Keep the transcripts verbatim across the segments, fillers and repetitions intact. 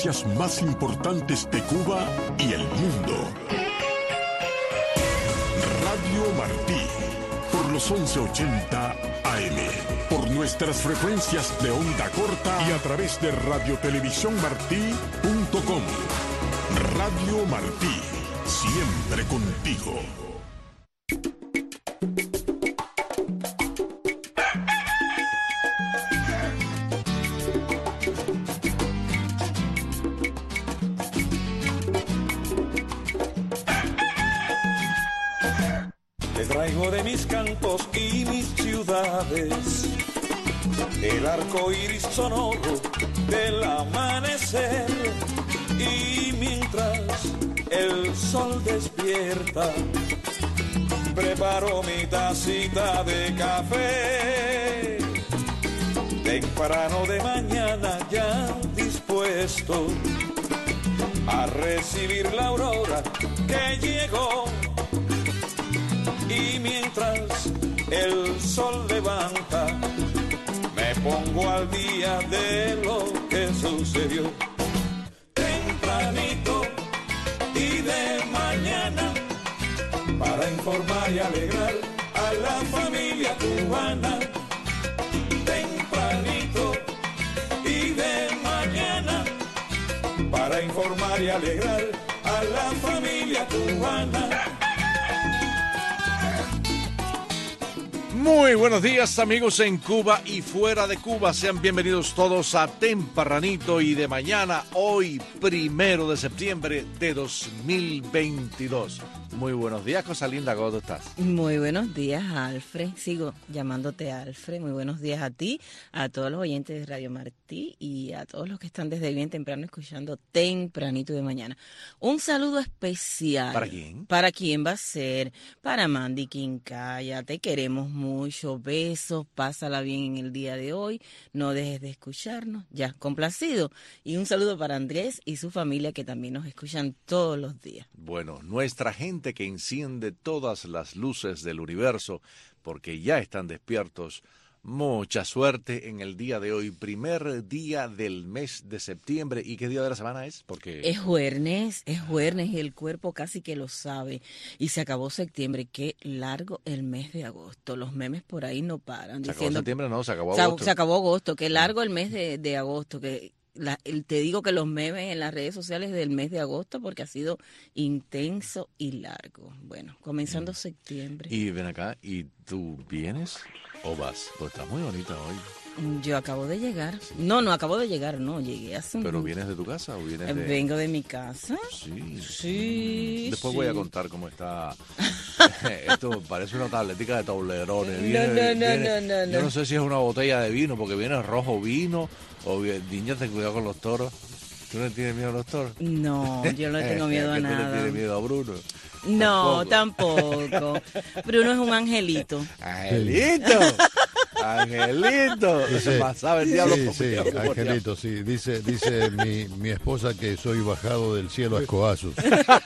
noticias más importantes de Cuba y el mundo. Radio Martí, por los once ochenta A M, por nuestras frecuencias de onda corta y a través de radiotelevisiónmartí punto com. Radio Martí, siempre contigo. Te traigo de mis cantos y mis ciudades el arco iris sonoro del amanecer, y mientras el sol despierta preparo mi tacita de café temprano de mañana, ya dispuesto a recibir la aurora que llegó. Y mientras el sol levanta, me pongo al día de lo que sucedió. Tempranito y de mañana, para informar y alegrar a la familia cubana. Tempranito y de mañana, para informar y alegrar a la familia cubana. Muy buenos días, amigos en Cuba y fuera de Cuba. Sean bienvenidos todos a Tempranito y de mañana, hoy primero de septiembre de dos mil veintidós. Muy buenos días, cosa linda, ¿cómo tú estás? Muy buenos días, Alfred. Sigo llamándote Alfred. Muy buenos días a ti, a todos los oyentes de Radio Martí y a todos los que están desde bien temprano escuchando Tempranito de mañana. Un saludo especial. ¿Para quién? ¿Para quién va a ser? Para Mandy Quincaya. Te queremos mucho. Besos. Pásala bien en el día de hoy. No dejes de escucharnos. Ya, complacido. Y un saludo para Andrés y su familia que también nos escuchan todos los días. Bueno, nuestra gente que enciende todas las luces del universo porque ya están despiertos. Mucha suerte en el día de hoy, primer día del mes de septiembre. ¿Y qué día de la semana es? Porque es jueves, es jueves y el cuerpo casi que lo sabe. Y se acabó septiembre, qué largo el mes de agosto. Los memes por ahí no paran. ¿Se diciendo, acabó septiembre? No, se acabó se, agosto. Se acabó agosto, qué largo el mes de, de agosto, que... La, el, te digo que los memes en las redes sociales del mes de agosto porque ha sido intenso y largo. Bueno, comenzando mm. septiembre. Y ven acá, ¿y tú vienes o vas? Pues está muy bonita hoy. Yo acabo de llegar. Sí. No, no acabo de llegar, no, llegué hace un... ¿Pero vienes de tu casa o vienes de...? Vengo de mi casa. Sí. Sí, Después sí. voy a contar cómo está... Esto parece una tabletica de tablerones. Viene, no, no, viene, no, no, no. Yo no sé si es una botella de vino, porque viene rojo vino, o niña, ten cuidado con los toros. ¿Tú no tienes miedo a los toros? No, yo no tengo miedo a nada. ¿Tú no tienes miedo a Bruno? No, tampoco. tampoco. Bruno es un angelito. ¡Angelito! Angelito, dice, más sabe el diablo. Sí, sí, Angelito, sí. Dice, dice mi, mi esposa que soy bajado del cielo a escobazos.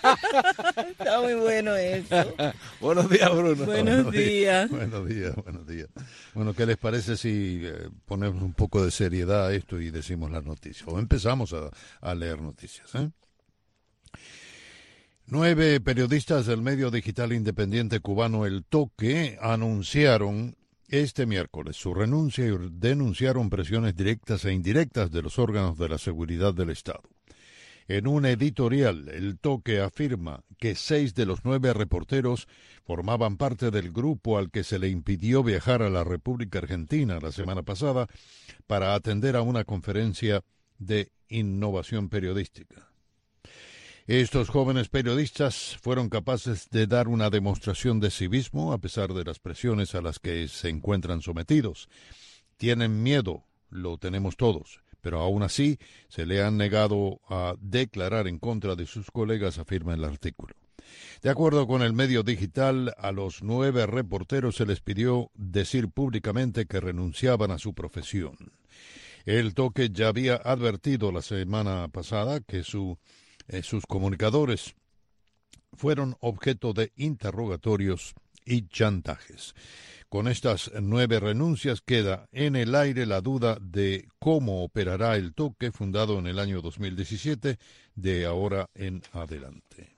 Está muy bueno eso. Buenos días, Bruno. Buenos días. Buenos días, buenos días. Bueno, ¿qué les parece si eh, ponemos un poco de seriedad a esto y decimos las noticias? O empezamos a, a leer noticias, ¿eh? Nueve periodistas del medio digital independiente cubano El Toque anunciaron este miércoles su renuncia y denunciaron presiones directas e indirectas de los órganos de la seguridad del Estado. En un editorial, El Toque afirma que seis de los nueve reporteros formaban parte del grupo al que se le impidió viajar a la República Argentina la semana pasada para atender a una conferencia de innovación periodística. Estos jóvenes periodistas fueron capaces de dar una demostración de civismo a pesar de las presiones a las que se encuentran sometidos. Tienen miedo, lo tenemos todos, pero aún así se le han negado a declarar en contra de sus colegas, afirma el artículo. De acuerdo con el medio digital, a los nueve reporteros se les pidió decir públicamente que renunciaban a su profesión. El Toque ya había advertido la semana pasada que su Eh, sus comunicadores fueron objeto de interrogatorios y chantajes. Con estas nueve renuncias queda en el aire la duda de cómo operará el toque fundado en el año dos mil diecisiete de ahora en adelante.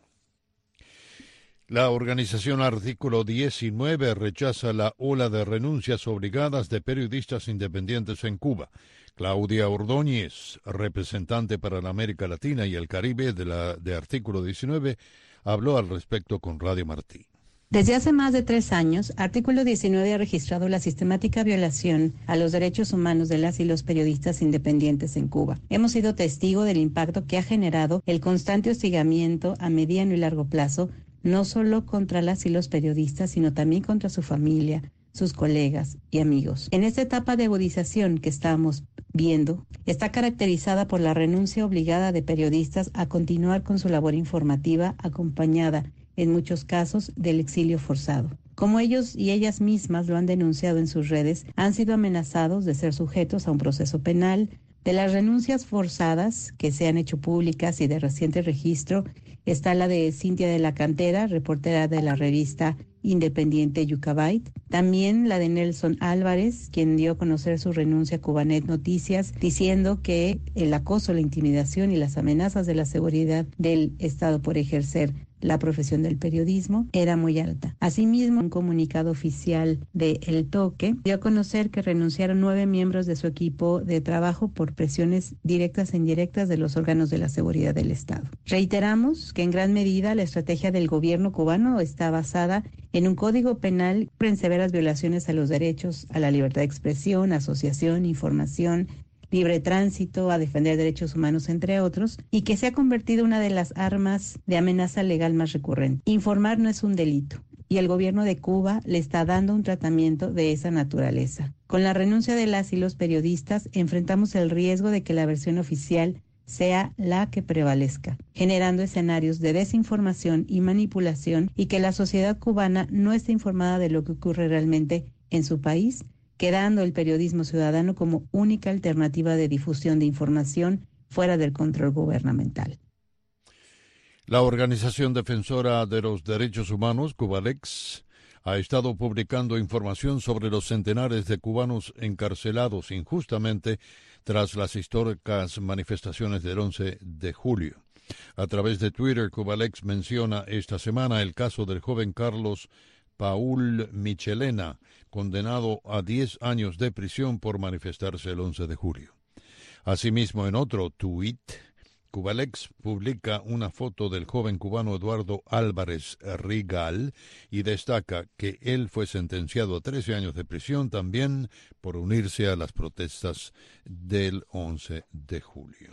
La organización Artículo diecinueve rechaza la ola de renuncias obligadas de periodistas independientes en Cuba. Claudia Ordóñez, representante para la América Latina y el Caribe de, la, de Artículo diecinueve, habló al respecto con Radio Martí. Desde hace más de tres años, Artículo diecinueve ha registrado la sistemática violación a los derechos humanos de las y los periodistas independientes en Cuba. Hemos sido testigo del impacto que ha generado el constante hostigamiento a mediano y largo plazo, no solo contra las y los periodistas, sino también contra su familia, sus colegas y amigos. En esta etapa de agudización que estamos viendo, está caracterizada por la renuncia obligada de periodistas a continuar con su labor informativa, acompañada, en muchos casos, del exilio forzado. Como ellos y ellas mismas lo han denunciado en sus redes, han sido amenazados de ser sujetos a un proceso penal. De las renuncias forzadas que se han hecho públicas y de reciente registro, está la de Cintia de la Cantera, reportera de la revista independiente Yucabait. También la de Nelson Álvarez, quien dio a conocer su renuncia a Cubanet Noticias, diciendo que el acoso, la intimidación y las amenazas de la seguridad del Estado por ejercer la profesión del periodismo era muy alta. Asimismo, un comunicado oficial de El Toque dio a conocer que renunciaron nueve miembros de su equipo de trabajo por presiones directas e indirectas de los órganos de la seguridad del Estado. Reiteramos que en gran medida la estrategia del gobierno cubano está basada en un código penal en severas violaciones a los derechos a la libertad de expresión, asociación, información, libre tránsito, a defender derechos humanos, entre otros, y que se ha convertido en una de las armas de amenaza legal más recurrente. Informar no es un delito, y el gobierno de Cuba le está dando un tratamiento de esa naturaleza. Con la renuncia de las y los periodistas, enfrentamos el riesgo de que la versión oficial sea la que prevalezca, generando escenarios de desinformación y manipulación, y que la sociedad cubana no esté informada de lo que ocurre realmente en su país, quedando el periodismo ciudadano como única alternativa de difusión de información fuera del control gubernamental. La organización defensora de los derechos humanos, Cubalex, ha estado publicando información sobre los centenares de cubanos encarcelados injustamente tras las históricas manifestaciones del once de julio. A través de Twitter, Cubalex menciona esta semana el caso del joven Carlos Paul Michelena, condenado a diez años de prisión por manifestarse el once de julio. Asimismo, en otro tuit, Cubalex publica una foto del joven cubano Eduardo Álvarez Rigal y destaca que él fue sentenciado a trece años de prisión también por unirse a las protestas del once de julio.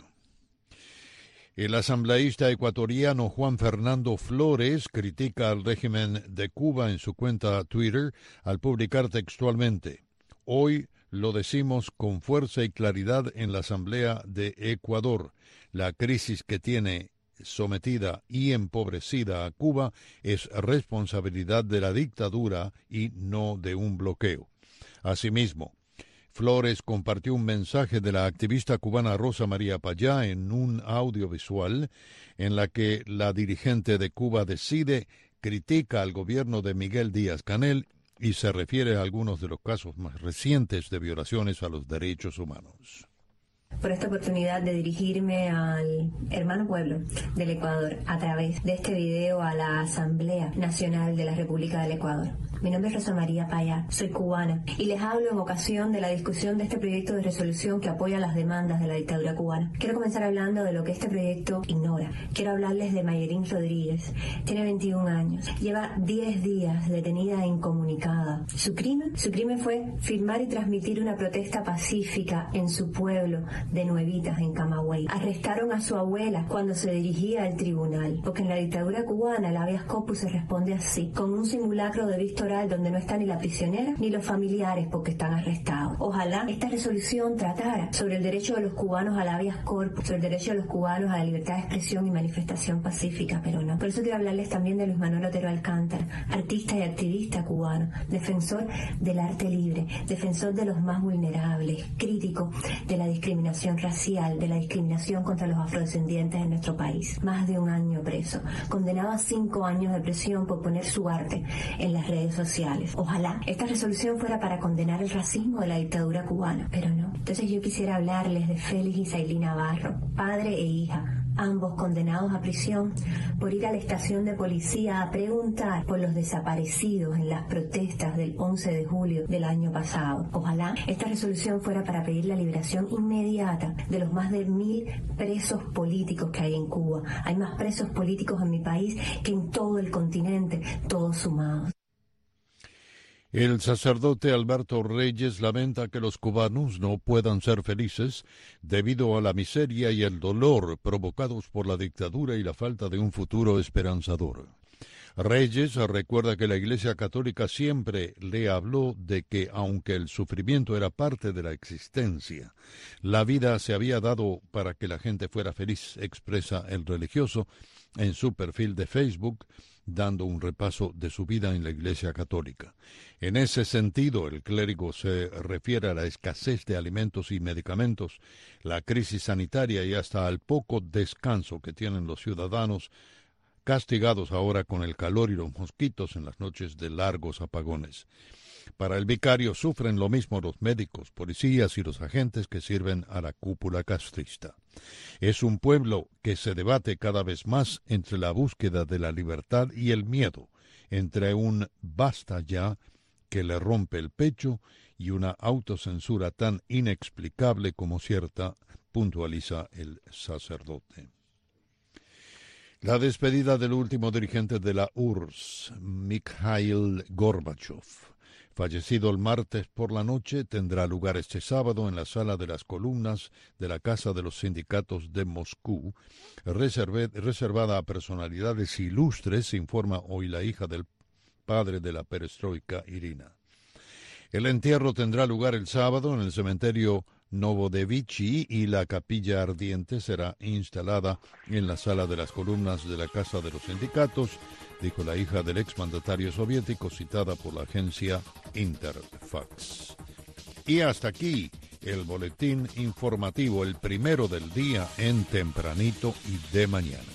El asambleísta ecuatoriano Juan Fernando Flores critica al régimen de Cuba en su cuenta Twitter al publicar textualmente: "Hoy lo decimos con fuerza y claridad en la Asamblea de Ecuador. La crisis que tiene sometida y empobrecida a Cuba es responsabilidad de la dictadura y no de un bloqueo". Asimismo, Flores compartió un mensaje de la activista cubana Rosa María Payá en un audiovisual en la que la dirigente de Cuba Decide critica al gobierno de Miguel Díaz-Canel y se refiere a algunos de los casos más recientes de violaciones a los derechos humanos. Por esta oportunidad de dirigirme al hermano pueblo del Ecuador a través de este video a la Asamblea Nacional de la República del Ecuador. Mi nombre es Rosa María Payá, soy cubana y les hablo en ocasión de la discusión de este proyecto de resolución que apoya las demandas de la dictadura cubana. Quiero comenzar hablando de lo que este proyecto ignora. Quiero hablarles de Mayerín Rodríguez. Tiene veintiún años, lleva diez días detenida e incomunicada. ¿Su crimen? Su crimen fue filmar y transmitir una protesta pacífica en su pueblo de Nuevitas, en Camagüey. Arrestaron a su abuela cuando se dirigía al tribunal, porque en la dictadura cubana el habeas corpus se responde así, con un simulacro de vista oral donde no está ni la prisionera ni los familiares porque están arrestados. Ojalá esta resolución tratara sobre el derecho de los cubanos al habeas corpus, sobre el derecho de los cubanos a la libertad de expresión y manifestación pacífica, pero no. Por eso quiero hablarles también de Luis Manuel Otero Alcántara, artista y activista cubano, defensor del arte libre, defensor de los más vulnerables, crítico de la discriminación discriminación racial, de la discriminación contra los afrodescendientes en nuestro país. Más de un año preso. Condenado a cinco años de prisión por poner su arte en las redes sociales. Ojalá esta resolución fuera para condenar el racismo de la dictadura cubana, pero no. Entonces yo quisiera hablarles de Félix y Sailí Navarro, padre e hija, ambos condenados a prisión por ir a la estación de policía a preguntar por los desaparecidos en las protestas del once de julio del año pasado. Ojalá esta resolución fuera para pedir la liberación inmediata de los más de mil presos políticos que hay en Cuba. Hay más presos políticos en mi país que en todo el continente, todos sumados. El sacerdote Alberto Reyes lamenta que los cubanos no puedan ser felices debido a la miseria y el dolor provocados por la dictadura y la falta de un futuro esperanzador. Reyes recuerda que la Iglesia Católica siempre le habló de que, aunque el sufrimiento era parte de la existencia, la vida se había dado para que la gente fuera feliz, expresa el religioso en su perfil de Facebook, dando un repaso de su vida en la Iglesia Católica. En ese sentido, el clérigo se refiere a la escasez de alimentos y medicamentos, la crisis sanitaria y hasta al poco descanso que tienen los ciudadanos, castigados ahora con el calor y los mosquitos en las noches de largos apagones. Para el vicario sufren lo mismo los médicos, policías y los agentes que sirven a la cúpula castrista. Es un pueblo que se debate cada vez más entre la búsqueda de la libertad y el miedo, entre un basta ya que le rompe el pecho y una autocensura tan inexplicable como cierta, puntualiza el sacerdote. La despedida del último dirigente de la U R S S, Mikhail Gorbachev, fallecido el martes por la noche, tendrá lugar este sábado en la Sala de las Columnas de la Casa de los Sindicatos de Moscú, reserve, reservada a personalidades ilustres, informa hoy la hija del padre de la perestroika, Irina. El entierro tendrá lugar el sábado en el cementerio Novodevichy y la capilla ardiente será instalada en la Sala de las Columnas de la Casa de los Sindicatos, dijo la hija del exmandatario soviético citada por la agencia Interfax. Y hasta aquí el boletín informativo, el primero del día en Tempranito y de Mañana.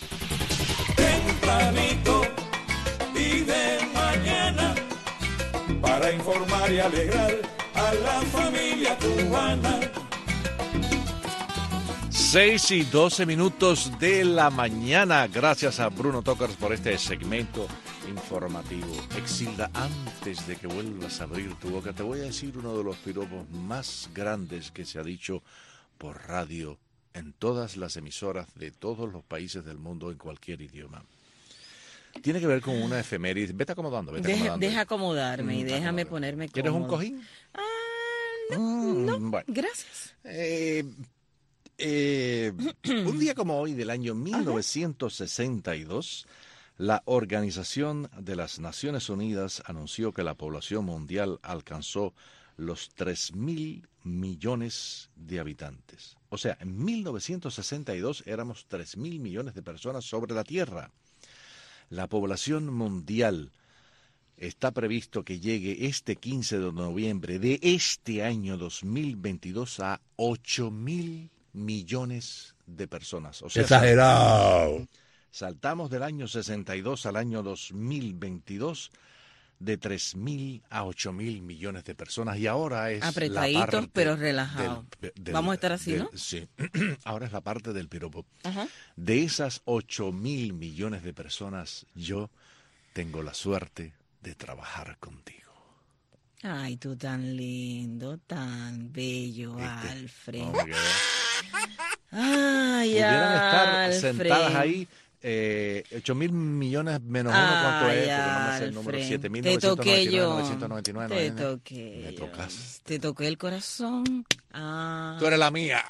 Tempranito y de mañana, para informar y alegrar a la familia cubana. seis y doce minutos de la mañana. Gracias a Bruno Tocars por este segmento informativo. Exilda, antes de que vuelvas a abrir tu boca, te voy a decir uno de los piropos más grandes que se ha dicho por radio en todas las emisoras de todos los países del mundo en cualquier idioma. Tiene que ver con una efeméride. Vete acomodando, vete Deja, acomodando. deja acomodarme y Mm, déjame acomodar. ponerme cómodo. ¿Quieres un cojín? Ah, no, Mm, no, bueno. gracias. Eh, eh, un día como hoy del año mil novecientos sesenta y dos, la Organización de las Naciones Unidas anunció que la población mundial alcanzó los tres mil millones de habitantes. O sea, en mil novecientos sesenta y dos éramos tres mil millones de personas sobre la Tierra. La población mundial está previsto que llegue este quince de noviembre de este año dos mil veintidós a ocho mil millones de personas. O sea, exagerado. Saltamos del año sesenta y dos al año dos mil veintidós de tres mil a ocho mil millones de personas y ahora es apretaditos, la parte pero relajados. del- del- Vamos a estar así, del- ¿no? Sí, ahora es la parte del piropo. Ajá. De esas ocho mil millones de personas, yo tengo la suerte de trabajar contigo. Ay, tú tan lindo, tan bello, ¿Viste? Alfred. ¿Cómo me quedó? Ay, Pudieran estar Alfred. sentadas ahí eh, ocho mil millones menos uno, ¿cuánto Ay, es? Porque no me sé el número. Alfred, siete mil te toqué yo, novecientos noventa y nueve, te ¿no? Me toqué yo. tocas. Te toqué el corazón. Ah. Tú eres la mía.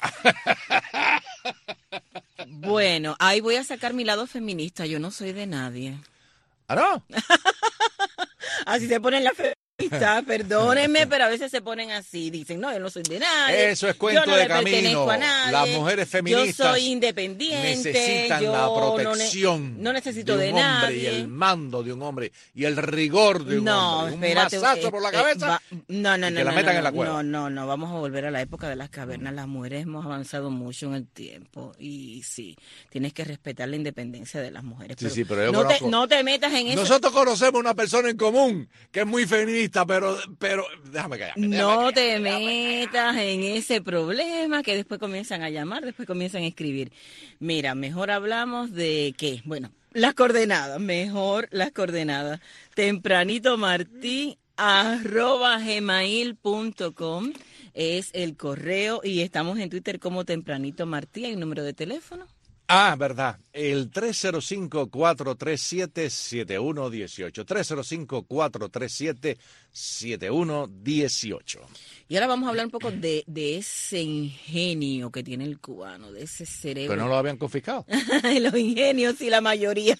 Bueno, ahí voy a sacar mi lado feminista. Yo no soy de nadie. ¿Ah, no? Así se ponen las feministas. machistas, perdónenme, pero a veces se ponen así, dicen, no, yo no soy de nadie. Eso es cuento yo no de le camino. pertenezco a nadie, Las mujeres feministas yo soy independiente, necesitan yo la protección no, ne no necesito de de, un hombre nadie. y el mando de un hombre y el rigor de un no, hombre. Un espérate, mazazo eh, por la eh, cabeza va, no, no, y no, que la no, metan no, en la cueva. No, no, no, vamos a volver a la época de las cavernas. Las mujeres hemos avanzado mucho en el tiempo y sí, tienes que respetar la independencia de las mujeres. Sí, pero sí, pero yo no, te, conozco- no te metas en eso. Nosotros conocemos una persona en común que es muy feminista, pero, pero déjame callar. No te metas en ese problema que después comienzan a llamar, después comienzan a escribir. Mira, mejor hablamos de qué. Bueno, las coordenadas, mejor las coordenadas. Tempranito Martí arroba gmail punto com es el correo y estamos en Twitter como Tempranito Martí. ¿Hay un número de teléfono? Ah, verdad. El tres cero cinco, cuatro tres siete, siete uno uno ocho. tres cero cinco, cuatro tres siete, siete uno uno ocho. Y ahora vamos a hablar un poco de, de ese ingenio que tiene el cubano, de ese cerebro. Pero no lo habían confiscado. Los ingenios y la mayoría.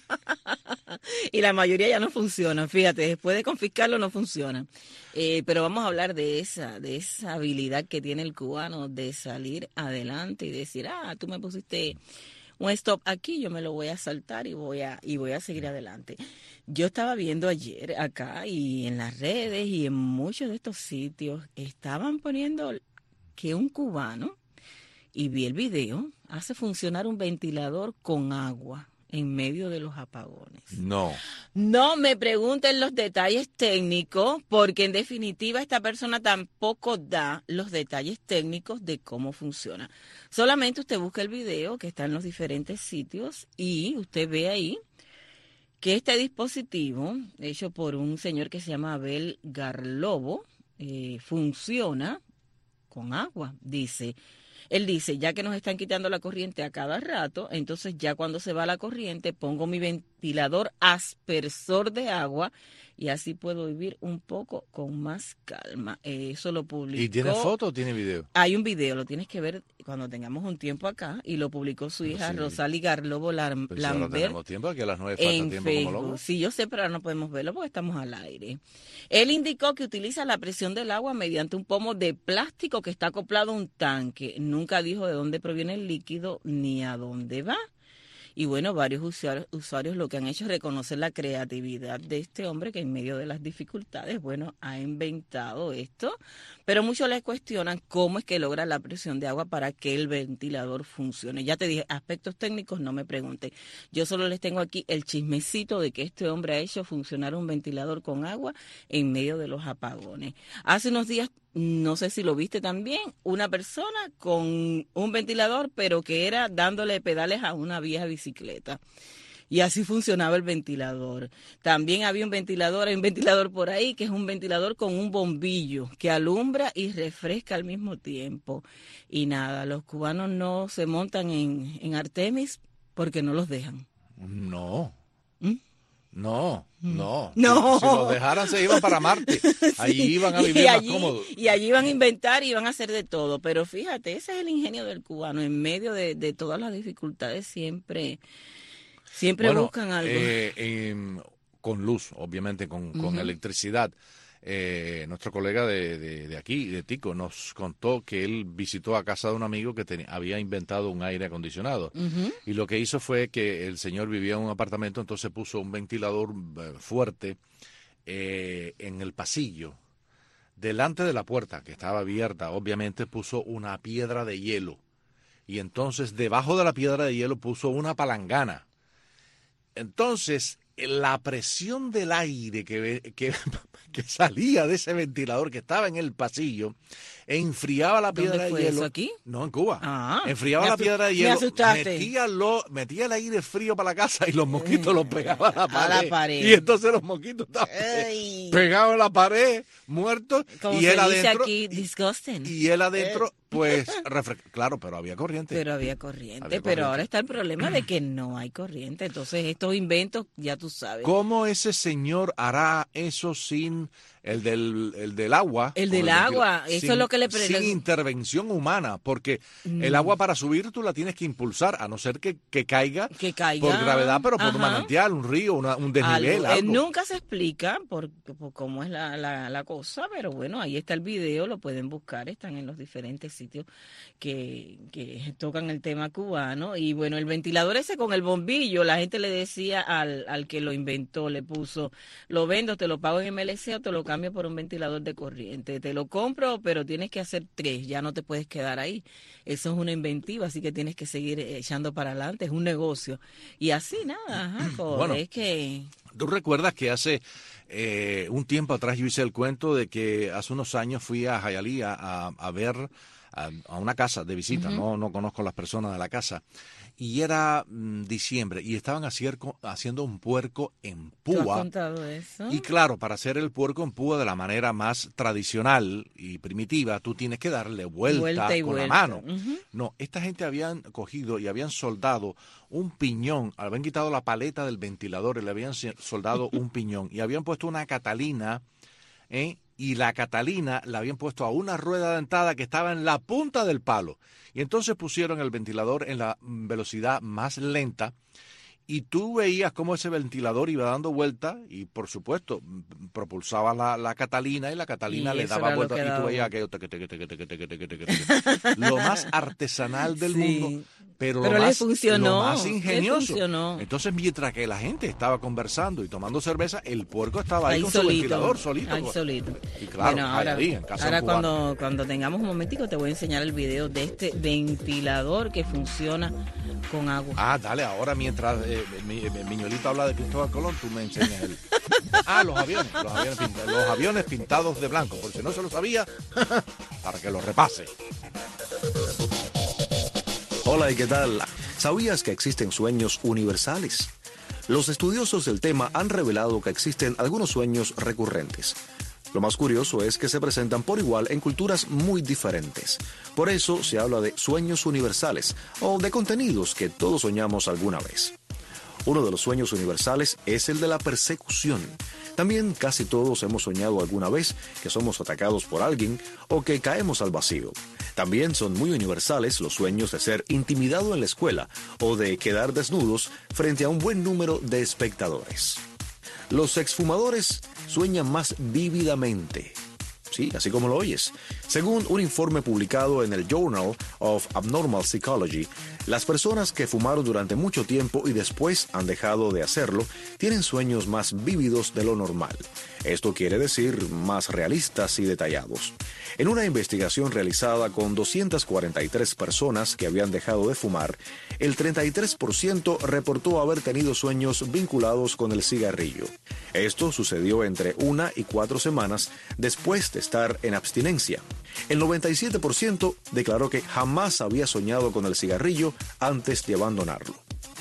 Y la mayoría ya no funcionan. Fíjate, después de confiscarlo no funcionan. Eh, pero vamos a hablar de esa, de esa habilidad que tiene el cubano de salir adelante y decir, ah, tú me pusiste un stop aquí, yo me lo voy a saltar y voy a y voy a seguir adelante. Yo estaba viendo ayer acá y en las redes y en muchos de estos sitios estaban poniendo que un cubano, y vi el video, hace funcionar un ventilador con agua en medio de los apagones. No. No me pregunten los detalles técnicos, porque en definitiva esta persona tampoco da los detalles técnicos de cómo funciona. Solamente usted busca el video que está en los diferentes sitios y usted ve ahí que este dispositivo, hecho por un señor que se llama Abel Garlobo, eh, funciona con agua, dice. Él dice, ya que nos están quitando la corriente a cada rato, entonces ya cuando se va la corriente pongo mi ventilador aspersor de agua y así puedo vivir un poco con más calma. Eh, eso lo publicó. ¿Y tiene foto o tiene video? Hay un video, lo tienes que ver cuando tengamos un tiempo acá, y lo publicó su hija Sí. Rosali Garlobo Lam Pues ahora Lambert. tenemos tiempo, aquí a las nueve falta En tiempo como Facebook. loco. Sí, yo sé, pero ahora no podemos verlo porque estamos al aire. Él indicó que utiliza la presión del agua mediante un pomo de plástico que está acoplado a un tanque. Nunca dijo de dónde proviene el líquido ni a dónde va. Y bueno, varios usuarios, usuarios lo que han hecho es reconocer la creatividad de este hombre que en medio de las dificultades, bueno, ha inventado esto. Pero muchos les cuestionan cómo es que logra la presión de agua para que el ventilador funcione. Ya te dije, aspectos técnicos no me pregunten. Yo solo les tengo aquí el chismecito de que este hombre ha hecho funcionar un ventilador con agua en medio de los apagones. Hace unos días, no sé si lo viste también, una persona con un ventilador, pero que era dándole pedales a una vieja bicicleta. Y así funcionaba el ventilador. También había un ventilador, hay un ventilador por ahí, que es un ventilador con un bombillo que alumbra y refresca al mismo tiempo. Y nada, los cubanos no se montan en, en Artemis porque no los dejan. No. ¿Mm? No, no. No. Si, si los dejaran se iban para Marte. Allí Sí, iban a y vivir más allí- cómodos. Y allí iban a inventar y iban a hacer de todo. Pero fíjate, ese es el ingenio del cubano. En medio de, de todas las dificultades siempre, siempre Bueno, buscan algo. eh, eh, con luz, obviamente, con, con Ujú. electricidad. Eh, nuestro colega de, de, de aquí, de Tico, nos contó que él visitó a casa de un amigo que tenía, había inventado un aire acondicionado. Ujú. Y lo que hizo fue que el señor vivía en un apartamento, entonces puso un ventilador eh, fuerte eh, en el pasillo. Delante de la puerta, que estaba abierta, obviamente puso una piedra de hielo. Y entonces debajo de la piedra de hielo puso una palangana. Entonces, la presión del aire que, que, que salía de ese ventilador que estaba en el pasillo enfriaba la ¿Dónde piedra de fue hielo. eso, aquí? No, en Cuba. Ah, enfriaba me la asu- piedra de me hielo, asustaste. metía, lo, metía el aire frío para la casa y los mosquitos los pegaba a la pared. la pared. Y entonces los mosquitos estaban Ay. pegados a la pared, muertos, Como y se él dice adentro. aquí, disgusting. Y él adentro Pues, refre- claro, pero había corriente. Pero había corriente, Había pero corriente. ahora está el problema de que no hay corriente. Entonces, estos inventos, ya tú sabes. ¿Cómo ese señor hará eso sin el del, el del agua? El o del ventila- agua, eso sin- es lo que le pre- Sin intervención humana, porque Mm. el agua para subir tú la tienes que impulsar, a no ser que, que caiga Que caiga. por gravedad, pero por un Ajá. manantial, un río, una- un desnivel, Algo. Eh, algo. nunca se explica por, por cómo es la, la, la cosa, pero bueno, ahí está el video, lo pueden buscar, están en los diferentes sitios que, que tocan el tema cubano. Y bueno, el ventilador ese con el bombillo, la gente le decía al, al que lo inventó, le puso, lo vendo, te lo pago en M L C o te lo cambio por un ventilador de corriente. Te lo compro, pero tienes que hacer tres, ya no te puedes quedar ahí. Eso es una inventiva, así que tienes que seguir echando para adelante, es un negocio. Y así nada, ajá, pues, Bueno. es que... ¿Tú recuerdas que hace eh, un tiempo atrás yo hice el cuento de que hace unos años fui a Hialeah a, a ver a, a una casa de visita? Ujú. no, no conozco las personas de la casa. Y era mm, diciembre y estaban hacier- haciendo un puerco en ¿Tú has púa. contado eso? Y claro, para hacer el puerco en púa de la manera más tradicional y primitiva, tú tienes que darle vuelta, Vuelta y con vuelta. la mano. Ujú. No, esta gente habían cogido y habían soldado un piñón, habían quitado la paleta del ventilador y le habían se- soldado un piñón y habían puesto una catalina, ¿eh? Y la catalina la habían puesto a una rueda dentada que estaba en la punta del palo. Y entonces pusieron el ventilador en la mm, velocidad más lenta y tú veías cómo ese ventilador iba dando vuelta y, por supuesto, m- propulsaba la, la catalina y la catalina Y le eso daba era lo vuelta que y tú daba veías aquello teque, teque, teque, teque, teque, teque, teque, teque. Lo más artesanal del Sí. mundo, pero, Pero lo, le más, funcionó, lo más le ingenioso. funcionó. Entonces, mientras que la gente estaba conversando y tomando cerveza, el puerco estaba ahí, Ahí con su solito, ventilador solito. ahí solito. Y claro, Bueno, ahora, ahí, en casa ahora cubana. cuando, cuando tengamos un momentico te voy a enseñar el video de este ventilador que funciona con agua. Ah, dale, ahora mientras eh, mi, mi- Miñolito habla de Cristóbal Colón, tú me enseñas el... Ah, los aviones, los aviones, pinta- los aviones pintados de blanco, por si no se lo sabía, para que lo repase. Hola, ¿y qué tal? ¿Sabías que existen sueños universales? Los estudiosos del tema han revelado que existen algunos sueños recurrentes. Lo más curioso es que se presentan por igual en culturas muy diferentes. Por eso se habla de sueños universales o de contenidos que todos soñamos alguna vez. Uno de los sueños universales es el de la persecución. También casi todos hemos soñado alguna vez que somos atacados por alguien o que caemos al vacío. También son muy universales los sueños de ser intimidado en la escuela o de quedar desnudos frente a un buen número de espectadores. Los exfumadores sueñan más vívidamente. Sí, así como lo oyes. Según un informe publicado en el Journal of Abnormal Psychology, las personas que fumaron durante mucho tiempo y después han dejado de hacerlo tienen sueños más vívidos de lo normal. Esto quiere decir más realistas y detallados. En una investigación realizada con doscientas cuarenta y tres personas que habían dejado de fumar, el treinta y tres por ciento reportó haber tenido sueños vinculados con el cigarrillo. Esto sucedió entre una y cuatro semanas después de estar en abstinencia. El noventa y siete por ciento declaró que jamás había soñado con el cigarrillo antes de abandonarlo.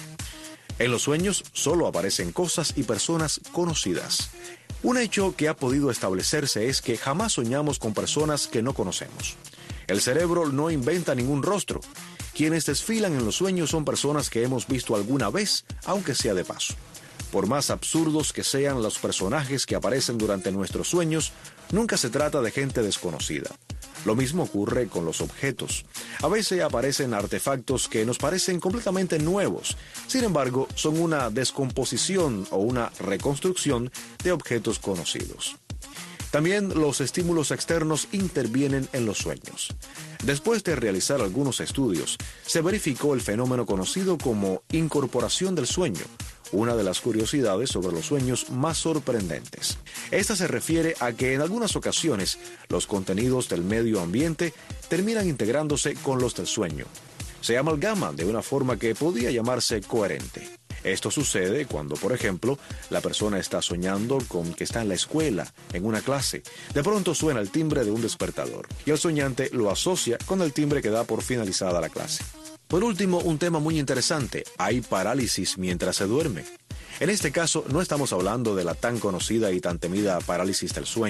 En los sueños solo aparecen cosas y personas conocidas. Un hecho que ha podido establecerse es que jamás soñamos con personas que no conocemos. El cerebro no inventa ningún rostro. Quienes desfilan en los sueños son personas que hemos visto alguna vez, aunque sea de paso. Por más absurdos que sean los personajes que aparecen durante nuestros sueños, nunca se trata de gente desconocida. Lo mismo ocurre con los objetos. A veces aparecen artefactos que nos parecen completamente nuevos. Sin embargo, son una descomposición o una reconstrucción de objetos conocidos. También los estímulos externos intervienen en los sueños. Después de realizar algunos estudios, se verificó el fenómeno conocido como incorporación del sueño, una de las curiosidades sobre los sueños más sorprendentes. Esta se refiere a que en algunas ocasiones los contenidos del medio ambiente terminan integrándose con los del sueño. Se amalgaman de una forma que podría llamarse coherente. Esto sucede cuando, por ejemplo, la persona está soñando con que está en la escuela, en una clase. De pronto suena el timbre de un despertador y el soñante lo asocia con el timbre que da por finalizada la clase. Por último, un tema muy interesante, hay parálisis mientras se duerme. En este caso, no estamos hablando de la tan conocida y tan temida parálisis del sueño.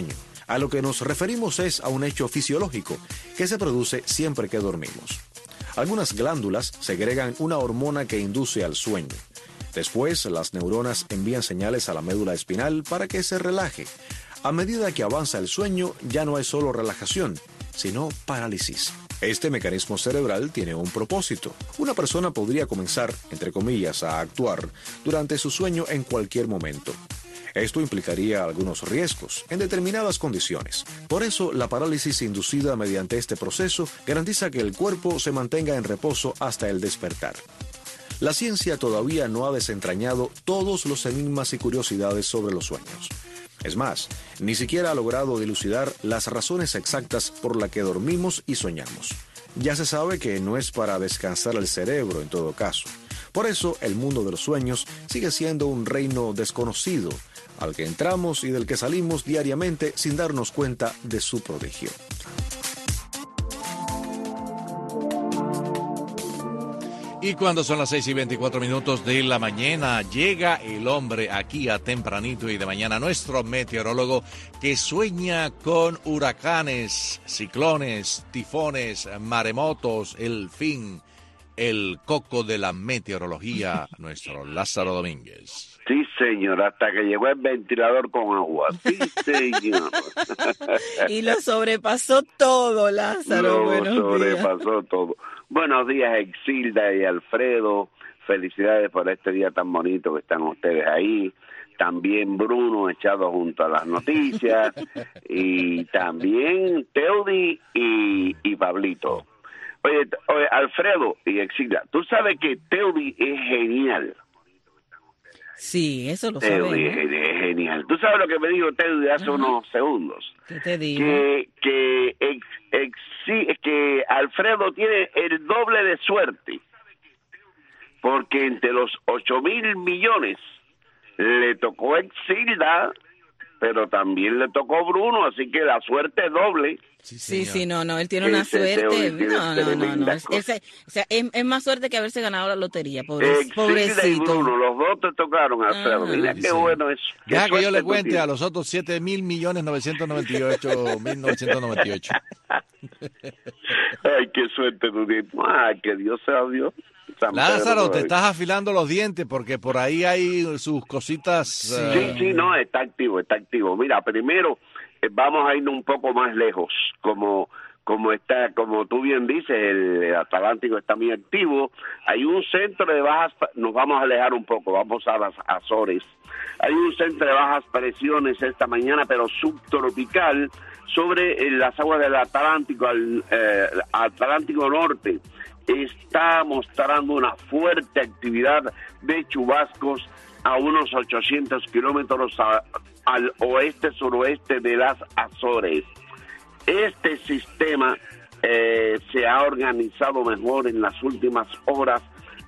A lo que nos referimos es a un hecho fisiológico que se produce siempre que dormimos. Algunas glándulas segregan una hormona que induce al sueño. Después, las neuronas envían señales a la médula espinal para que se relaje. A medida que avanza el sueño, ya no hay solo relajación, sino parálisis. Este mecanismo cerebral tiene un propósito. Una persona podría comenzar, entre comillas, a actuar durante su sueño en cualquier momento. Esto implicaría algunos riesgos en determinadas condiciones. Por eso, la parálisis inducida mediante este proceso garantiza que el cuerpo se mantenga en reposo hasta el despertar. La ciencia todavía no ha desentrañado todos los enigmas y curiosidades sobre los sueños. Es más, ni siquiera ha logrado dilucidar las razones exactas por las que dormimos y soñamos. Ya se sabe que no es para descansar el cerebro en todo caso. Por eso, el mundo de los sueños sigue siendo un reino desconocido, al que entramos y del que salimos diariamente sin darnos cuenta de su prodigio. Y cuando son las seis y veinticuatro minutos de la mañana, llega el hombre aquí a tempranito y de mañana, nuestro meteorólogo que sueña con huracanes, ciclones, tifones, maremotos, el fin, el coco de la meteorología, nuestro Lázaro Domínguez. Sí, señor, hasta que llegó el ventilador con agua. Sí, señor. Y lo sobrepasó todo, Lázaro. Lo Buenos sobrepasó días. todo. Buenos días, Exilda y Alfredo. Felicidades por este día tan bonito que están ustedes ahí. También Bruno echado junto a las noticias. Y también Teudi y, y Pablito. Oye, oye, Alfredo y Exilda, tú sabes que Teudi es genial. Sí, eso lo Teudi sabe, ¿no? es genial. ¿Tú sabes lo que me dijo Teudi hace Ajá. unos segundos? ¿Qué te digo? Que, que, ex, ex, que Alfredo tiene el doble de suerte. Porque entre los ocho mil millones le tocó Exilda, pero también le tocó Bruno, así que la suerte es doble. Sí, sí, sí, no, no, él tiene una Ese suerte, no, no, no, no, es, es, o sea, es, es más suerte que haberse ganado la lotería, pobre, Exilda pobrecito. Y Bruno, los dos te tocaron, Alfredo, ah, mira sí, qué sí. bueno eso. Ya que yo le cuente tienes. A los otros siete mil millones novecientos noventa y ocho mil novecientos noventa y ocho. Ay, qué suerte tú tienes, ay, que Dios sea Dios. San Lázaro, Pedro, te estás afilando los dientes porque por ahí hay sus cositas. Sí, uh... sí, no, está activo, está activo. Mira, primero eh, vamos a ir un poco más lejos, como como está, como tú bien dices, el Atlántico está muy activo. Hay un centro de bajas, nos vamos a alejar un poco, vamos a las Azores. Hay un centro de bajas presiones esta mañana, pero subtropical, sobre eh, las aguas del Atlántico, al eh, Atlántico Norte. Está mostrando una fuerte actividad de chubascos a unos ochocientos kilómetros a, al oeste-suroeste de las Azores. Este sistema eh, se ha organizado mejor en las últimas horas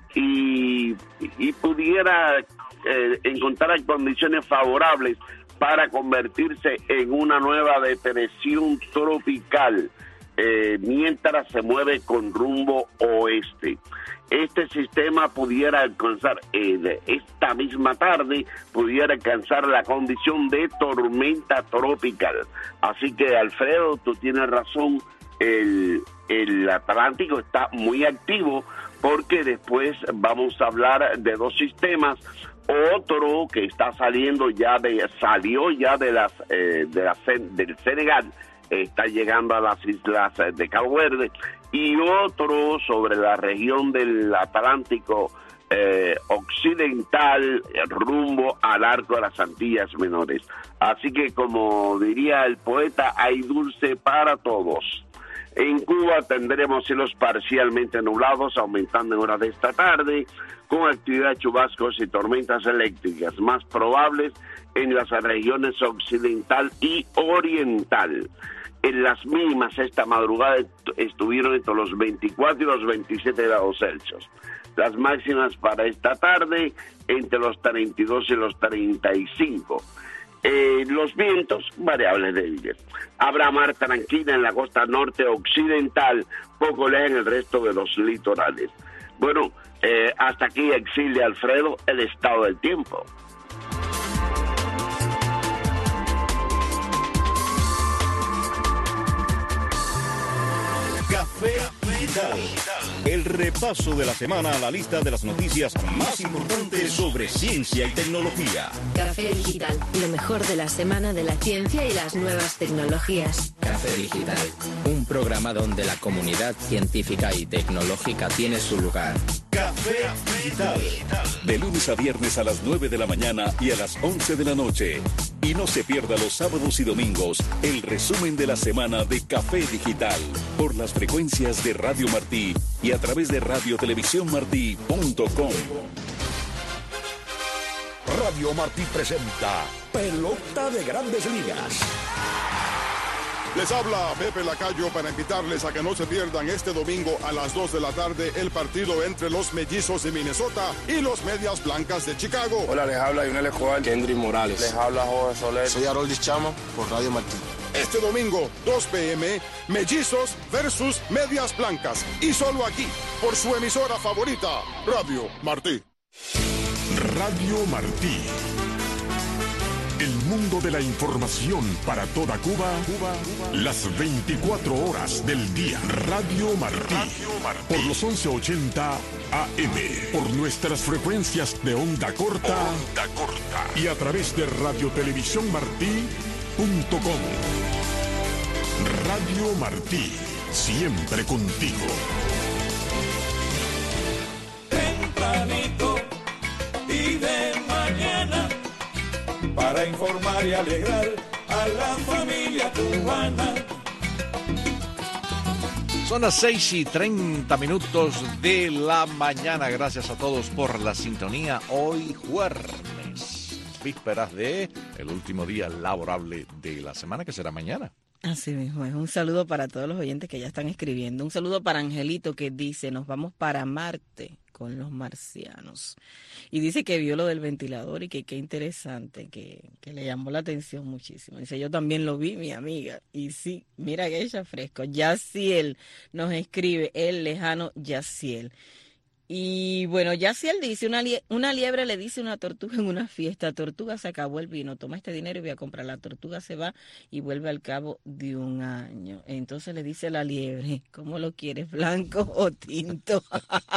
y, y pudiera eh, encontrar condiciones favorables para convertirse en una nueva depresión tropical. Eh, mientras se mueve con rumbo oeste. Este sistema pudiera alcanzar, eh, esta misma tarde, pudiera alcanzar la condición de tormenta tropical. Así que, Alfredo, tú tienes razón, el, el Atlántico está muy activo porque después vamos a hablar de dos sistemas. Otro que está saliendo ya de, salió ya de las, eh, de la, del Senegal, está llegando a las islas de Cabo Verde, y otro sobre la región del Atlántico eh, occidental, rumbo al arco de las Antillas Menores. Así que, como diría el poeta, hay dulce para todos. En Cuba tendremos cielos parcialmente nublados, aumentando en horas de esta tarde, con actividad de chubascos y tormentas eléctricas, más probables en las regiones occidental y oriental. En las mínimas esta madrugada estuvieron entre los veinticuatro y los veintisiete grados Celsius. Las máximas para esta tarde entre los treinta y dos y los treinta y cinco. Eh, los vientos variables débiles. Habrá mar tranquila en la costa norte occidental, poco lejos en el resto de los litorales. Bueno, eh, hasta aquí, Exilio Alfredo, el estado del tiempo. Café Digital. El repaso de la semana a la lista de las noticias más importantes sobre ciencia y tecnología. Café Digital, lo mejor de la semana de la ciencia y las nuevas tecnologías. Café Digital, un programa donde la comunidad científica y tecnológica tiene su lugar. Café Digital. De lunes a viernes a las nueve de la mañana y a las once de la noche. Y no se pierda los sábados y domingos el resumen de la semana de Café Digital por las frecuencias de Radio Martí y a través de radio televisión martí punto com. Radio Martí presenta Pelota de Grandes Ligas. Les habla Pepe Lacayo para invitarles a que no se pierdan este domingo a las dos de la tarde el partido entre los Mellizos de Minnesota y los Medias Blancas de Chicago. Hola, les habla Yunel Escobar, Kendry Morales. Les habla Jorge Soler. Soy Haroldis Chamo por Radio Martí. Este domingo, dos pe eme, Mellizos versus Medias Blancas. Y solo aquí, por su emisora favorita, Radio Martí. Radio Martí. El mundo de la información para toda Cuba, Cuba, Cuba, las veinticuatro horas del día. Radio Martí, Radio Martí. Por los once ochenta A M, por nuestras frecuencias de onda corta, onda corta. Y a través de radio televisión martí punto com. Radio Martí, siempre contigo. Tempranito y de mañana, para informar y alegrar a la familia cubana. Son las seis y treinta minutos de la mañana. Gracias a todos por la sintonía. Hoy jueves, vísperas de el último día laborable de la semana, que será mañana. Así mismo es. Un saludo para todos los oyentes que ya están escribiendo. Un saludo para Angelito, que dice, nos vamos para Marte con los marcianos. Y dice que vio lo del ventilador y que qué interesante, que, que le llamó la atención muchísimo. Dice, yo también lo vi, mi amiga. Y sí, mira que ella fresco. Yaciel nos escribe, el lejano Yaciel. Y bueno, Yaciel dice, una, lie- una liebre le dice a una tortuga en una fiesta, tortuga, se acabó el vino, toma este dinero y voy a comprar. La tortuga se va y vuelve al cabo de un año. Entonces le dice la liebre, ¿cómo lo quieres, blanco o tinto?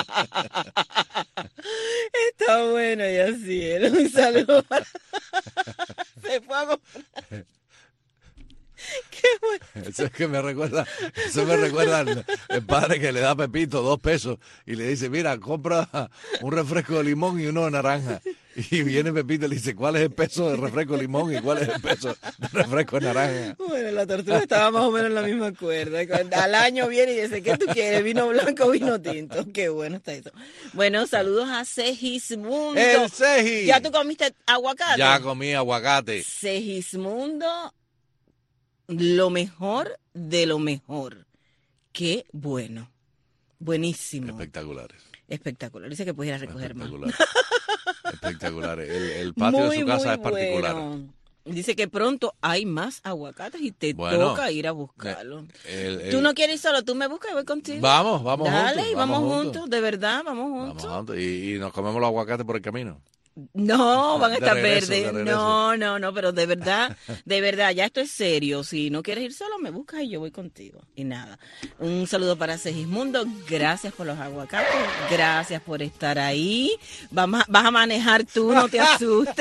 Está bueno, Yaciel. Un saludo para... Se fue a comprar. Qué bueno. Eso es que me recuerda, eso me recuerda al el padre que le da a Pepito dos pesos y le dice, mira, compra un refresco de limón y uno de naranja. Y viene Pepito y le dice, ¿cuál es el peso de refresco de limón y cuál es el peso de refresco de naranja? Bueno, la tortuga estaba más o menos en la misma cuerda. Al año viene y dice, ¿qué tú quieres? ¿Vino blanco o vino tinto? Qué bueno está eso. Bueno, saludos a Segismundo. ¡El Segis! ¿Ya tú comiste aguacate? Ya comí aguacate. Segismundo, lo mejor de lo mejor. Qué bueno. Buenísimo. Espectaculares. Espectacular. Dice que puedes ir a recoger más. Espectacular. El, el patio muy, de su casa es muy particular. Bueno. Dice que pronto hay más aguacates y te bueno, toca ir a buscarlo. El, el, tú no quieres ir solo, tú me buscas y voy contigo. Vamos, vamos Dale, juntos. y vamos, vamos juntos. juntos, de verdad, vamos juntos. Vamos juntos. Y, y nos comemos los aguacates por el camino. No, van a estar regreso, verdes. No, no, no, pero de verdad, de verdad, ya esto es serio. Si no quieres ir solo, me buscas y yo voy contigo. Y nada. Un saludo para Segismundo. Gracias por los aguacates. Gracias por estar ahí. Vamos a, vas a manejar tú, no te asustes.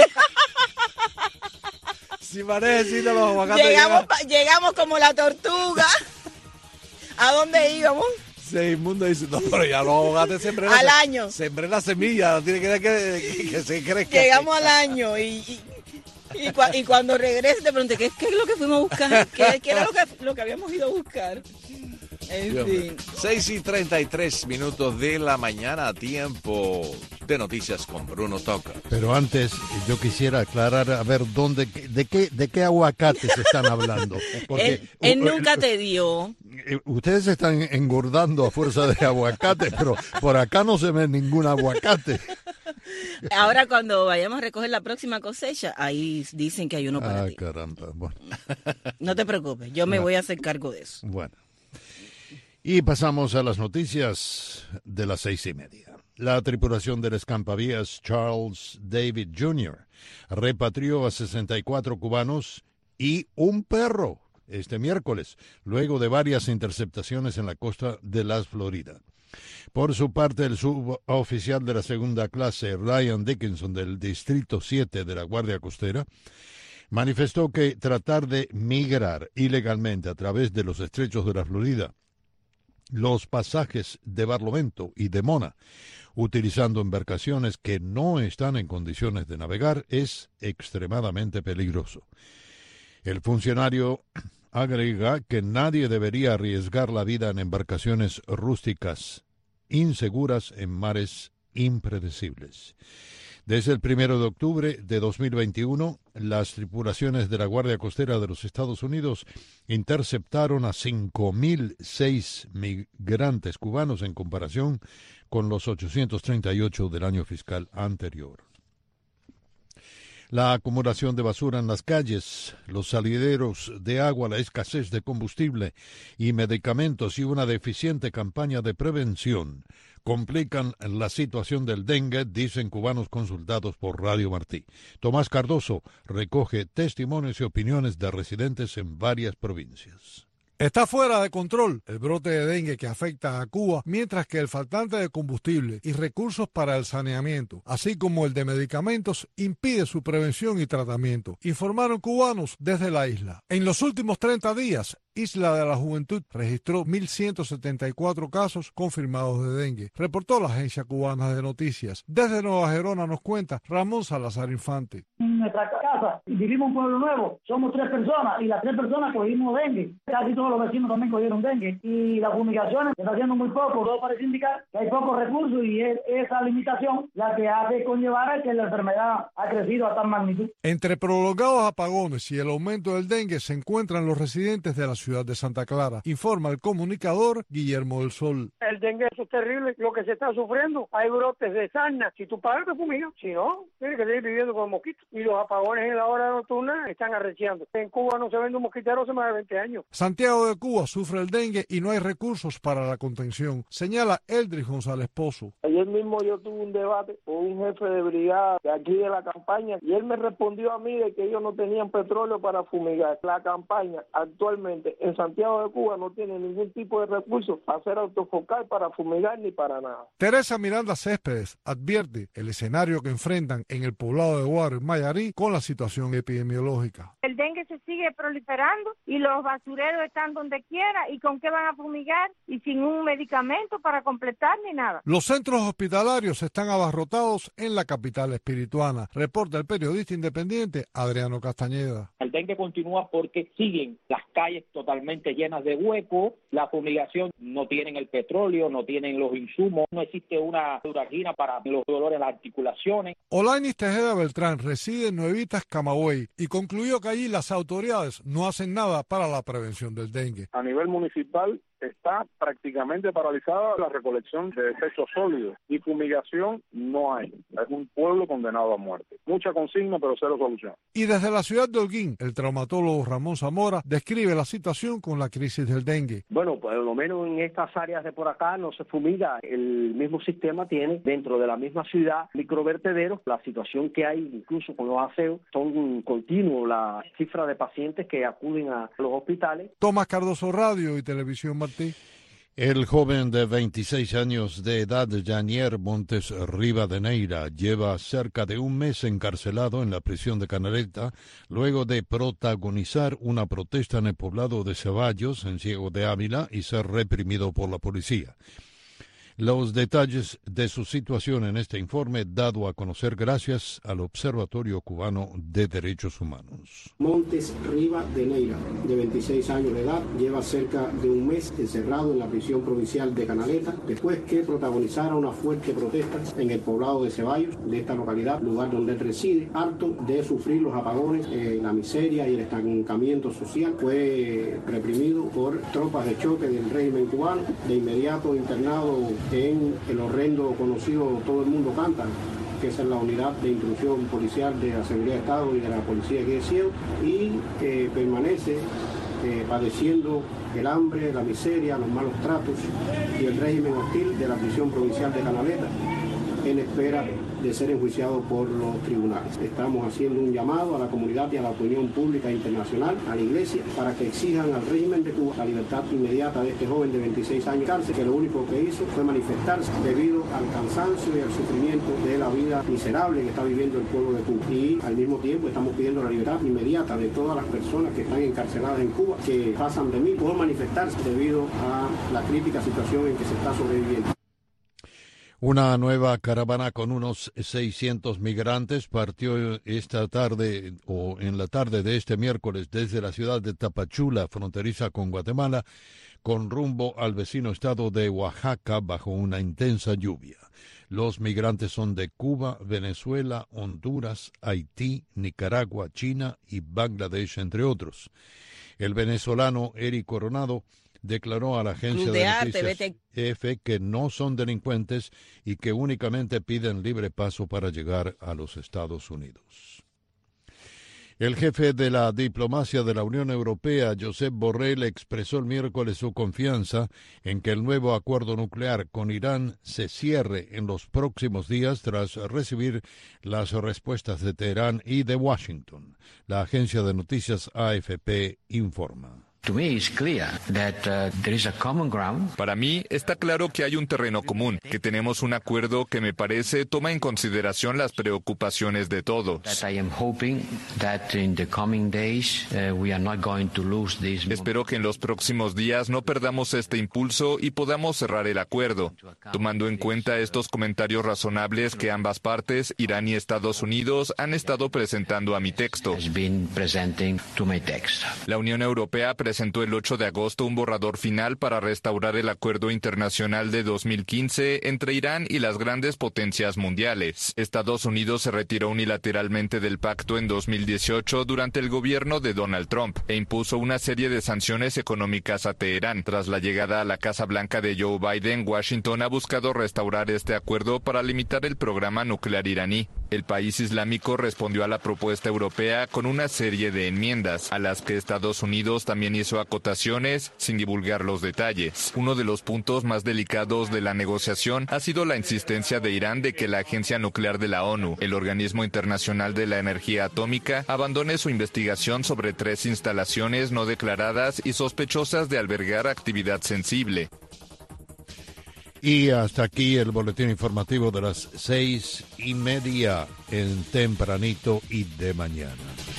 Si manejas los aguacates. Llegamos, pa, llegamos como la tortuga. ¿A dónde íbamos? Segismundo dice, no, pero ya los aguacates sembré al la, año. Sembré la semilla, tiene que, que, que, que se crezca. Llegamos al año y, y, y, cua, y cuando regrese te pregunté, ¿qué, ¿qué es lo que fuimos a buscar? ¿Qué, qué era lo que, lo que habíamos ido a buscar? En Dios fin. Mío. seis y treinta y tres minutos de la mañana, tiempo de noticias con Bruno Toca. Pero antes yo quisiera aclarar a ver dónde, de qué, de qué aguacates están hablando. Porque él, él nunca te dio. Ustedes se están engordando a fuerza de aguacate, pero por acá no se ve ningún aguacate. Ahora cuando vayamos a recoger la próxima cosecha, ahí dicen que hay uno para ah, ti. Caramba. Bueno. No te preocupes, yo me bueno. voy a hacer cargo de eso. Bueno. Y pasamos a las noticias de las seis y media. La tripulación del escampavías Charles David junior repatrió a sesenta y cuatro cubanos y un perro este miércoles, luego de varias interceptaciones en la costa de las Florida. Por su parte, el suboficial de la segunda clase, Ryan Dickinson, del Distrito siete de la Guardia Costera, manifestó que tratar de migrar ilegalmente a través de los estrechos de la Florida, los pasajes de Barlovento y de Mona, utilizando embarcaciones que no están en condiciones de navegar, es extremadamente peligroso. El funcionario agrega que nadie debería arriesgar la vida en embarcaciones rústicas, inseguras en mares impredecibles. Desde el primero de octubre de dos mil veintiuno, las tripulaciones de la Guardia Costera de los Estados Unidos interceptaron a cinco mil seis migrantes cubanos en comparación con los ochocientos treinta y ocho del año fiscal anterior. La acumulación de basura en las calles, los salideros de agua, la escasez de combustible y medicamentos y una deficiente campaña de prevención complican la situación del dengue, dicen cubanos consultados por Radio Martí. Tomás Cardoso recoge testimonios y opiniones de residentes en varias provincias. Está fuera de control el brote de dengue que afecta a Cuba, mientras que el faltante de combustible y recursos para el saneamiento, así como el de medicamentos, impide su prevención y tratamiento, informaron cubanos desde la isla. En los últimos treinta días, Isla de la Juventud registró mil ciento setenta y cuatro casos confirmados de dengue, reportó la agencia cubana de noticias. Desde Nueva Gerona nos cuenta Ramón Salazar Infante. En nuestra casa vivimos un pueblo nuevo, somos tres personas y las tres personas cogimos dengue. Casi todos los vecinos también cogieron dengue y las fumigaciones se está haciendo muy poco. Todo parece indicar que hay pocos recursos y es esa limitación la que hace conllevar a que la enfermedad ha crecido a tal magnitud. Entre prolongados apagones y el aumento del dengue se encuentran los residentes de la ciudad de Santa Clara, informa el comunicador Guillermo del Sol. El dengue es terrible, lo que se está sufriendo, hay brotes de sarna, si tú pagas te fumigas, si no, tienes que seguir viviendo con mosquitos. Y los apagones en la hora nocturna están arreciando. En Cuba no se vende un mosquitero hace más de veinte años. Santiago de Cuba sufre el dengue y no hay recursos para la contención, señala Eldris González Pozo. Ayer mismo yo tuve un debate con un jefe de brigada de aquí de la campaña y él me respondió a mí de que ellos no tenían petróleo para fumigar. La campaña actualmente en Santiago de Cuba no tiene ningún tipo de recursos para hacer autofocal, para fumigar ni para nada. Teresa Miranda Céspedes advierte el escenario que enfrentan en el poblado de Guaro, en Mayarí, con la situación epidemiológica. El dengue se sigue proliferando y los basureros están donde quiera. ¿Y con qué van a fumigar? Y sin un medicamento para completar ni nada. Los centros hospitalarios están abarrotados en la capital espirituana, reporta el periodista independiente Adriano Castañeda. El dengue continúa porque siguen las calles totalmente llenas de huecos, la fumigación, no tienen el petróleo, no tienen los insumos, no existe una uragina para los dolores de las articulaciones. Olainis Tejeda Beltrán reside en Nuevitas, Camagüey, y concluyó que allí las autoridades no hacen nada para la prevención del dengue. A nivel municipal está prácticamente paralizada la recolección de desechos sólidos y fumigación no hay. Es un pueblo condenado a muerte. Mucha consigna, pero cero solución. Y desde la ciudad de Holguín, el traumatólogo Ramón Zamora describe la situación con la crisis del dengue. Bueno, por lo menos en estas áreas de por acá no se fumiga. El mismo sistema tiene dentro de la misma ciudad microvertederos. La situación que hay incluso con los aseos son continuos la cifra de pacientes que acuden a los hospitales. Tomás Cardoso, Radio y Televisión Martí. El joven de veintiséis años de edad, Yanier Montes Rivadeneira, lleva cerca de un mes encarcelado en la prisión de Canaleta luego de protagonizar una protesta en el poblado de Ceballos, en Ciego de Ávila, y ser reprimido por la policía. Los detalles de su situación en este informe dado a conocer gracias al Observatorio Cubano de Derechos Humanos. Montes Rivadeneira, de veintiséis años de edad, lleva cerca de un mes encerrado en la prisión provincial de Canaleta después que protagonizara una fuerte protesta en el poblado de Ceballos, de esta localidad, lugar donde él reside, harto de sufrir los apagones, eh, la miseria y el estancamiento social. Fue reprimido por tropas de choque del régimen cubano, de inmediato internado en el horrendo conocido Todo el Mundo Canta, que es la unidad de intrusión policial de la Seguridad de Estado y de la Policía aquí de Ciego, y eh, permanece eh, padeciendo el hambre, la miseria, los malos tratos y el régimen hostil de la prisión provincial de Canaleta, en espera de ser enjuiciado por los tribunales. Estamos haciendo un llamado a la comunidad y a la opinión pública internacional, a la Iglesia, para que exijan al régimen de Cuba la libertad inmediata de este joven de veintiséis años de cárcel, que lo único que hizo fue manifestarse debido al cansancio y al sufrimiento de la vida miserable que está viviendo el pueblo de Cuba. Y al mismo tiempo estamos pidiendo la libertad inmediata de todas las personas que están encarceladas en Cuba, que pasan de mí por manifestarse debido a la crítica situación en que se está sobreviviendo. Una nueva caravana con unos seiscientos migrantes partió esta tarde o en la tarde de este miércoles desde la ciudad de Tapachula, fronteriza con Guatemala, con rumbo al vecino estado de Oaxaca bajo una intensa lluvia. Los migrantes son de Cuba, Venezuela, Honduras, Haití, Nicaragua, China y Bangladesh, entre otros. El venezolano Eric Coronado declaró a la agencia de, de arte, noticias E F que no son delincuentes y que únicamente piden libre paso para llegar a los Estados Unidos. El jefe de la diplomacia de la Unión Europea, Josep Borrell, expresó el miércoles su confianza en que el nuevo acuerdo nuclear con Irán se cierre en los próximos días tras recibir las respuestas de Teherán y de Washington. La agencia de noticias A F P informa. Para mí está claro que hay un terreno común, que tenemos un acuerdo que me parece toma en consideración las preocupaciones de todos. Espero que en los próximos días no perdamos este impulso y podamos cerrar el acuerdo, tomando en cuenta estos comentarios razonables que ambas partes, Irán y Estados Unidos, han estado presentando a mi texto. La Unión Europea presentó presentó el ocho de agosto un borrador final para restaurar el acuerdo internacional de dos mil quince entre Irán y las grandes potencias mundiales. Estados Unidos se retiró unilateralmente del pacto en dos mil dieciocho durante el gobierno de Donald Trump e impuso una serie de sanciones económicas a Teherán. Tras la llegada a la Casa Blanca de Joe Biden, Washington ha buscado restaurar este acuerdo para limitar el programa nuclear iraní. El país islámico respondió a la propuesta europea con una serie de enmiendas, a las que Estados Unidos también hizo acotaciones sin divulgar los detalles. Uno de los puntos más delicados de la negociación ha sido la insistencia de Irán de que la Agencia Nuclear de la ONU, el Organismo Internacional de la Energía Atómica, abandone su investigación sobre tres instalaciones no declaradas y sospechosas de albergar actividad sensible. Y hasta aquí el boletín informativo de las seis y media en Tempranito y de Mañana.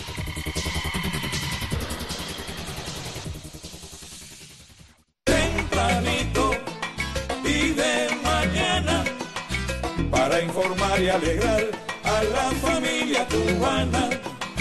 Tempranito y de mañana, para informar y alegrar a la familia cubana.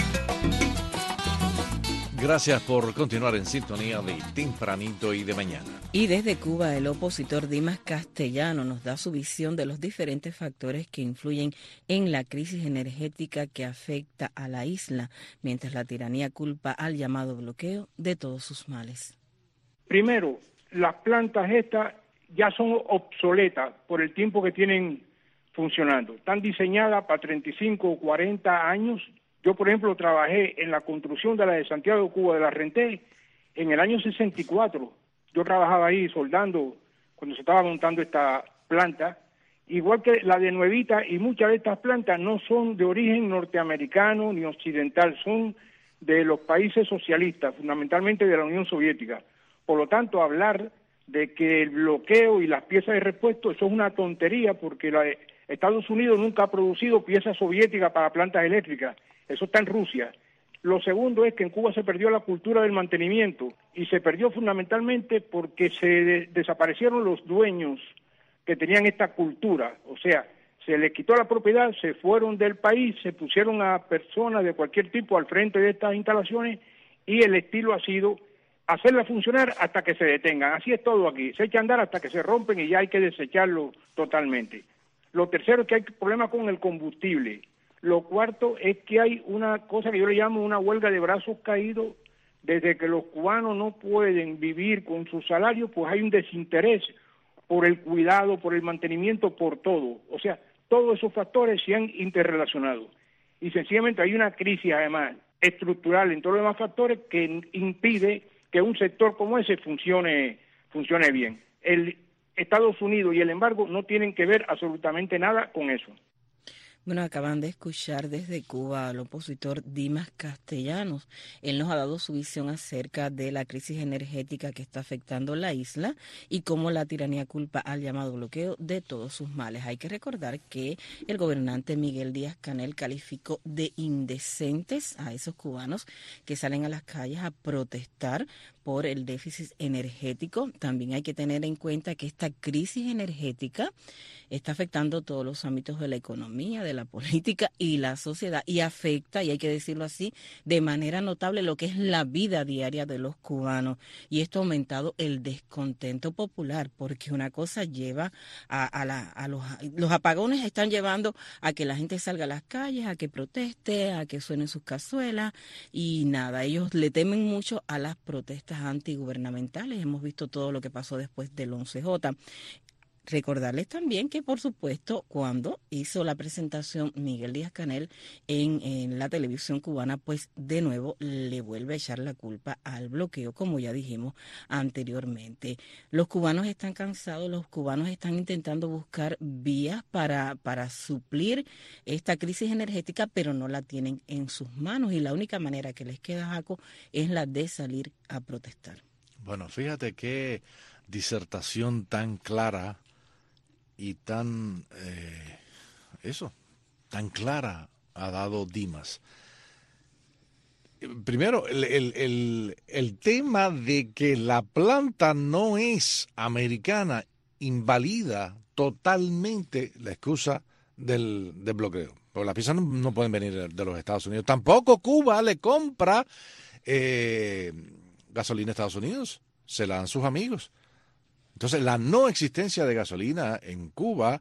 Gracias por continuar en sintonía de Tempranito y de Mañana. Y desde Cuba, el opositor Dimas Castellano nos da su visión de los diferentes factores que influyen en la crisis energética que afecta a la isla, mientras la tiranía culpa al llamado bloqueo de todos sus males. Primero, las plantas estas ya son obsoletas por el tiempo que tienen funcionando. Están diseñadas para treinta y cinco o cuarenta años. Yo, por ejemplo, trabajé en la construcción de la de Santiago de Cuba, de la Renté, en el año sesenta y cuatro. Yo trabajaba ahí soldando cuando se estaba montando esta planta. Igual que la de Nuevita, y muchas de estas plantas no son de origen norteamericano ni occidental, son de los países socialistas, fundamentalmente de la Unión Soviética. Por lo tanto, hablar de que el bloqueo y las piezas de repuesto, eso es una tontería, porque la de Estados Unidos nunca ha producido piezas soviéticas para plantas eléctricas. Eso está en Rusia. Lo segundo es que en Cuba se perdió la cultura del mantenimiento y se perdió fundamentalmente porque se de- desaparecieron los dueños que tenían esta cultura. O sea, se les quitó la propiedad, se fueron del país, se pusieron a personas de cualquier tipo al frente de estas instalaciones y el estilo ha sido hacerla funcionar hasta que se detengan. Así es todo aquí. Se echa a andar hasta que se rompen y ya hay que desecharlo totalmente. Lo tercero es que hay problemas con el combustible. Lo cuarto es que hay una cosa que yo le llamo una huelga de brazos caídos. Desde que los cubanos no pueden vivir con su salario, pues hay un desinterés por el cuidado, por el mantenimiento, por todo. O sea, todos esos factores se han interrelacionado. Y sencillamente hay una crisis, además, estructural en todos los demás factores que impide que un sector como ese funcione, funcione bien. El Estados Unidos y el embargo no tienen que ver absolutamente nada con eso. Bueno, acaban de escuchar desde Cuba al opositor Dimas Castellanos. Él nos ha dado su visión acerca de la crisis energética que está afectando la isla y cómo la tiranía culpa al llamado bloqueo de todos sus males. Hay que recordar que el gobernante Miguel Díaz-Canel calificó de indecentes a esos cubanos que salen a las calles a protestar por el déficit energético. También hay que tener en cuenta que esta crisis energética está afectando todos los ámbitos de la economía, de la política y la sociedad, y afecta, y hay que decirlo así, de manera notable lo que es la vida diaria de los cubanos. Y esto ha aumentado el descontento popular, porque una cosa lleva a, a, la, a los, los apagones están llevando a que la gente salga a las calles, a que proteste, a que suenen sus cazuelas, y nada, ellos le temen mucho a las protestas antigubernamentales. Hemos visto todo lo que pasó después del once jota. Recordarles también que, por supuesto, cuando hizo la presentación Miguel Díaz-Canel en, en la televisión cubana, pues de nuevo le vuelve a echar la culpa al bloqueo, como ya dijimos anteriormente. Los cubanos están cansados, los cubanos están intentando buscar vías para, para suplir esta crisis energética, pero no la tienen en sus manos, y la única manera que les queda, Jaco, es la de salir a protestar. Bueno, fíjate qué disertación tan clara y tan, eh, eso, tan clara ha dado Dimas. Primero, el, el, el, el tema de que la planta no es americana invalida totalmente la excusa del, del bloqueo. Porque las piezas no, no pueden venir de los Estados Unidos. Tampoco Cuba le compra eh, gasolina a Estados Unidos. Se la dan sus amigos. Entonces, la no existencia de gasolina en Cuba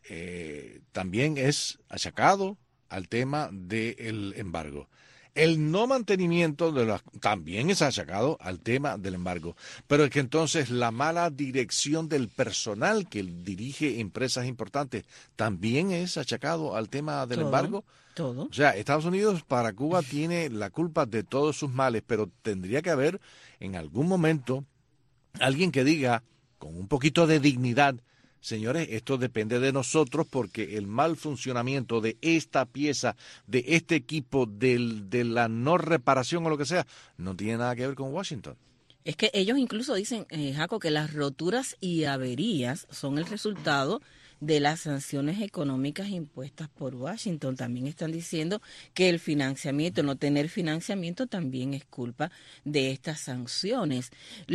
eh, también es achacado al tema del embargo. El no mantenimiento de las también es achacado al tema del embargo. Pero es que entonces la mala dirección del personal que dirige empresas importantes también es achacado al tema del todo, embargo. Todo. O sea, Estados Unidos para Cuba tiene la culpa de todos sus males, pero tendría que haber en algún momento alguien que diga, con un poquito de dignidad, señores, esto depende de nosotros porque el mal funcionamiento de esta pieza, de este equipo, del, de la no reparación o lo que sea, no tiene nada que ver con Washington. Es que ellos incluso dicen, eh, Jaco, que las roturas y averías son el resultado de las sanciones económicas impuestas por Washington. También están diciendo que el financiamiento, no tener financiamiento, también es culpa de estas sanciones.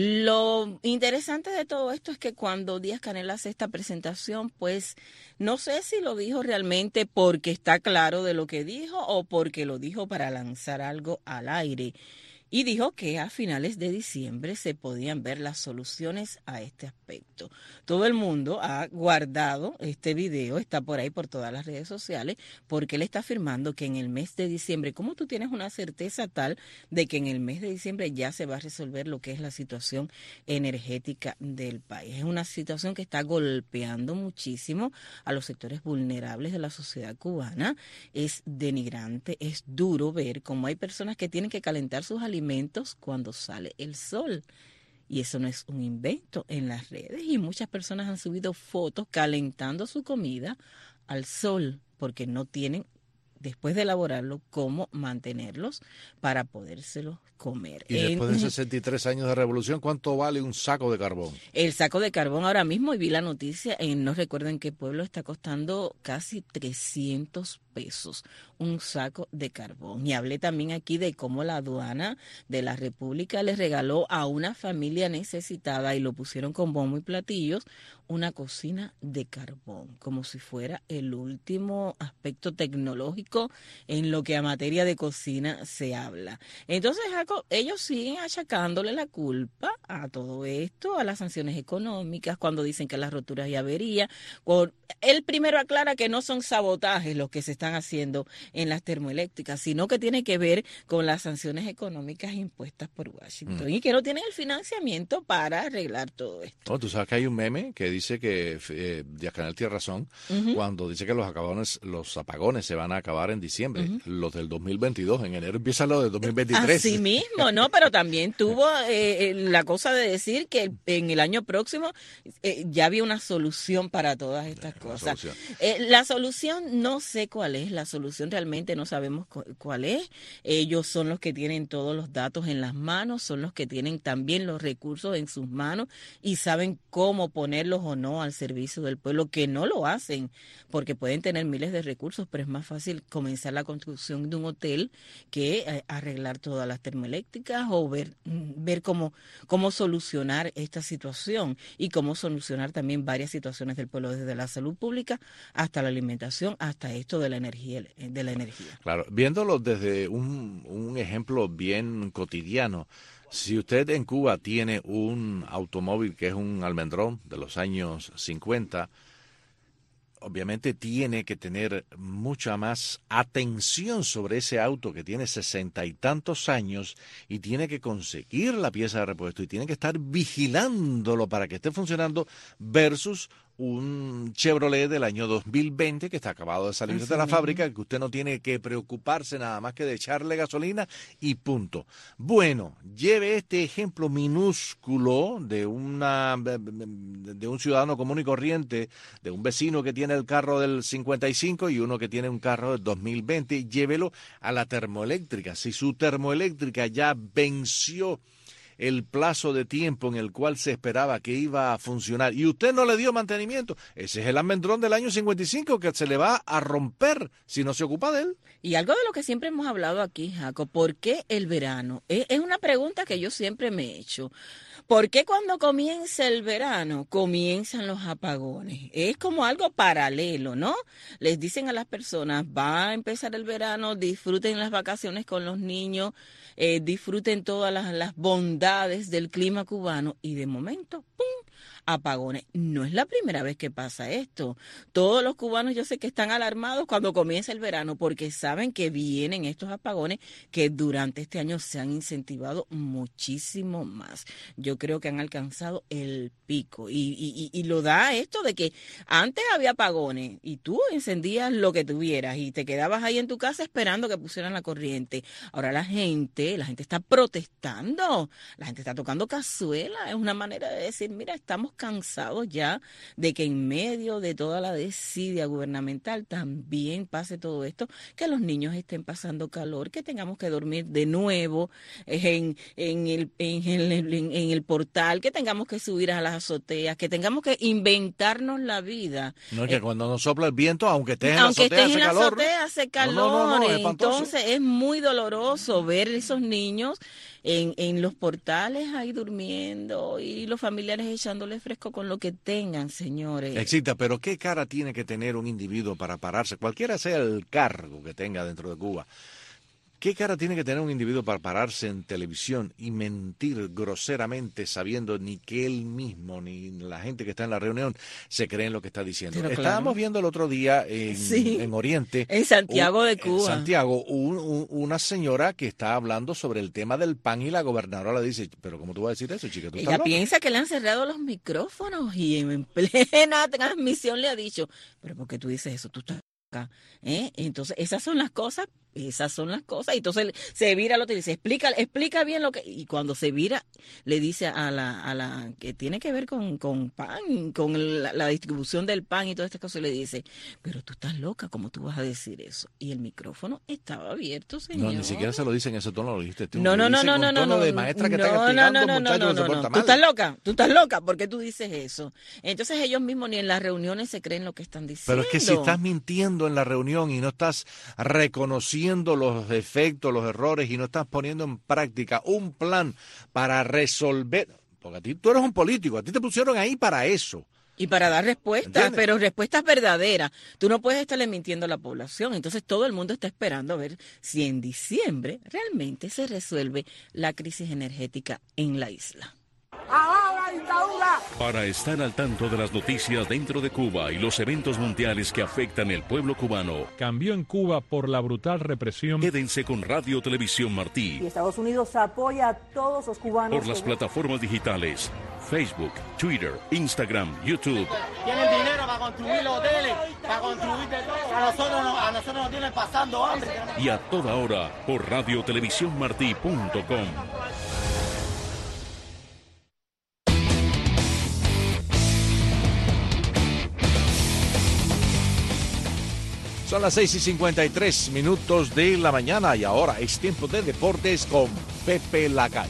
Lo interesante de todo esto es que cuando Díaz-Canel hace esta presentación, pues no sé si lo dijo realmente porque está claro de lo que dijo o porque lo dijo para lanzar algo al aire. Y dijo que a finales de diciembre se podían ver las soluciones a este aspecto. Todo el mundo ha guardado este video, está por ahí por todas las redes sociales, porque él está afirmando que en el mes de diciembre, ¿cómo tú tienes una certeza tal de que en el mes de diciembre ya se va a resolver lo que es la situación energética del país? Es una situación que está golpeando muchísimo a los sectores vulnerables de la sociedad cubana. Es denigrante, es duro ver cómo hay personas que tienen que calentar sus alimentos cuando sale el sol. Y eso no es un invento en las redes. Y muchas personas han subido fotos calentando su comida al sol porque no tienen, después de elaborarlo, cómo mantenerlos para podérselos comer. Y después de sesenta y tres años de revolución, ¿cuánto vale un saco de carbón? El saco de carbón ahora mismo, y vi la noticia, en, no recuerdo en qué pueblo, está costando casi trescientos pesos un saco de carbón. Y hablé también aquí de cómo la aduana de la República les regaló a una familia necesitada, y lo pusieron con bombo y platillos, una cocina de carbón, como si fuera el último aspecto tecnológico en lo que a materia de cocina se habla. Entonces, Jaco, ellos siguen achacándole la culpa a todo esto, a las sanciones económicas, cuando dicen que las roturas y averías. Por, él primero aclara que no son sabotajes los que se están haciendo en las termoeléctricas, sino que tiene que ver con las sanciones económicas impuestas por Washington, mm. y que no tienen el financiamiento para arreglar todo esto. Oh, tú sabes que hay un meme que dice que eh, Díaz-Canel tiene razón uh-huh. cuando dice que los apagones, los apagones se van a acabar acabar en diciembre. Uh-huh. Los del dos mil veintidós, en enero empieza lo del dos mil veintitrés. Así mismo, ¿no? Pero también tuvo eh, la cosa de decir que en el año próximo eh, ya había una solución para todas estas cosas. Solución. Eh, la solución no sé cuál es, la solución realmente no sabemos cu- cuál es. Ellos son los que tienen todos los datos en las manos, son los que tienen también los recursos en sus manos y saben cómo ponerlos o no al servicio del pueblo, que no lo hacen, porque pueden tener miles de recursos, pero es más fácil comenzar la construcción de un hotel que eh, arreglar todas las termoeléctricas o ver, ver cómo, cómo solucionar esta situación y cómo solucionar también varias situaciones del pueblo, desde la salud pública hasta la alimentación, hasta esto de la energía. De la energía. Claro, viéndolo desde un, un ejemplo bien cotidiano, si usted en Cuba tiene un automóvil que es un almendrón de los años cincuenta, obviamente tiene que tener mucha más atención sobre ese auto que tiene sesenta y tantos años y tiene que conseguir la pieza de repuesto y tiene que estar vigilándolo para que esté funcionando versus un Chevrolet del año dos mil veinte que está acabado de salir Así de la mismo. fábrica, que usted no tiene que preocuparse nada más que de echarle gasolina y punto. Bueno, lleve este ejemplo minúsculo de una de un ciudadano común y corriente, de un vecino que tiene el carro del cincuenta y cinco y uno que tiene un carro del dos mil veinte, llévelo a la termoeléctrica. Si su termoeléctrica ya venció el plazo de tiempo en el cual se esperaba que iba a funcionar y usted no le dio mantenimiento, ese es el almendrón del año cincuenta y cinco que se le va a romper si no se ocupa de él. Y algo de lo que siempre hemos hablado aquí, Jaco, ¿por qué el verano? Es, es una pregunta que yo siempre me he hecho. ¿Por qué cuando comienza el verano comienzan los apagones? Es como algo paralelo, ¿no? Les dicen a las personas, va a empezar el verano, disfruten las vacaciones con los niños, eh, disfruten todas las, las bondades del clima cubano y de momento, ¡pum!, apagones. No es la primera vez que pasa esto. Todos los cubanos yo sé que están alarmados cuando comienza el verano porque saben que vienen estos apagones que durante este año se han incentivado muchísimo más. Yo creo que han alcanzado el pico y, y, y lo da esto de que antes había apagones y tú encendías lo que tuvieras y te quedabas ahí en tu casa esperando que pusieran la corriente. Ahora la gente, la gente está protestando, la gente está tocando cazuela. Es una manera de decir, mira, estamos cansados ya de que en medio de toda la desidia gubernamental también pase todo esto, que los niños estén pasando calor, que tengamos que dormir de nuevo en, en, el, en, el, en, en el portal, que tengamos que subir a las azoteas, que tengamos que inventarnos la vida. No, es que eh, cuando nos sopla el viento, aunque estés en la azotea, hace en calor. azotea hace calor. No, no, no, no, es entonces es muy doloroso ver esos niños en, en los portales ahí durmiendo y los familiares echándole fresco con lo que tengan, señores. Excita, pero ¿qué cara tiene que tener un individuo para pararse, cualquiera sea el cargo que tenga dentro de Cuba? ¿Qué cara tiene que tener un individuo para pararse en televisión y mentir groseramente sabiendo ni que él mismo ni la gente que está en la reunión se creen lo que está diciendo? Pero Estábamos claro. viendo el otro día en, sí, en Oriente. En Santiago un, de Cuba. En Santiago, un, un, una señora que está hablando sobre el tema del pan y la gobernadora le dice, pero ¿cómo tú vas a decir eso, chica? ¿Tú Ella piensa que le han cerrado los micrófonos y en plena transmisión le ha dicho, pero ¿por qué tú dices eso? Tú estás acá. ¿Eh? Entonces, esas son las cosas. Esas son las cosas. Y entonces se vira al otro y dice, explica, explica bien lo que... Y cuando se vira, le dice a la, a la que tiene que ver con, con pan, con el, la, la distribución del pan y todas estas cosas, le dice, pero tú estás loca, ¿cómo tú vas a decir eso? Y el micrófono estaba abierto, señor. No, ni siquiera se lo dice en ese tono, lo dijiste tú. No, no, no, no, no, no, no. de maestra que no, está castigando no, no, un muchacho no, no, que se no, porta no. mal. Tú estás loca, tú estás loca, ¿por qué tú dices eso? Entonces ellos mismos ni en las reuniones se creen lo que están diciendo. Pero es que si estás mintiendo en la reunión y no estás reconociendo los efectos, los errores y no estás poniendo en práctica un plan para resolver, porque a ti tú eres un político, a ti te pusieron ahí para eso. Y para dar respuestas, ¿entiendes? Pero respuestas verdaderas. Tú no puedes estarle mintiendo a la población. Entonces todo el mundo está esperando a ver si en diciembre realmente se resuelve la crisis energética en la isla. ¡Abajo la dictadura! Para estar al tanto de las noticias dentro de Cuba y los eventos mundiales que afectan el pueblo cubano, cambió en Cuba por la brutal represión. Quédense con Radio Televisión Martí. Y Estados Unidos apoya a todos los cubanos. Por las que... plataformas digitales, Facebook, Twitter, Instagram, YouTube. Tienen dinero para construir los hoteles, para construir de todo. A nosotros, no, a nosotros nos tienen pasando hambre. Y a toda hora por radio televisión martí punto com. Son las seis y cincuenta y tres minutos de la mañana y ahora es tiempo de deportes con Pepe Lacalle.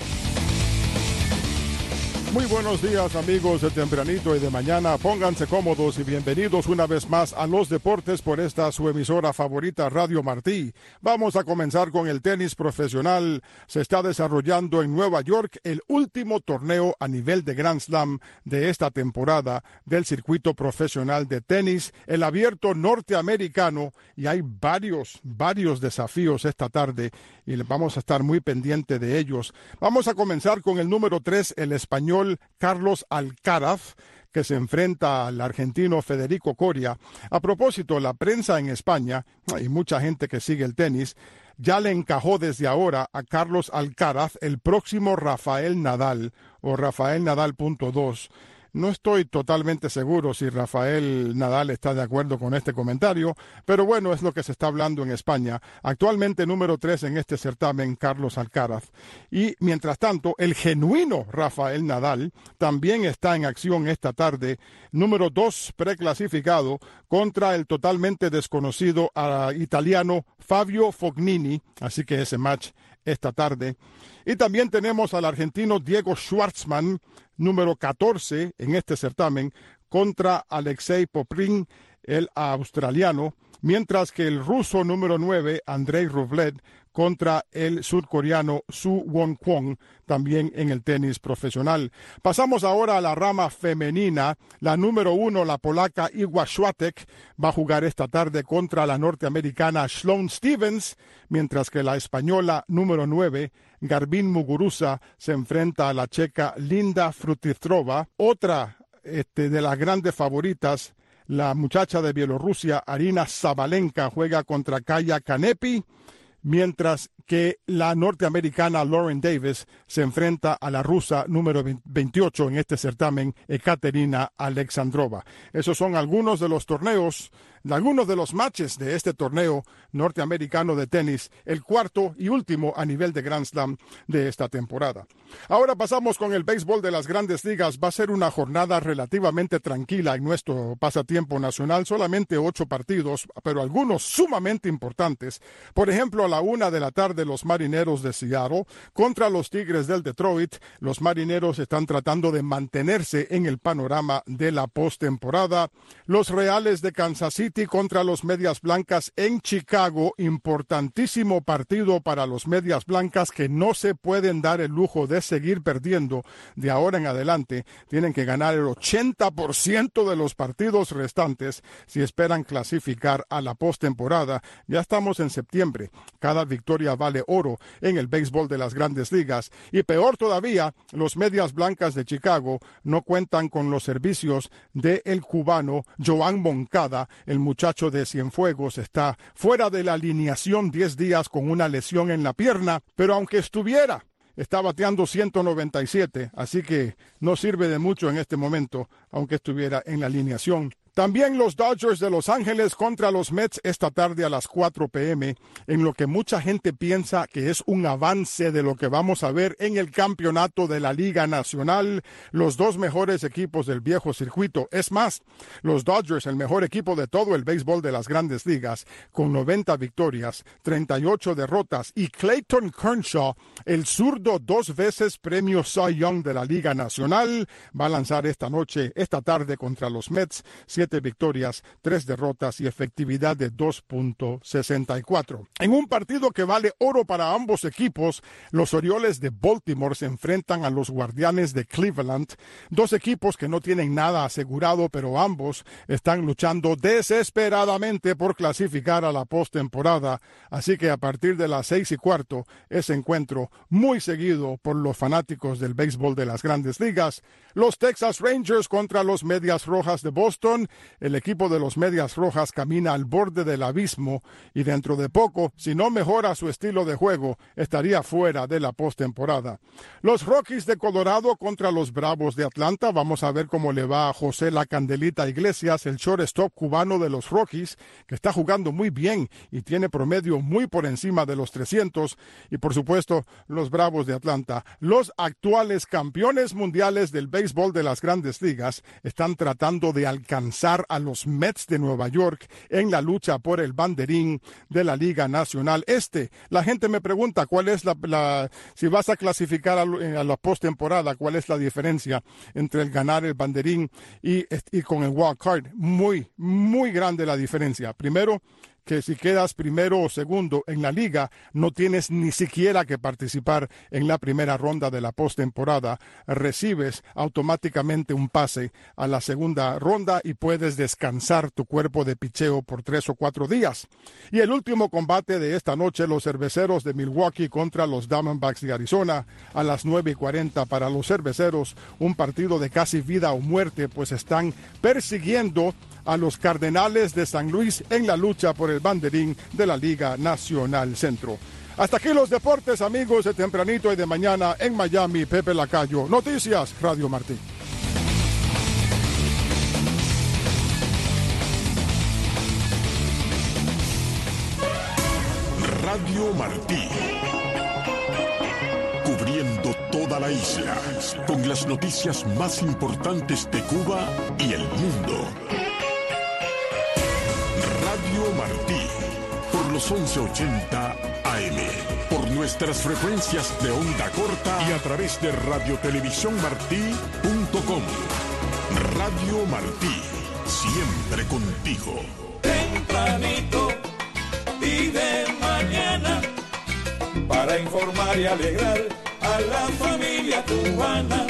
Muy buenos días amigos de tempranito y de mañana, pónganse cómodos y bienvenidos una vez más a los deportes por esta su emisora favorita Radio Martí. Vamos a comenzar con el tenis profesional. Se está desarrollando en Nueva York el último torneo a nivel de Grand Slam de esta temporada del circuito profesional de tenis, el abierto norteamericano, y hay varios, varios desafíos esta tarde y vamos a estar muy pendientes de ellos. Vamos a comenzar con el número tres, el español Carlos Alcaraz, que se enfrenta al argentino Federico Coria. A propósito, la prensa en España y mucha gente que sigue el tenis ya le encajó desde ahora a Carlos Alcaraz el próximo Rafael Nadal o Rafael Nadal punto dos. No estoy totalmente seguro si Rafael Nadal está de acuerdo con este comentario, pero bueno, es lo que se está hablando en España. Actualmente número tres en este certamen, Carlos Alcaraz. Y mientras tanto, el genuino Rafael Nadal también está en acción esta tarde, número dos preclasificado contra el totalmente desconocido uh, italiano Fabio Fognini, así que ese match esta tarde. Y también tenemos al argentino Diego Schwartzman, número catorce en este certamen, contra Alexei Poprin, el australiano, mientras que el ruso número nueve, Andrei Rublev, contra el surcoreano Su Won Kwon, también en el tenis profesional. Pasamos ahora a la rama femenina. La número uno, la polaca Iga Świątek, va a jugar esta tarde contra la norteamericana Sloane Stevens, mientras que la española número nueve, Garbiñe Muguruza, se enfrenta a la checa Linda Fruhvirtova. Otra este, de las grandes favoritas, la muchacha de Bielorrusia, Arina Sabalenka, juega contra Kaya Kanepi, mientras que la norteamericana Lauren Davis se enfrenta a la rusa número veintiocho en este certamen, Ekaterina Alexandrova. Esos son algunos de los torneos, algunos de los matches de este torneo norteamericano de tenis, el cuarto y último a nivel de Grand Slam de esta temporada. Ahora pasamos con el béisbol de las Grandes Ligas. Va a ser una jornada relativamente tranquila en nuestro pasatiempo nacional, solamente ocho partidos, pero algunos sumamente importantes. Por ejemplo, a la una de la tarde, los Marineros de Seattle contra los Tigres del Detroit. Los Marineros están tratando de mantenerse en el panorama de la postemporada. Los Reales de Kansas City contra los Medias Blancas en Chicago. Importantísimo partido para los Medias Blancas, que no se pueden dar el lujo de seguir perdiendo de ahora en adelante. Tienen que ganar el ochenta por ciento de los partidos restantes si esperan clasificar a la postemporada. Ya estamos en septiembre. Cada victoria vale oro en el béisbol de las Grandes Ligas. Y peor todavía, los Medias Blancas de Chicago no cuentan con los servicios del cubano Joan Moncada. El muchacho de Cienfuegos está fuera de la alineación diez días con una lesión en la pierna, pero aunque estuviera, está bateando ciento noventa y siete, así que no sirve de mucho en este momento, aunque estuviera en la alineación. También los Dodgers de Los Ángeles contra los Mets esta tarde a las cuatro p m, en lo que mucha gente piensa que es un avance de lo que vamos a ver en el campeonato de la Liga Nacional. Los dos mejores equipos del viejo circuito. Es más, los Dodgers, el mejor equipo de todo el béisbol de las Grandes Ligas, con noventa victorias, treinta y ocho derrotas, y Clayton Kershaw, el zurdo dos veces premio Cy Young de la Liga Nacional, va a lanzar esta noche, esta tarde contra los Mets, siete victorias, tres derrotas y efectividad de dos punto sesenta y cuatro. En un partido que vale oro para ambos equipos, los Orioles de Baltimore se enfrentan a los Guardianes de Cleveland, dos equipos que no tienen nada asegurado, pero ambos están luchando desesperadamente por clasificar a la postemporada. Así que a partir de las seis y cuarto, ese encuentro muy seguido por los fanáticos del béisbol de las Grandes Ligas. Los Texas Rangers contra los Medias Rojas de Boston. El equipo de los Medias Rojas camina al borde del abismo y dentro de poco, si no mejora su estilo de juego, estaría fuera de la postemporada. Los Rockies de Colorado contra los Bravos de Atlanta. Vamos a ver cómo le va a José La Candelita Iglesias, el shortstop cubano de los Rockies, que está jugando muy bien y tiene promedio muy por encima de los trescientos. Y por supuesto, los Bravos de Atlanta, los actuales campeones mundiales del béisbol de las Grandes Ligas, están tratando de alcanzar a los Mets de Nueva York en la lucha por el banderín de la Liga Nacional Este. La gente me pregunta cuál es la, la si vas a clasificar a, a la postemporada, cuál es la diferencia entre el ganar el banderín y, y con el wild card. Muy, muy grande la diferencia. Primero, que si quedas primero o segundo en la liga, no tienes ni siquiera que participar en la primera ronda de la postemporada. Recibes automáticamente un pase a la segunda ronda y puedes descansar tu cuerpo de picheo por tres o cuatro días. Y el último combate de esta noche, los Cerveceros de Milwaukee contra los Diamondbacks de Arizona, a las nueve y cuarenta para los Cerveceros, un partido de casi vida o muerte, pues están persiguiendo a los Cardenales de San Luis en la lucha por el banderín de la Liga Nacional Centro. Hasta aquí los deportes, amigos, de tempranito y de mañana en Miami. Pepe Lacayo, Noticias Radio Martí. Radio Martí. Cubriendo toda la isla, con las noticias más importantes de Cuba y el mundo. Radio Martí, por los once ochenta A M, por nuestras frecuencias de onda corta y a través de radiotelevisiónmartí punto com. Radio Martí, siempre contigo. Tempranito y de mañana, para informar y alegrar a la familia cubana.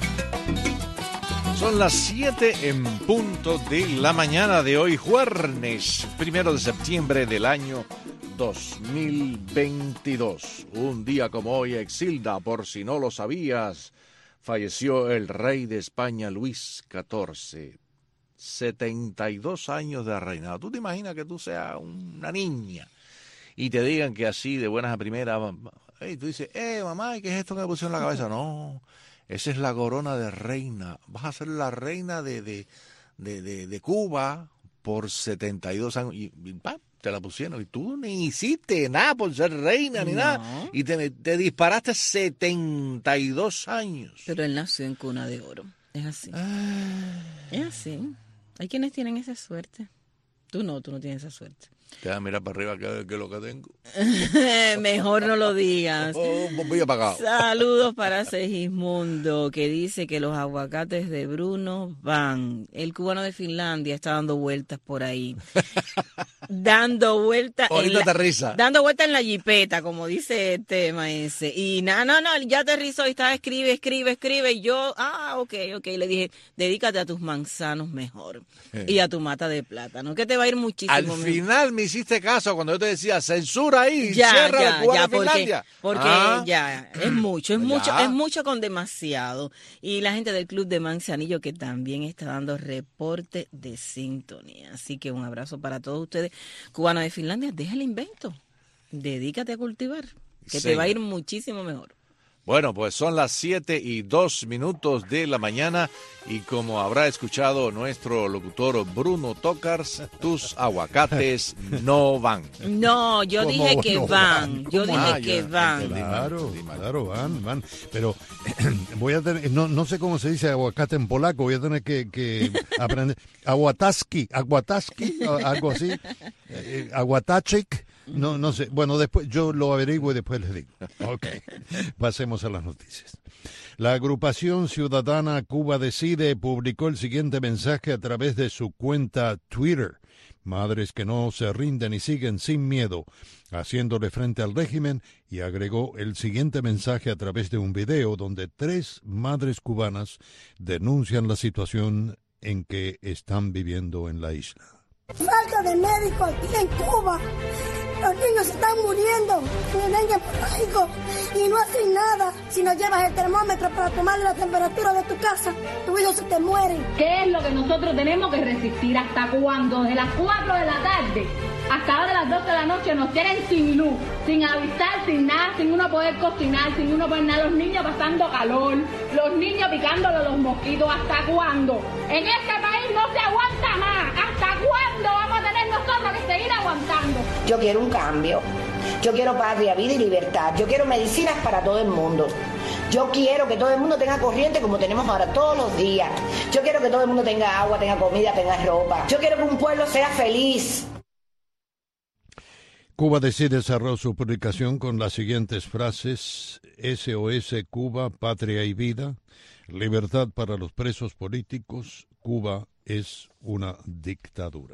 Son las siete en punto de la mañana de hoy, jueves, primero de septiembre del año dos mil veintidós. Un día como hoy, Exilda, por si no lo sabías, falleció el rey de España, Luis catorce. setenta y dos años de reinado. ¿Tú te imaginas que tú seas una niña y te digan que así, de buenas a primeras, hey, tú dices, eh, mamá, ¿qué es esto que me pusieron en la cabeza? No, esa es la corona de reina. Vas a ser la reina de, de, de, de, de Cuba por setenta y dos años. Y, y ¡pam!, te la pusieron. Y tú ni hiciste nada por ser reina ni no. nada. Y te, te disparaste setenta y dos años. Pero él nació en cuna de oro. Es así. Ah. Es así. Hay quienes tienen esa suerte. Tú no, tú no tienes esa suerte. Te vas a mirar para arriba, que, que es lo que tengo. Mejor no lo digas. Oh, un bombillo apagado. Saludos para Segismundo, que dice que los aguacates de Bruno van. El cubano de Finlandia está dando vueltas por ahí. dando vueltas. Ahorita aterriza. Dando vueltas en la jipeta, como dice el tema ese. Y nada, no, no, ya aterrizó y estaba, escribe, escribe, escribe. Y yo, ah, ok, ok. Le dije, dedícate a tus manzanos mejor. Eh. Y a tu mata de plátano, que te va a ir muchísimo. Al mejor. final me hiciste caso cuando yo te decía, censura ahí, ya, cierra ya, la Cubana ya, de Finlandia. Porque, porque ah. ya, es mucho, es ya. mucho, es mucho con demasiado. Y la gente del Club de Manzanillo que también está dando reporte de sintonía. Así que un abrazo para todos ustedes. Cubano de Finlandia, deja el invento. Dedícate a cultivar, que sí. te va a ir muchísimo mejor. Bueno, pues son las siete y dos minutos de la mañana y como habrá escuchado nuestro locutor Bruno Tocars, tus aguacates no van. No, yo dije que no van. van. Yo dije ah, que ya, van. Claro, claro, van, van. Pero voy a tener, no, no sé cómo se dice aguacate en polaco, voy a tener que, que aprender. Aguataski, aguataski, algo así. Eh, aguatachik. No, no sé. Bueno, después yo lo averiguo y después les digo. Ok. Pasemos a las noticias. La agrupación ciudadana Cuba Decide publicó el siguiente mensaje a través de su cuenta Twitter. Madres que no se rinden y siguen sin miedo, haciéndole frente al régimen, y agregó el siguiente mensaje a través de un video donde tres madres cubanas denuncian la situación en que están viviendo en la isla. Falta de médicos aquí en Cuba. Los niños se están muriendo de dengue hemorrágico y no hacen nada. Si no llevas el termómetro para tomarle la temperatura de tu casa, tus hijos se te mueren. ¿Qué es lo que nosotros tenemos que resistir? ¿Hasta cuándo? Desde las cuatro de la tarde hasta ahora las doce de la noche nos tienen sin luz, sin avisar, sin nada, sin uno poder cocinar, sin uno poder nada. Los niños pasando calor, los niños picándole los mosquitos. ¿Hasta cuándo? En este país no se aguanta más. ¿Hasta cuándo vamos a tener nosotros que seguir aguantando? Yo quiero un cambio. Yo quiero patria, vida y libertad. Yo quiero medicinas para todo el mundo. Yo quiero que todo el mundo tenga corriente como tenemos ahora todos los días. Yo quiero que todo el mundo tenga agua, tenga comida, tenga ropa. Yo quiero que un pueblo sea feliz. Cuba Decide cerró su publicación con las siguientes frases: S O S Cuba, patria y vida, libertad para los presos políticos, Cuba es una dictadura.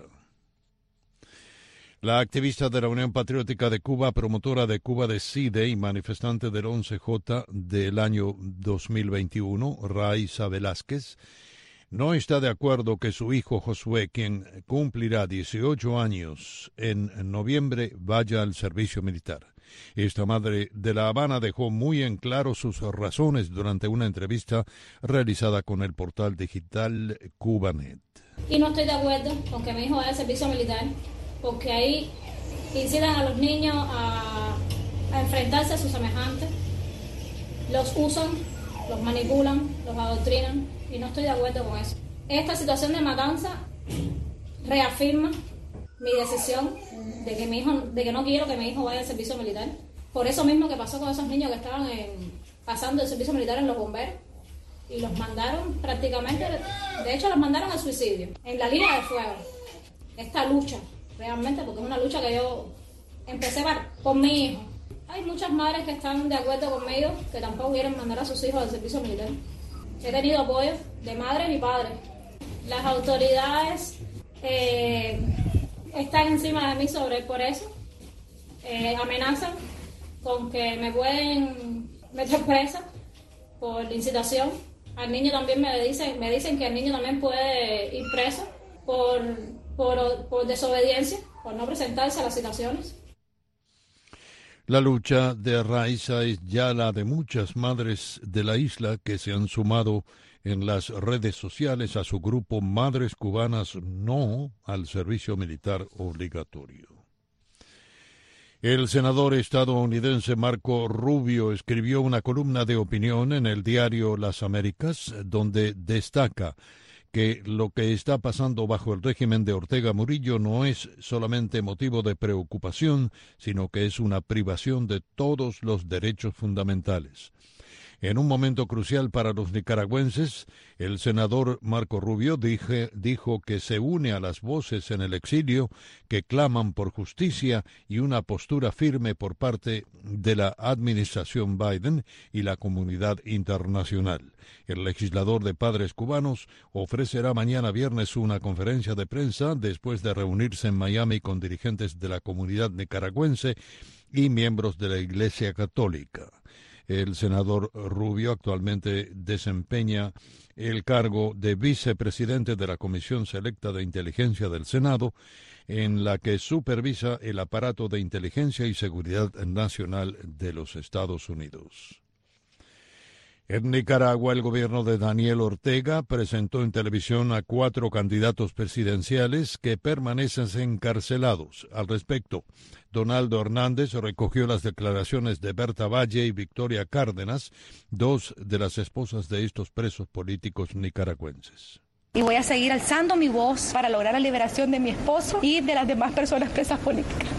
La activista de la Unión Patriótica de Cuba, promotora de Cuba Decide y manifestante del once J del año dos mil veintiuno, Raiza Velázquez, no está de acuerdo que su hijo Josué, quien cumplirá dieciocho años en noviembre, vaya al servicio militar. Esta madre de La Habana dejó muy en claro sus razones durante una entrevista realizada con el portal digital Cubanet. Y no estoy de acuerdo con que mi hijo vaya al servicio militar, porque ahí incitan a los niños a, a enfrentarse a sus semejantes, los usan, los manipulan, los adoctrinan, y no estoy de acuerdo con eso. Esta situación de matanza reafirma mi decisión de que mi hijo, de que no quiero que mi hijo vaya al servicio militar. Por eso mismo que pasó con esos niños que estaban en, pasando el servicio militar en los bomberos, y los mandaron prácticamente, de hecho los mandaron al suicidio, en la línea de fuego. Esta lucha, realmente, porque es una lucha que yo empecé para, por mi hijo. Hay muchas madres que están de acuerdo conmigo, que tampoco quieren mandar a sus hijos al servicio militar. He tenido apoyo de madres y padres. Las autoridades eh, están encima de mí sobre por eso. Eh, amenazan con que me pueden meter presa por incitación. Al niño también me dicen, me dicen que el niño también puede ir preso por, por, por desobediencia, por no presentarse a las citaciones. La lucha de Raiza es ya la de muchas madres de la isla que se han sumado en las redes sociales a su grupo Madres Cubanas No al Servicio Militar Obligatorio. El senador estadounidense Marco Rubio escribió una columna de opinión en el diario Las Américas, donde destaca que lo que está pasando bajo el régimen de Ortega Murillo no es solamente motivo de preocupación, sino que es una privación de todos los derechos fundamentales. En un momento crucial para los nicaragüenses, el senador Marco Rubio dije, dijo que se une a las voces en el exilio que claman por justicia y una postura firme por parte de la administración Biden y la comunidad internacional. El legislador de Padres Cubanos ofrecerá mañana viernes una conferencia de prensa después de reunirse en Miami con dirigentes de la comunidad nicaragüense y miembros de la Iglesia Católica. El senador Rubio actualmente desempeña el cargo de vicepresidente de la Comisión Selecta de Inteligencia del Senado, en la que supervisa el aparato de inteligencia y seguridad nacional de los Estados Unidos. En Nicaragua, el gobierno de Daniel Ortega presentó en televisión a cuatro candidatos presidenciales que permanecen encarcelados. Al respecto, Donaldo Hernández recogió las declaraciones de Berta Valle y Victoria Cárdenas, dos de las esposas de estos presos políticos nicaragüenses. Y voy a seguir alzando mi voz para lograr la liberación de mi esposo y de las demás personas presas políticas.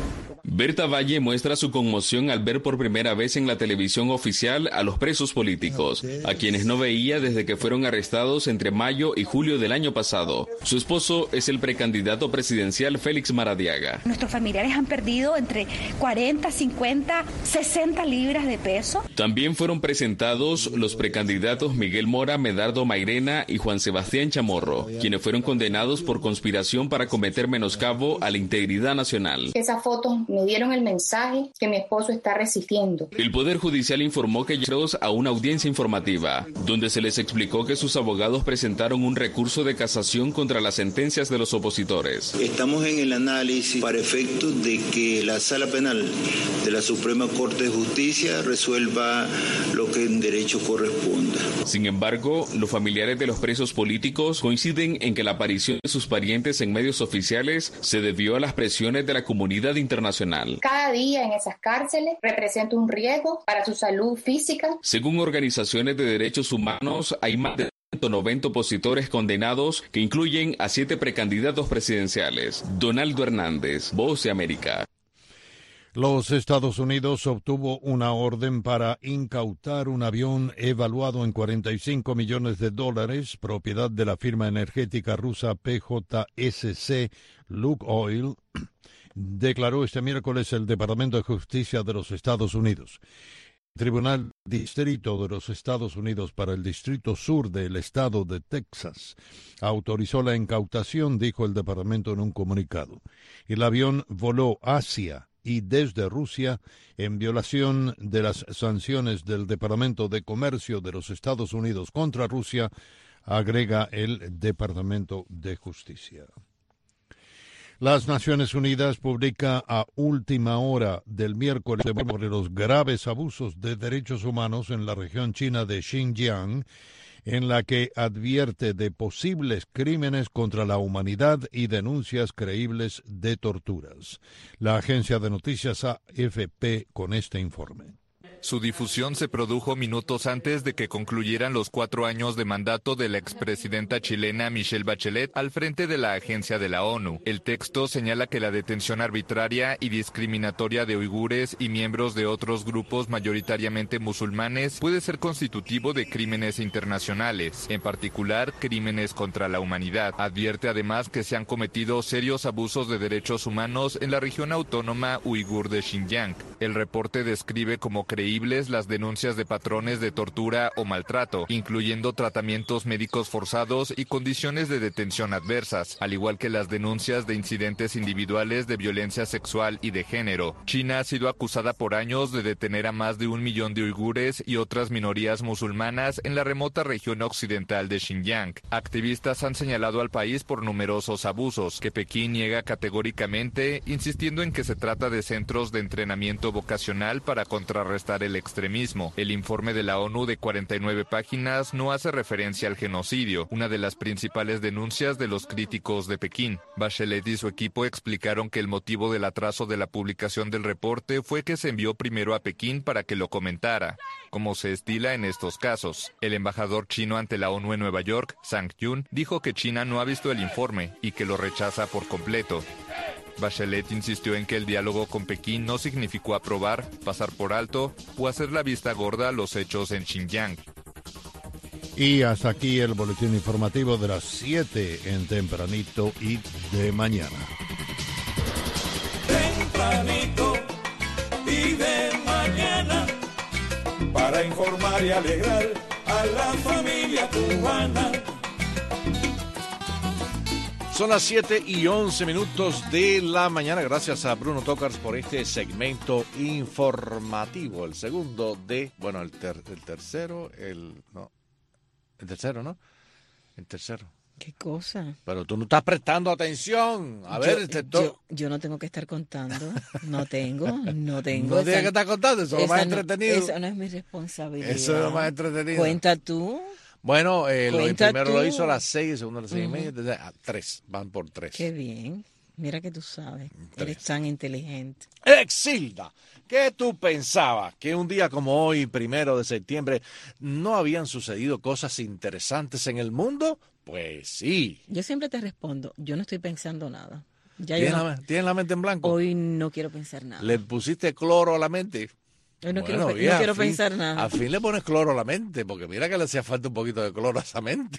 Berta Valle muestra su conmoción al ver por primera vez en la televisión oficial a los presos políticos, a quienes no veía desde que fueron arrestados entre mayo y julio del año pasado. Su esposo es el precandidato presidencial Félix Maradiaga. Nuestros familiares han perdido entre cuarenta, cincuenta, sesenta libras de peso. También fueron presentados los precandidatos Miguel Mora, Medardo Mairena y Juan Sebastián Chamorro, quienes fueron condenados por conspiración para cometer menoscabo a la integridad nacional. Esa foto me dieron el mensaje que mi esposo está resistiendo. El Poder Judicial informó que llegaron a una audiencia informativa, donde se les explicó que sus abogados presentaron un recurso de casación contra las sentencias de los opositores. Estamos en el análisis para efectos de que la Sala Penal de la Suprema Corte de Justicia resuelva lo que en derecho corresponda. Sin embargo, los familiares de los presos políticos coinciden en que la aparición de sus parientes en medios oficiales se debió a las presiones de la comunidad internacional. Cada día en esas cárceles representa un riesgo para su salud física. Según organizaciones de derechos humanos, hay más de ciento noventa opositores condenados que incluyen a siete precandidatos presidenciales. Donaldo Hernández, Voz de América. Los Estados Unidos obtuvo una orden para incautar un avión evaluado en cuarenta y cinco millones de dólares, propiedad de la firma energética rusa P J S C Lukoil, declaró este miércoles el Departamento de Justicia de los Estados Unidos. El Tribunal Distrito de los Estados Unidos para el Distrito Sur del Estado de Texas autorizó la incautación, dijo el departamento en un comunicado. El avión voló hacia y desde Rusia en violación de las sanciones del Departamento de Comercio de los Estados Unidos contra Rusia, agrega el Departamento de Justicia. Las Naciones Unidas publica a última hora del miércoles sobre los graves abusos de derechos humanos en la región china de Xinjiang, en la que advierte de posibles crímenes contra la humanidad y denuncias creíbles de torturas. La agencia de noticias A F P con este informe. Su difusión se produjo minutos antes de que concluyeran los cuatro años de mandato de la expresidenta chilena Michelle Bachelet al frente de la agencia de la ONU. El texto señala que la detención arbitraria y discriminatoria de uigures y miembros de otros grupos mayoritariamente musulmanes puede ser constitutivo de crímenes internacionales, en particular crímenes contra la humanidad. Advierte además que se han cometido serios abusos de derechos humanos en la región autónoma uigur de Xinjiang. El reporte describe como creíble las denuncias de patrones de tortura o maltrato, incluyendo tratamientos médicos forzados y condiciones de detención adversas, al igual que las denuncias de incidentes individuales de violencia sexual y de género. China ha sido acusada por años de detener a más de un millón de uigures y otras minorías musulmanas en la remota región occidental de Xinjiang. Activistas han señalado al país por numerosos abusos, que Pekín niega categóricamente, insistiendo en que se trata de centros de entrenamiento vocacional para contrarrestar el extremismo. El informe de la ONU de cuarenta y nueve páginas no hace referencia al genocidio, una de las principales denuncias de los críticos de Pekín. Bachelet y su equipo explicaron que el motivo del atraso de la publicación del reporte fue que se envió primero a Pekín para que lo comentara, como se estila en estos casos. El embajador chino ante la ONU en Nueva York, Sang Jun, dijo que China no ha visto el informe y que lo rechaza por completo. Bachelet insistió en que el diálogo con Pekín no significó aprobar, pasar por alto o hacer la vista gorda a los hechos en Xinjiang. Y hasta aquí el boletín informativo de las siete en Tempranito y de mañana. Tempranito y de mañana, para informar y alegrar a la familia cubana. Son las siete y once minutos de la mañana. Gracias a Bruno Tocars por este segmento informativo. El segundo de, bueno, el, ter, el tercero, el, no, el tercero, ¿no? El tercero. ¿Qué cosa? Pero tú no estás prestando atención. A yo, ver, te to... yo, yo no tengo que estar contando. No tengo, no tengo. No tienes que estar contando, eso es lo más entretenido. No, eso no es mi responsabilidad. Eso es lo más entretenido. Cuenta tú. Bueno, eh, lo, el primero tú. lo hizo a las seis, el segundo a las seis uh-huh. y media, a tres, van por tres. Qué bien, mira que tú sabes, tres. Eres tan inteligente. Exilda, ¿qué tú pensabas? Que un día como hoy, primero de septiembre, no habían sucedido cosas interesantes en el mundo? Pues sí. Yo siempre te respondo, yo no estoy pensando nada. Ya ¿Tienes, yo no, la, ¿Tienes la mente en blanco? Hoy no quiero pensar nada. ¿Le pusiste cloro a la mente? Hoy no Bueno, quiero, bien, no quiero fin, pensar nada. Al fin le pones cloro a la mente, porque mira que le hacía falta un poquito de cloro a esa mente.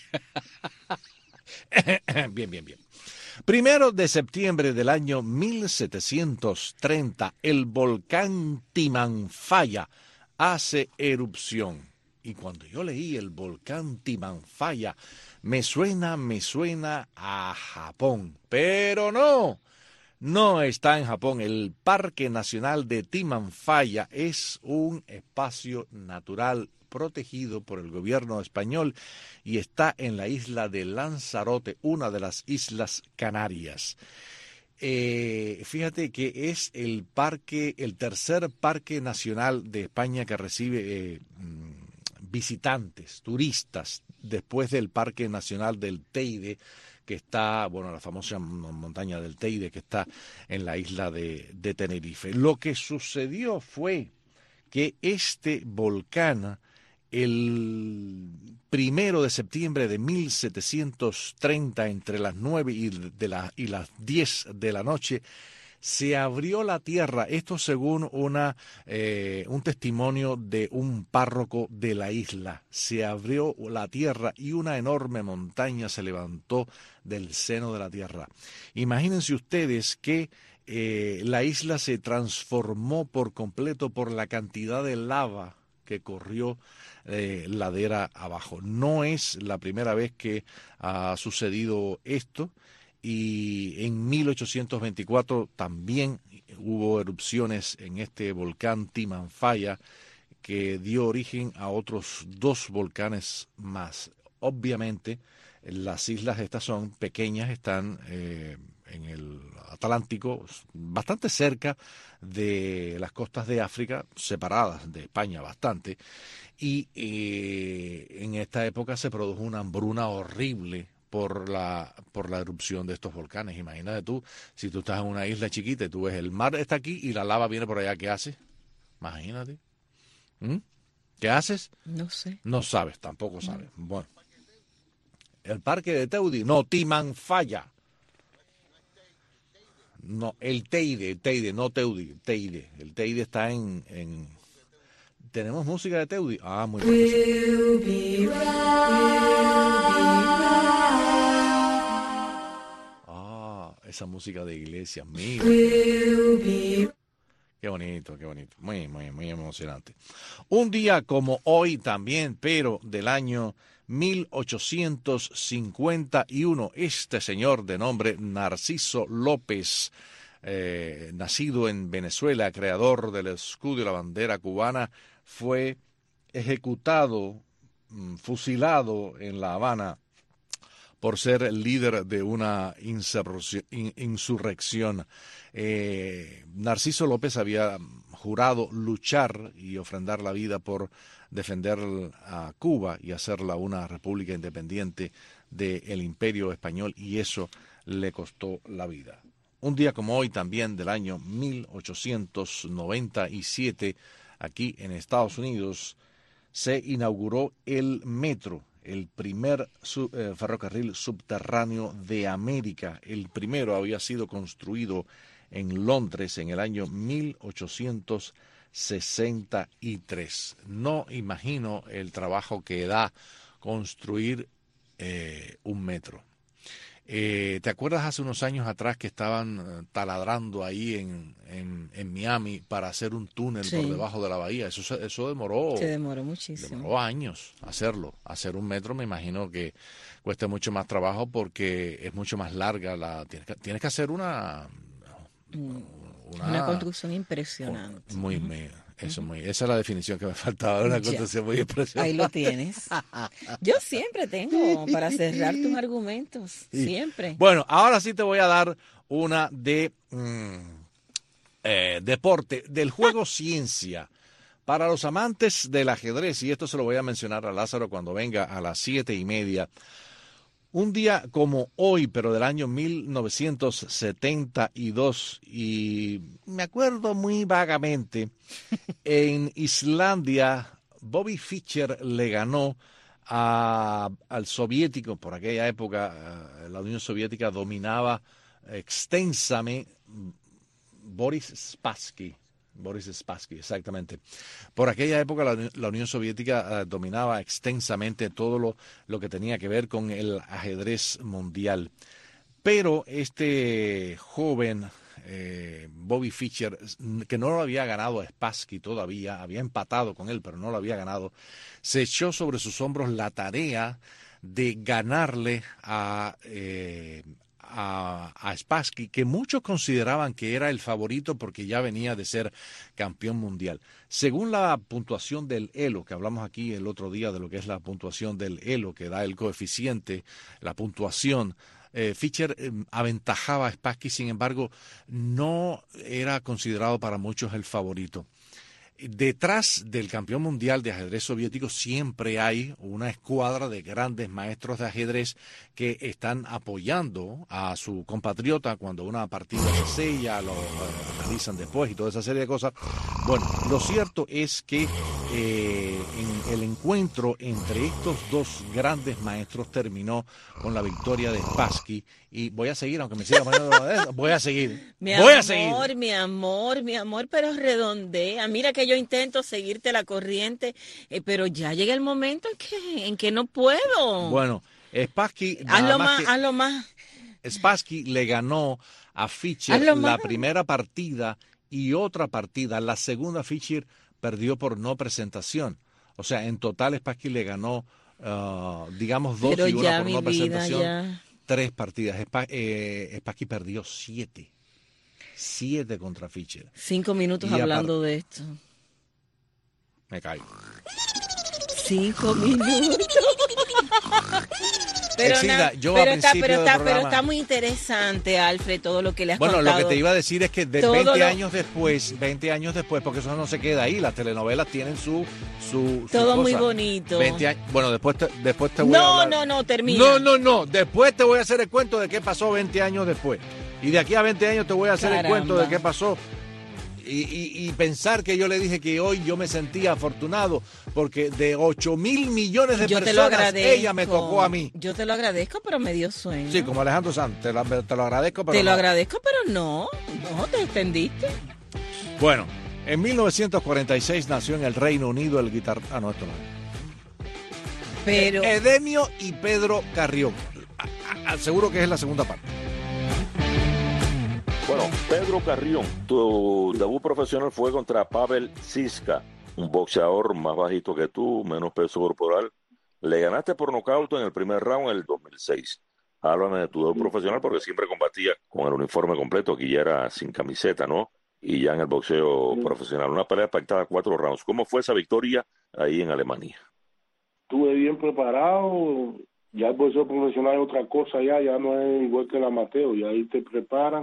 Bien, bien, bien. Primero de septiembre del año mil setecientos treinta, el volcán Timanfaya hace erupción. Y cuando yo leí el volcán Timanfaya, me suena, me suena a Japón. Pero no, no está en Japón. El Parque Nacional de Timanfaya es un espacio natural protegido por el gobierno español y está en la isla de Lanzarote, una de las Islas Canarias. Eh, fíjate que es el parque, el tercer parque nacional de España que recibe eh, visitantes, turistas, después del Parque Nacional del Teide, que está, bueno, la famosa montaña del Teide, que está en la isla de, de Tenerife. Lo que sucedió fue que este volcán, el primero de septiembre de mil setecientos treinta, entre las nueve y, de la, y las diez de la noche, se abrió la tierra. Esto según una, eh, un testimonio de un párroco de la isla. Se abrió la tierra y una enorme montaña se levantó del seno de la tierra. Imagínense ustedes que eh, la isla se transformó por completo por la cantidad de lava que corrió eh, ladera abajo. No es la primera vez que ha sucedido esto, y en mil ochocientos veinticuatro también hubo erupciones en este volcán Timanfaya que dio origen a otros dos volcanes más. Obviamente las islas estas son pequeñas, están eh, en el Atlántico, bastante cerca de las costas de África, separadas de España bastante, y eh, en esta época se produjo una hambruna horrible por la por la erupción de estos volcanes. Imagínate tú, si tú estás en una isla chiquita y tú ves el mar está aquí y la lava viene por allá, ¿qué haces? Imagínate. ¿Mm? ¿Qué haces? No sé. No sabes, tampoco sabes. No. Bueno. El parque de Teide, no, Timanfaya. No, el Teide, el Teide, no Teide, Teide. El Teide está en, en... ¿Tenemos música de Teide? Ah, muy bien. We'll be right, ah, esa música de iglesia, mira. We'll be... Qué bonito, qué bonito. Muy, muy, muy emocionante. Un día como hoy también, pero del año mil ochocientos cincuenta y uno, este señor de nombre Narciso López, eh, nacido en Venezuela, creador del escudo y la bandera cubana, fue ejecutado, fusilado en La Habana por ser el líder de una insurrección. Eh, Narciso López había jurado luchar y ofrendar la vida por defender a Cuba y hacerla una república independiente del Imperio Español, y eso le costó la vida. Un día como hoy también del año mil ochocientos noventa y siete, aquí en Estados Unidos, se inauguró el metro, el primer sub, eh, ferrocarril subterráneo de América. El primero había sido construido en Londres en el año mil ochocientos sesenta y tres. No imagino el trabajo que da construir eh, un metro. Eh, ¿Te acuerdas hace unos años atrás que estaban taladrando ahí en, en, en Miami para hacer un túnel sí. por debajo de la bahía? Eso, eso demoró... Se demoró muchísimo. Demoró años hacerlo. Hacer un metro me imagino que cuesta mucho más trabajo porque es mucho más larga. La Tienes que, tienes que hacer una... Una, una construcción impresionante. Muy, uh-huh. muy, eso, muy, esa es la definición que me faltaba, una ya. construcción muy impresionante. Ahí lo tienes. Yo siempre tengo para cerrar tus argumentos, sí. siempre. Bueno, ahora sí te voy a dar una de mm, eh, deporte, del juego ciencia. Para los amantes del ajedrez, y esto se lo voy a mencionar a Lázaro cuando venga a las siete y media. Un día como hoy, pero del año mil novecientos setenta y dos, y me acuerdo muy vagamente, en Islandia, Bobby Fischer le ganó a, al soviético. Por aquella época la Unión Soviética dominaba extensamente, Boris Spassky, Boris Spassky, exactamente. Por aquella época la, la Unión Soviética uh, dominaba extensamente todo lo, lo que tenía que ver con el ajedrez mundial. Pero este joven eh, Bobby Fischer, que no lo había ganado a Spassky todavía, había empatado con él, pero no lo había ganado, se echó sobre sus hombros la tarea de ganarle a... Eh, A, a Spassky, que muchos consideraban que era el favorito porque ya venía de ser campeón mundial. Según la puntuación del Elo, que hablamos aquí el otro día de lo que es la puntuación del Elo, que da el coeficiente, la puntuación, eh, Fischer eh, aventajaba a Spassky, sin embargo, no era considerado para muchos el favorito. Detrás del campeón mundial de ajedrez soviético siempre hay una escuadra de grandes maestros de ajedrez que están apoyando a su compatriota cuando una partida se sella, lo uh, analizan después y toda esa serie de cosas. Bueno, lo cierto es que eh, en el encuentro entre estos dos grandes maestros terminó con la victoria de Spassky. Y voy a seguir, aunque me siga poniendo, voy a seguir, mi voy amor, a seguir. Mi amor, mi amor, pero redondea. Mira que yo intento seguirte la corriente, eh, pero ya llega el momento en que, en que no puedo. Bueno, Spassky... Hazlo más, hazlo más. Spassky le ganó a Fischer la más. primera partida y otra partida. La segunda Fischer perdió por no presentación. O sea, en total Spassky le ganó, uh, digamos, dos pero y una por no vida, presentación. Ya. Tres partidas. Sp eh, Spassky perdió siete. Siete contra Fischer. Cinco minutos y hablando de esto. Me caigo. Cinco minutos. Pero, Exida, na, yo pero, a está, pero, está, programa, pero está muy interesante, Alfred, todo lo que le has bueno, contado. Bueno, lo que te iba a decir es que de todo veinte lo... años después, veinte años después, porque eso no se queda ahí, las telenovelas tienen su... su, su todo cosa. muy bonito. veinte años, bueno, después te, después te voy no, a hablar. No, no, no, termina. No, no, no, después te voy a hacer el cuento de qué pasó veinte años después. Y de aquí a veinte años te voy a hacer Caramba. el cuento de qué pasó. Y, y, y pensar que yo le dije que hoy yo me sentía afortunado porque de ocho mil millones de yo personas ella me tocó a mí. Yo te lo agradezco, pero me dio sueño. Sí, como Alejandro Sanz, te lo, te lo agradezco, pero Te lo no. agradezco, pero no, no, te extendiste. Bueno, en mil novecientos cuarenta y seis nació en el Reino Unido el guitarrista... Ah, no, esto no. Pero... Edemio y Pedro Carrión. Seguro que es la segunda parte. Bueno, Pedro Carrión, tu debut profesional fue contra Pavel Siska, un boxeador más bajito que tú, menos peso corporal. Le ganaste por nocaut en el primer round en el dos mil seis. Háblame de tu debut profesional porque siempre combatía con el uniforme completo, aquí ya era sin camiseta, ¿no? Y ya en el boxeo sí. profesional. Una pelea pactada a cuatro rounds. ¿Cómo fue esa victoria ahí en Alemania? Estuve bien preparado. Ya el boxeo profesional es otra cosa, ya, ya no es igual que el amateur, ya ahí te preparan.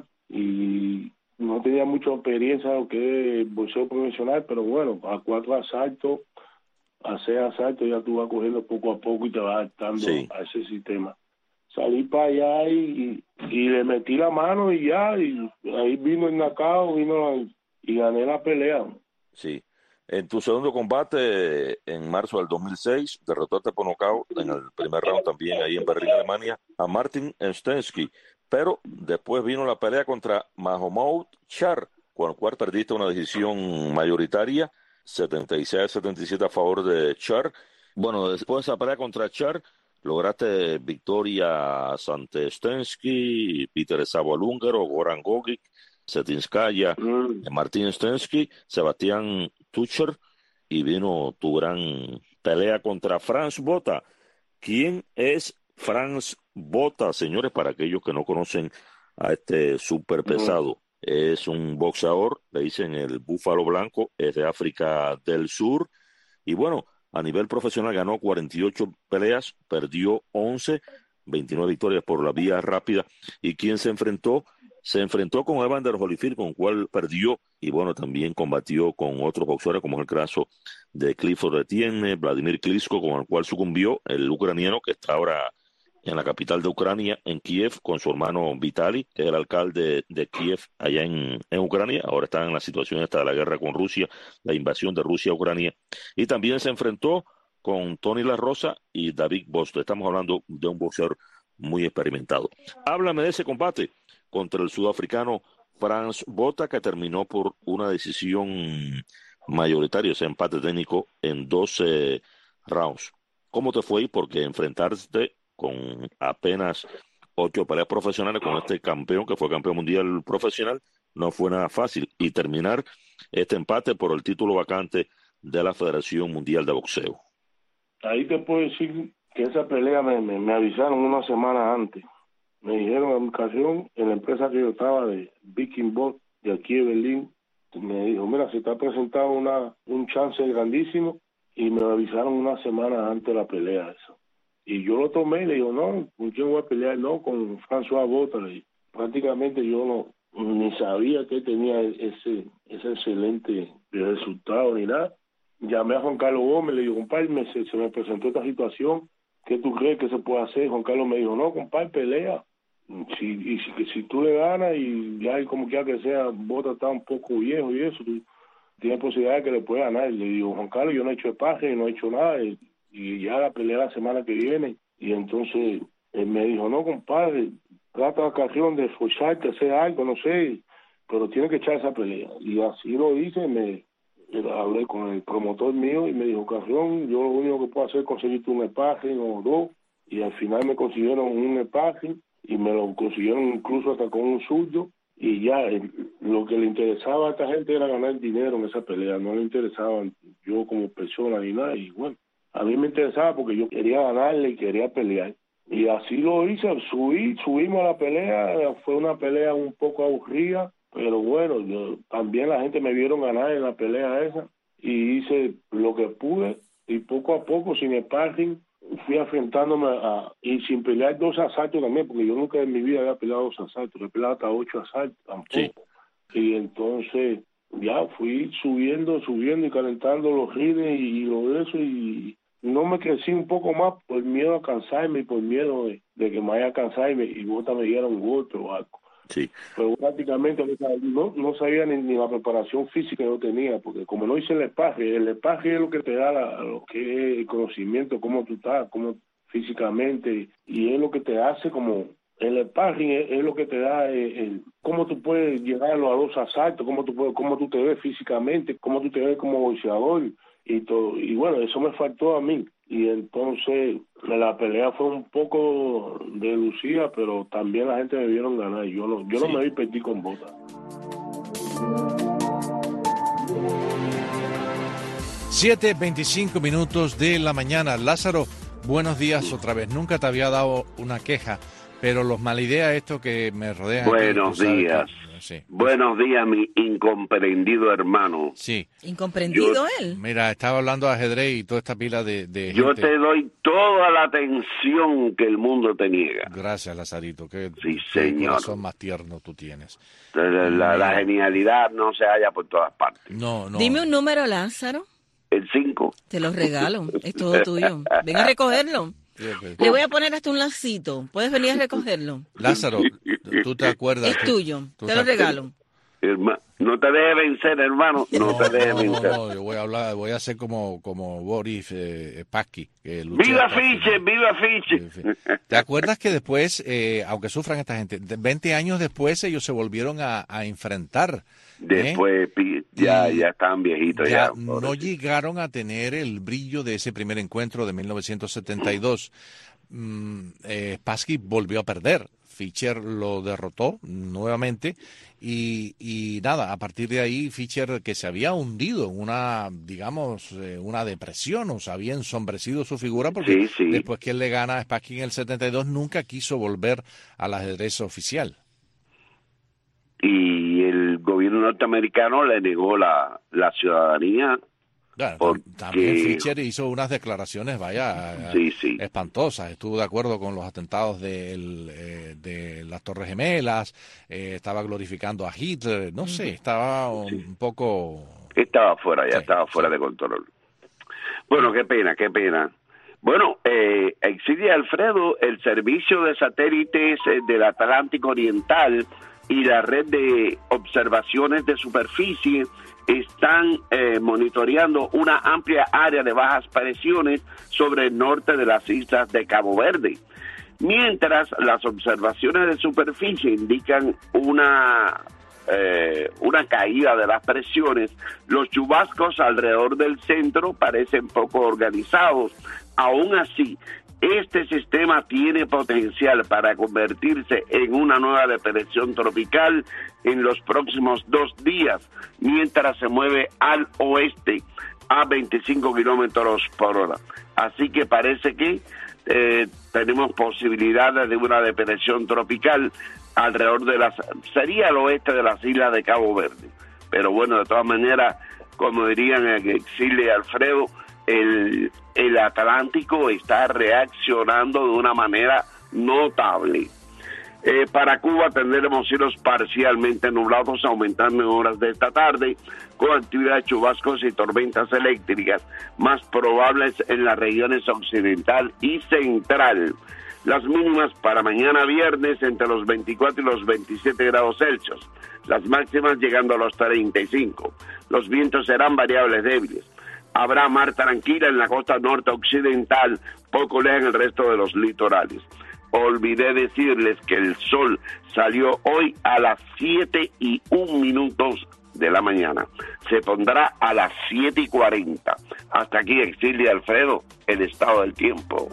Y no tenía mucha experiencia en lo que es boxeo profesional, pero bueno, a cuatro asaltos, a seis asaltos ya tú vas cogiendo poco a poco y te vas adaptando sí. a ese sistema. Salí para allá y, y, y le metí la mano y ya, y ahí vino el knockout, vino y gané la pelea. Sí. En tu segundo combate, en marzo del dos mil seis, derrotaste por nocaut en el primer round también ahí en Berlín, Alemania, a Martin Stensky. Pero después vino la pelea contra Mahomet Char, con el cual perdiste una decisión mayoritaria, setenta y seis a setenta y siete a favor de Char. Bueno, después de esa pelea contra Char, lograste victorias ante Stensky, Peter Savo el húngaro, Goran Gogic, Cetinskaya, mm. Martin Stensky, Sebastián Tucher, y vino tu gran pelea contra Franz Botha. ¿Quién es Franz Botha, señores, para aquellos que no conocen a este super pesado? Es un boxeador, le dicen el búfalo blanco, es de África del Sur, y bueno, a nivel profesional ganó cuarenta y ocho peleas, perdió once, veintinueve victorias por la vía rápida. ¿Y quién se enfrentó? Se enfrentó con Evander Holyfield, con el cual perdió, y bueno, también combatió con otros boxeadores, como es el caso de Clifford Etienne, Vladimir Klitschko, con el cual sucumbió el ucraniano, que está ahora en la capital de Ucrania, en Kiev, con su hermano Vitaly, que es el alcalde de Kiev allá en, en Ucrania. Ahora está en la situación esta de la guerra con Rusia, la invasión de Rusia a Ucrania. Y también se enfrentó con Tony La Rosa y David Boston. Estamos hablando de un boxeador muy experimentado. Háblame de ese combate contra el sudafricano Frans Botha, que terminó por una decisión mayoritaria, ese empate técnico en doce rounds. ¿Cómo te fue? Porque enfrentarte con apenas ocho peleas profesionales con este campeón, que fue campeón mundial profesional, no fue nada fácil. Y terminar este empate por el título vacante de la Federación Mundial de Boxeo. Ahí te puedo decir que esa pelea me, me, me avisaron una semana antes. Me dijeron en ocasión, en la empresa que yo estaba de Viking Bot de aquí de Berlín, me dijo, mira, se te ha presentado una, un chance grandísimo, y me avisaron una semana antes de la pelea eso. Y yo lo tomé y le digo, no, ¿con quién voy a pelear? No, con François Botha. Prácticamente yo no ni sabía que tenía ese ese excelente resultado ni nada. Llamé a Juan Carlos Gómez, le digo, compadre, me, se, se me presentó esta situación, ¿qué tú crees que se puede hacer? Juan Carlos me dijo, no, compadre, pelea. Si, y si, si tú le ganas y ya como quiera que sea, Botha está un poco viejo y eso, tú tienes posibilidad de que le pueda ganar. Le digo, Juan Carlos, yo no he hecho espaje, no he hecho nada, y, y ya la pelea la semana que viene. Y entonces él me dijo, no, compadre, trata la ocasión de esforzarte, hacer algo, no sé, pero tiene que echar esa pelea. Y así lo hice, me hablé con el promotor mío y me dijo, Carrión, yo lo único que puedo hacer es conseguirte un sparring o dos, y al final me consiguieron un sparring y me lo consiguieron incluso hasta con un zurdo, y ya el, lo que le interesaba a esta gente era ganar dinero en esa pelea, no le interesaba yo como persona ni nada. Y bueno, a mí me interesaba porque yo quería ganarle y quería pelear, y así lo hice. Subí, subimos a la pelea, fue una pelea un poco aburrida, pero bueno, yo, también la gente me vieron ganar en la pelea esa, y hice lo que pude, y poco a poco, sin sparring, fui enfrentándome a, y sin pelear dos asaltos también, porque yo nunca en mi vida había peleado dos asaltos, he peleado hasta ocho asaltos tampoco. Sí. Y entonces ya fui subiendo, subiendo y calentando los rines y, y lo de eso, y no me crecí un poco más por miedo a cansarme y por miedo de, de que me vaya a cansar y, me, y Botha me diera un golpe o algo. Sí. Pero prácticamente no, no sabía ni, ni la preparación física que yo tenía, porque como no hice el sparring, el sparring es lo que te da la, lo que es el conocimiento, cómo tú estás, cómo físicamente, y es lo que te hace como, el sparring es, es lo que te da el, el, cómo tú puedes llegar a los asaltos, cómo tú, puedes, cómo tú te ves físicamente, cómo tú te ves como boxeador y todo. Y bueno, eso me faltó a mí. Y entonces la pelea fue un poco deducida, pero también la gente me vieron ganar. Yo no, yo sí. no me vi perder con Botha. siete veinticinco minutos de la mañana. Lázaro, buenos días otra vez. Nunca te había dado una queja, pero los malideas esto que me rodean. Buenos aquí, días. Que, sí. Buenos días, mi incomprendido hermano. Sí. ¿Incomprendido yo, él? Mira, estaba hablando de ajedrez y toda esta pila de, de Yo gente. te doy toda la atención que el mundo te niega. Gracias, Lazarito. Qué, sí, qué señor. corazón más tierno tú tienes. La, la, la genialidad no se halla por todas partes. No, no. Dime un número, Lázaro. El cinco. Te lo regalo. Es todo tuyo. Ven a recogerlo. Le voy a poner hasta un lacito. Puedes venir a recogerlo. Lázaro, tú te acuerdas. Es que, tuyo. Te lo regalo. Herma, no te dejes vencer, hermano. No, no te dejes no, vencer. No, no, yo voy a hablar, voy a hacer como, como Boris eh, Spassky. ¡Viva Fischer! ¡Viva Fischer! ¿Te acuerdas que después, eh, aunque sufran esta gente, veinte años después ellos se volvieron a, a enfrentar? Después ¿eh? ya, ya estaban viejitos. Ya, ya no llegaron a tener el brillo de ese primer encuentro de mil novecientos setenta y dos. Mm, eh, Spassky volvió a perder. Fischer lo derrotó nuevamente y, y nada, a partir de ahí Fischer, que se había hundido en una, digamos, eh, una depresión, o se había ensombrecido su figura porque sí, sí. después que él le gana a Spassky en el setenta y dos nunca quiso volver al ajedrez oficial. Y el gobierno norteamericano le negó la, la ciudadanía. Claro, porque... También Fischer hizo unas declaraciones, vaya, sí, sí. espantosas. Estuvo de acuerdo con los atentados de, el, eh, de las Torres Gemelas, eh, estaba glorificando a Hitler, no sé, estaba un sí. poco... Estaba fuera, ya sí, estaba fuera sí. de control. Bueno, qué pena, qué pena. Bueno, eh, Exidia Alfredo, el servicio de satélites del Atlántico Oriental y la red de observaciones de superficie están eh, monitoreando una amplia área de bajas presiones sobre el norte de las islas de Cabo Verde. Mientras las observaciones de superficie indican una eh, una caída de las presiones, los chubascos alrededor del centro parecen poco organizados. Aún así, este sistema tiene potencial para convertirse en una nueva depresión tropical en los próximos dos días, mientras se mueve al oeste a veinticinco kilómetros por hora. Así que parece que eh, tenemos posibilidades de una depresión tropical alrededor de las, sería al oeste de las islas de Cabo Verde. Pero bueno, de todas maneras, como dirían en Exilio y Alfredo, el, el Atlántico está reaccionando de una manera notable. Eh, para Cuba tendremos cielos parcialmente nublados, aumentando en horas de esta tarde, con actividad de chubascos y tormentas eléctricas, más probables en las regiones occidental y central. Las mínimas para mañana viernes entre los veinticuatro y los veintisiete grados Celsius, las máximas llegando a los treinta y cinco. Los vientos serán variables débiles. Habrá mar tranquila en la costa norte occidental, poco lejos en el resto de los litorales. Olvidé decirles que el sol salió hoy a las siete y un minutos de la mañana. Se pondrá a las siete y cuarenta. Hasta aquí, Exilio y Alfredo, el estado del tiempo.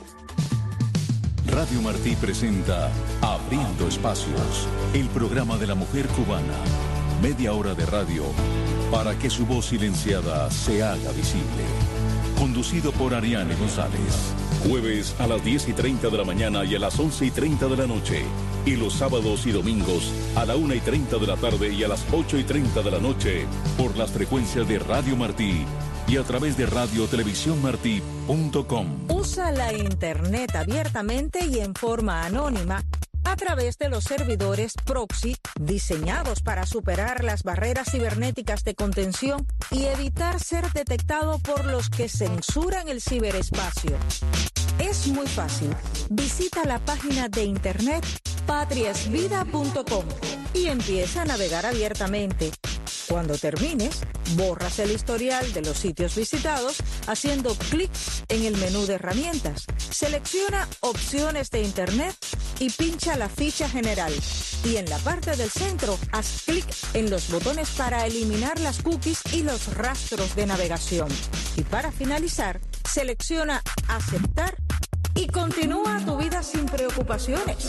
Radio Martí presenta Abriendo Espacios, el programa de la mujer cubana. Media hora de radio para que su voz silenciada se haga visible. Conducido por Ariane González. Jueves a las diez y treinta de la mañana y a las once y treinta de la noche. Y los sábados y domingos a la una y treinta de la tarde y a las ocho y treinta de la noche por las frecuencias de Radio Martí y a través de radio televisión martí punto com. Usa la Internet abiertamente y en forma anónima a través de los servidores proxy diseñados para superar las barreras cibernéticas de contención y evitar ser detectado por los que censuran el ciberespacio. Es muy fácil. Visita la página de internet patriasvida punto com y empieza a navegar abiertamente. Cuando termines, borras el historial de los sitios visitados haciendo clic en el menú de herramientas. Selecciona opciones de internet y pincha la ficha general. Y en la parte del centro, haz clic en los botones para eliminar las cookies y los rastros de navegación. Y para finalizar, selecciona aceptar y continúa tu vida sin preocupaciones.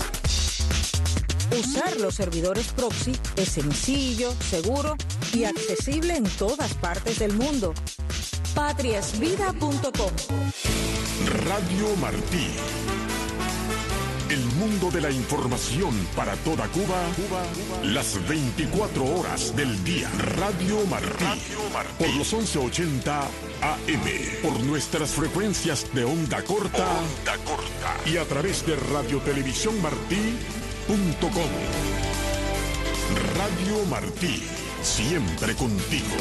Usar los servidores proxy es sencillo, seguro y accesible en todas partes del mundo. patriasvida punto com. Radio Martí. El mundo de la información para toda Cuba, Cuba, Cuba. Las veinticuatro horas del día. Radio Martí. Radio Martí. Por los once ochenta A M. Por nuestras frecuencias de onda corta. Onda corta. Y a través de Radio Televisión Martí. Punto com. Radio Martí, siempre contigo.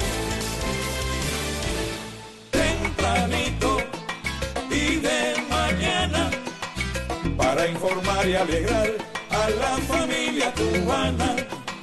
Tempranito y de mañana, para informar y alegrar a la familia cubana.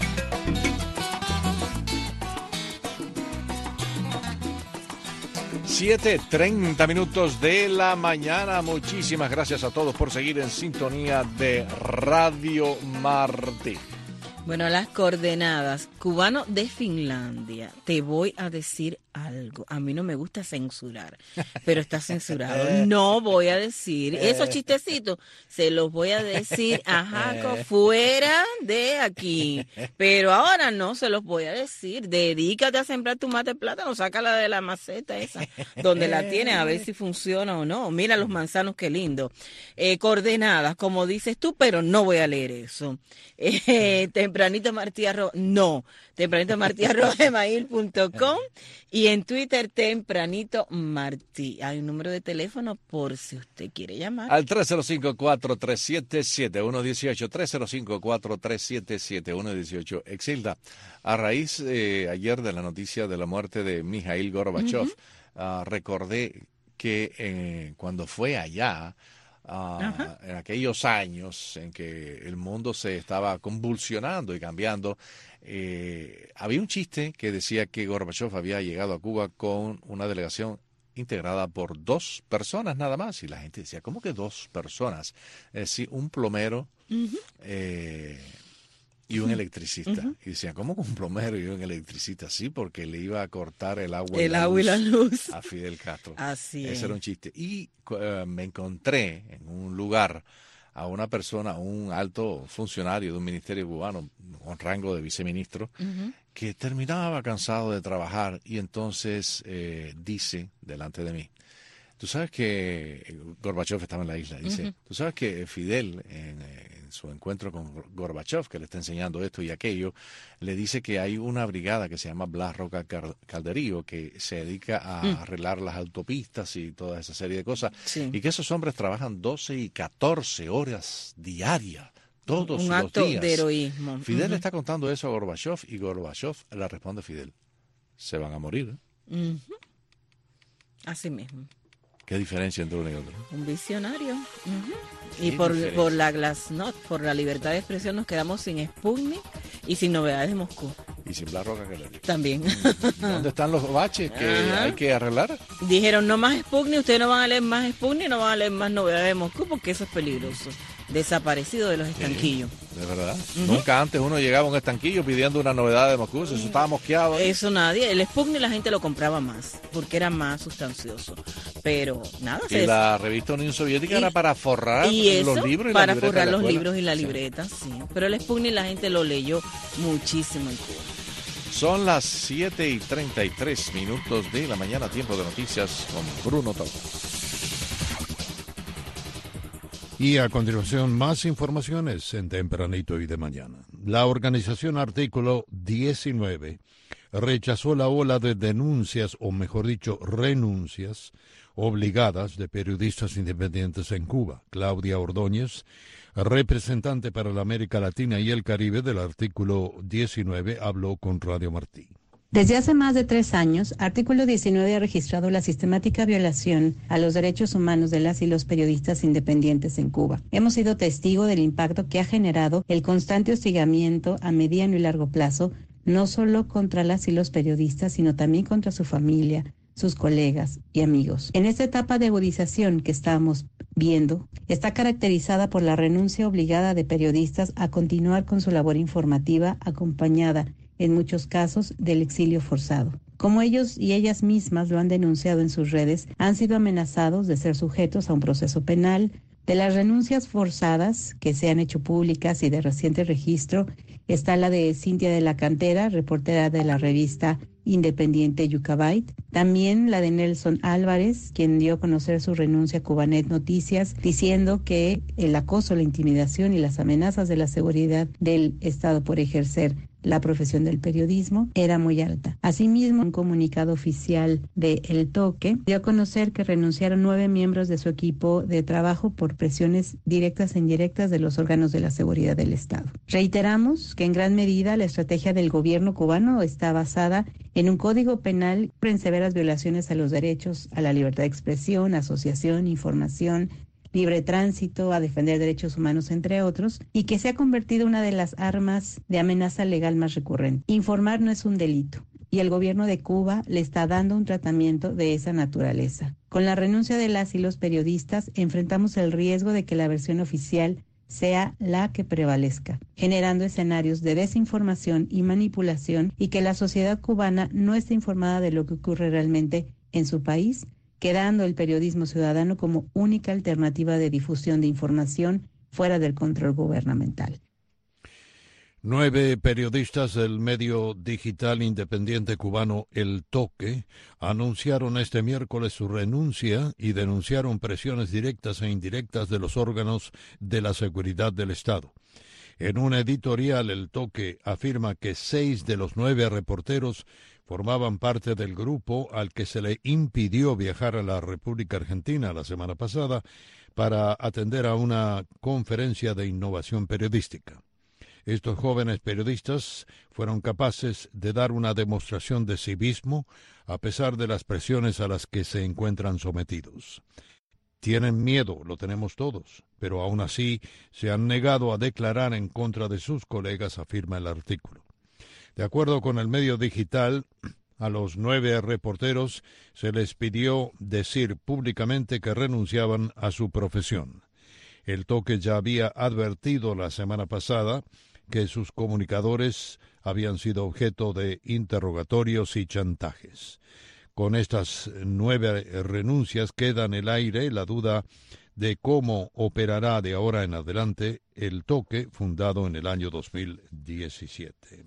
siete treinta minutos de la mañana. Muchísimas gracias a todos por seguir en sintonía de Radio Martí. Bueno, las coordenadas. Cubano de Finlandia. Te voy a decir algo. A mí no me gusta censurar, pero está censurado. No voy a decir esos chistecitos. Se los voy a decir a Jaco fuera de aquí. Pero ahora no se los voy a decir. Dedícate a sembrar tu mate plátano. Sácala de la maceta esa, donde la tienes, a ver si funciona o no. Mira los manzanos, qué lindo. Eh, coordenadas, como dices tú, pero no voy a leer eso. Eh, tempranito Martí arroba, no. Tempranito Martí arroba gmail punto com. Y en Twitter, Tempranito Martí. Hay un número de teléfono por si usted quiere llamar. Al tres cero cinco, cuatro tres siete, siete uno uno ocho, tres cero cinco, cuatro tres siete, siete uno uno ocho. Exilda, a raíz eh, ayer de la noticia de la muerte de Mikhail Gorbachev, uh-huh. uh, recordé que eh, cuando fue allá, Uh, en aquellos años en que el mundo se estaba convulsionando y cambiando, eh, había un chiste que decía que Gorbachev había llegado a Cuba con una delegación integrada por dos personas nada más. Y la gente decía, ¿cómo que dos personas? Es decir, un plomero uh-huh. eh, y un electricista. Uh-huh. Y decían, ¿cómo que un plomero y un electricista? Sí, porque le iba a cortar el agua, el y, la agua y la luz a Fidel Castro. Así Ese es. era un chiste. Y uh, me encontré en un lugar a una persona, un alto funcionario de un ministerio cubano con rango de viceministro, uh-huh. que terminaba cansado de trabajar y entonces eh, dice delante de mí, tú sabes que Gorbachev estaba en la isla, dice, uh-huh. tú sabes que Fidel en, en su encuentro con Gorbachev, que le está enseñando esto y aquello, le dice que hay una brigada que se llama Blas Roca Calderío que se dedica a uh-huh. arreglar las autopistas y toda esa serie de cosas, sí. y que esos hombres trabajan doce y catorce horas diarias. Todos un los acto días. de heroísmo. Fidel uh-huh. le está contando eso a Gorbachev y Gorbachev le responde a Fidel, se van a morir. ¿eh? Uh-huh. Así mismo. ¿Qué diferencia entre uno y otro? Un visionario. Uh-huh. Y por, por la Glasnost, por la libertad de expresión, nos quedamos sin Sputnik y sin novedades de Moscú. Y sin Blas Roca Calderío. También. ¿Dónde están los baches que Ajá. hay que arreglar? Dijeron, no más Sputnik, ustedes no van a leer más Sputnik, no van a leer más novedades de Moscú, porque eso es peligroso. Desaparecido de los estanquillos. Sí, de verdad. Uh-huh. Nunca antes uno llegaba a un estanquillo pidiendo una novedad de Moscú, eso estaba mosqueado. ¿eh? Eso nadie. El Sputnik la gente lo compraba más, porque era más sustancioso. Pero nada. Y la des... revista Unión Soviética y, era para forrar y eso, los libros y para la libreta forrar de la los escuela. libros y la libreta, sí. sí. Pero el Sputnik la gente lo leyó muchísimo en Cuba. Son las siete y treinta y tres minutos de la mañana, tiempo de noticias con Bruno Talbot. Y a continuación, más informaciones en Tempranito y de Mañana. La organización Artículo diecinueve rechazó la ola de denuncias, o mejor dicho, renuncias obligadas de periodistas independientes en Cuba. Claudia Ordóñez, representante para la América Latina y el Caribe del Artículo diecinueve, habló con Radio Martí. Desde hace más de tres años, Artículo diecinueve ha registrado la sistemática violación a los derechos humanos de las y los periodistas independientes en Cuba. Hemos sido testigo del impacto que ha generado el constante hostigamiento a mediano y largo plazo, no solo contra las y los periodistas, sino también contra su familia, sus colegas y amigos. En esta etapa de agudización que estamos viendo, está caracterizada por la renuncia obligada de periodistas a continuar con su labor informativa, acompañada en muchos casos del exilio forzado. Como ellos y ellas mismas lo han denunciado en sus redes, han sido amenazados de ser sujetos a un proceso penal. De las renuncias forzadas que se han hecho públicas y de reciente registro, está la de Cintia de la Cantera, reportera de la revista independiente Yucabait. También la de Nelson Álvarez, quien dio a conocer su renuncia a Cubanet Noticias, diciendo que el acoso, la intimidación y las amenazas de la seguridad del Estado por ejercer la profesión del periodismo era muy alta. Asimismo, un comunicado oficial de El Toque dio a conocer que renunciaron nueve miembros de su equipo de trabajo por presiones directas e indirectas de los órganos de la seguridad del Estado. Reiteramos que en gran medida la estrategia del gobierno cubano está basada en un código penal en severas violaciones a los derechos a la libertad de expresión, asociación, información, libre tránsito, a defender derechos humanos, entre otros, y que se ha convertido en una de las armas de amenaza legal más recurrente. Informar no es un delito, y el gobierno de Cuba le está dando un tratamiento de esa naturaleza. Con la renuncia de las y los periodistas, enfrentamos el riesgo de que la versión oficial sea la que prevalezca, generando escenarios de desinformación y manipulación, y que la sociedad cubana no esté informada de lo que ocurre realmente en su país, quedando el periodismo ciudadano como única alternativa de difusión de información fuera del control gubernamental. Nueve periodistas del medio digital independiente cubano El Toque anunciaron este miércoles su renuncia y denunciaron presiones directas e indirectas de los órganos de la seguridad del Estado. En un editorial, El Toque afirma que seis de los nueve reporteros formaban parte del grupo al que se le impidió viajar a la República Argentina la semana pasada para atender a una conferencia de innovación periodística. Estos jóvenes periodistas fueron capaces de dar una demostración de civismo a pesar de las presiones a las que se encuentran sometidos. Tienen miedo, lo tenemos todos, pero aún así se han negado a declarar en contra de sus colegas, afirma el artículo. De acuerdo con el medio digital, A los nueve reporteros se les pidió decir públicamente que renunciaban a su profesión. El toque ya había advertido la semana pasada que sus comunicadores habían sido objeto de interrogatorios y chantajes. Con estas nueve renuncias queda en el aire la duda de cómo operará de ahora en adelante el toque fundado en el año dos mil diecisiete.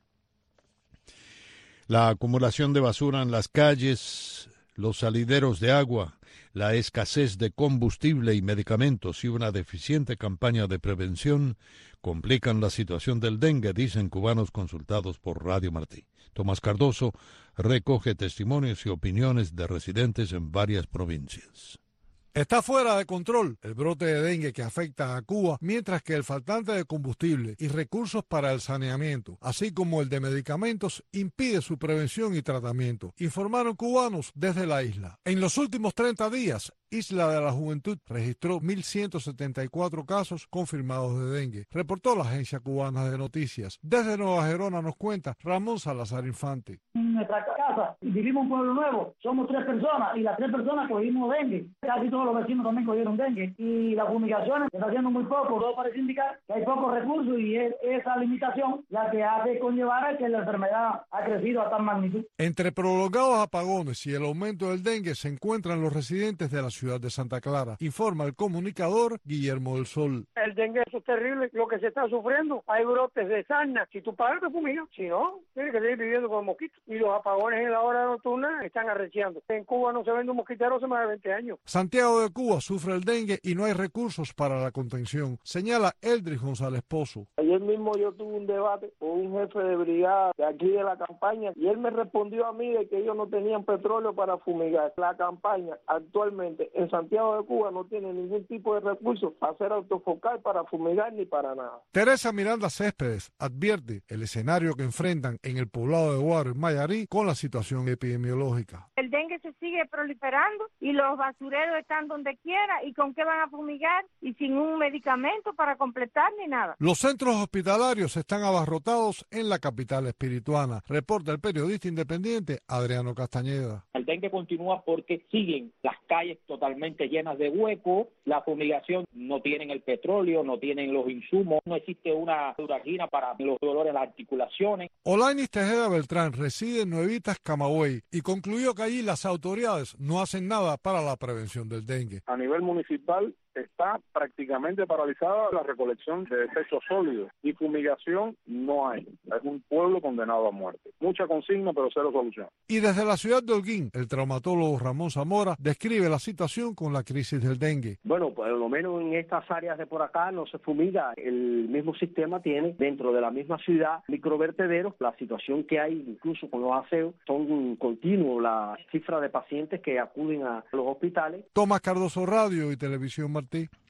La acumulación de basura en las calles, los salideros de agua, la escasez de combustible y medicamentos y una deficiente campaña de prevención complican la situación del dengue, dicen cubanos consultados por Radio Martí. Tomás Cardoso recoge testimonios y opiniones de residentes en varias provincias. Está fuera de control el brote de dengue que afecta a Cuba, mientras que el faltante de combustible y recursos para el saneamiento, así como el de medicamentos, impide su prevención y tratamiento, informaron cubanos desde la isla. En los últimos treinta días, Isla de la Juventud registró mil ciento setenta y cuatro casos confirmados de dengue, reportó la agencia cubana de noticias. Desde Nueva Gerona nos cuenta Ramón Salazar Infante. En nuestra casa vivimos un pueblo nuevo, somos tres personas y las tres personas cogimos dengue. Casi todos los vecinos también cogieron dengue y las fumigaciones se está haciendo muy poco. Todo parece indicar que hay pocos recursos y es esa limitación la que hace conllevar a que la enfermedad ha crecido a tal magnitud. Entre prolongados apagones y el aumento del dengue se encuentran los residentes de la ciudad de Santa Clara, informa el comunicador Guillermo del Sol. El dengue es terrible, lo que se está sufriendo. Hay brotes de sarna. Si tú pagas, te fumigas. Si no, tienes que seguir viviendo con mosquitos. Y los apagones en la hora nocturna están arreciando. En Cuba no se vende un mosquitero hace más de veinte años. Santiago de Cuba sufre el dengue y no hay recursos para la contención, señala Eldris González Pozo. Ayer mismo yo tuve un debate con un jefe de brigada de aquí de la campaña y él me respondió a mí de que ellos no tenían petróleo para fumigar. La campaña actualmente en Santiago de Cuba no tiene ningún tipo de recursos para hacer autofocal, para fumigar ni para nada. Teresa Miranda Céspedes advierte el escenario que enfrentan en el poblado de Guaro, en Mayarí, con la situación epidemiológica. El dengue se sigue proliferando y los basureros están donde quiera, y con qué van a fumigar y sin un medicamento para completar ni nada. Los centros hospitalarios están abarrotados en la capital espirituana, reporta el periodista independiente Adriano Castañeda. El dengue continúa porque siguen las calles totalmente llenas de huecos, la fumigación, no tienen el petróleo, no tienen los insumos, no existe una duragina para los dolores en las articulaciones. Olainis Tejeda Beltrán reside en Nuevitas, Camagüey, y concluyó que allí las autoridades no hacen nada para la prevención del dengue. A nivel municipal está prácticamente paralizada la recolección de desechos sólidos y fumigación no hay. Es un pueblo condenado a muerte. Mucha consigna, pero cero solución. Y desde la ciudad de Holguín, el traumatólogo Ramón Zamora describe la situación con la crisis del dengue. Bueno, por lo menos en estas áreas de por acá no se fumiga. El mismo sistema tiene dentro de la misma ciudad microvertederos. La situación que hay incluso con los aseos son continuos la cifra de pacientes que acuden a los hospitales. Tomás Cardoso, Radio y Televisión Martí.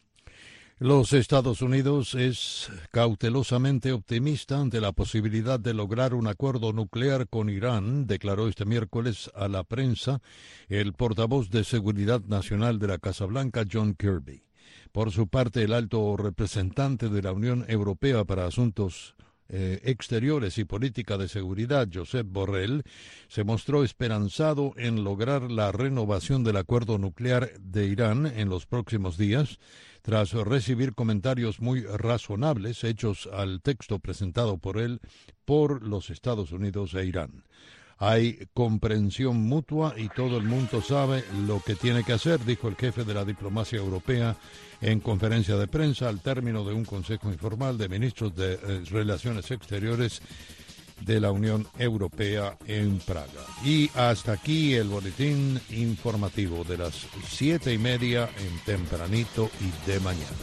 Los Estados Unidos es cautelosamente optimista ante la posibilidad de lograr un acuerdo nuclear con Irán, declaró este miércoles a la prensa el portavoz de Seguridad Nacional de la Casa Blanca, John Kirby. Por su parte, el alto representante de la Unión Europea para Asuntos Eh, exteriores y política de seguridad, Josep Borrell, se mostró esperanzado en lograr la renovación del acuerdo nuclear de Irán en los próximos días, tras recibir comentarios muy razonables hechos al texto presentado por él por los Estados Unidos e Irán. Hay comprensión mutua y todo el mundo sabe lo que tiene que hacer, dijo el jefe de la diplomacia europea en conferencia de prensa al término de un consejo informal de ministros de eh, Relaciones Exteriores de la Unión Europea en Praga. Y hasta aquí el boletín informativo de las siete y media en Tempranito y de mañana.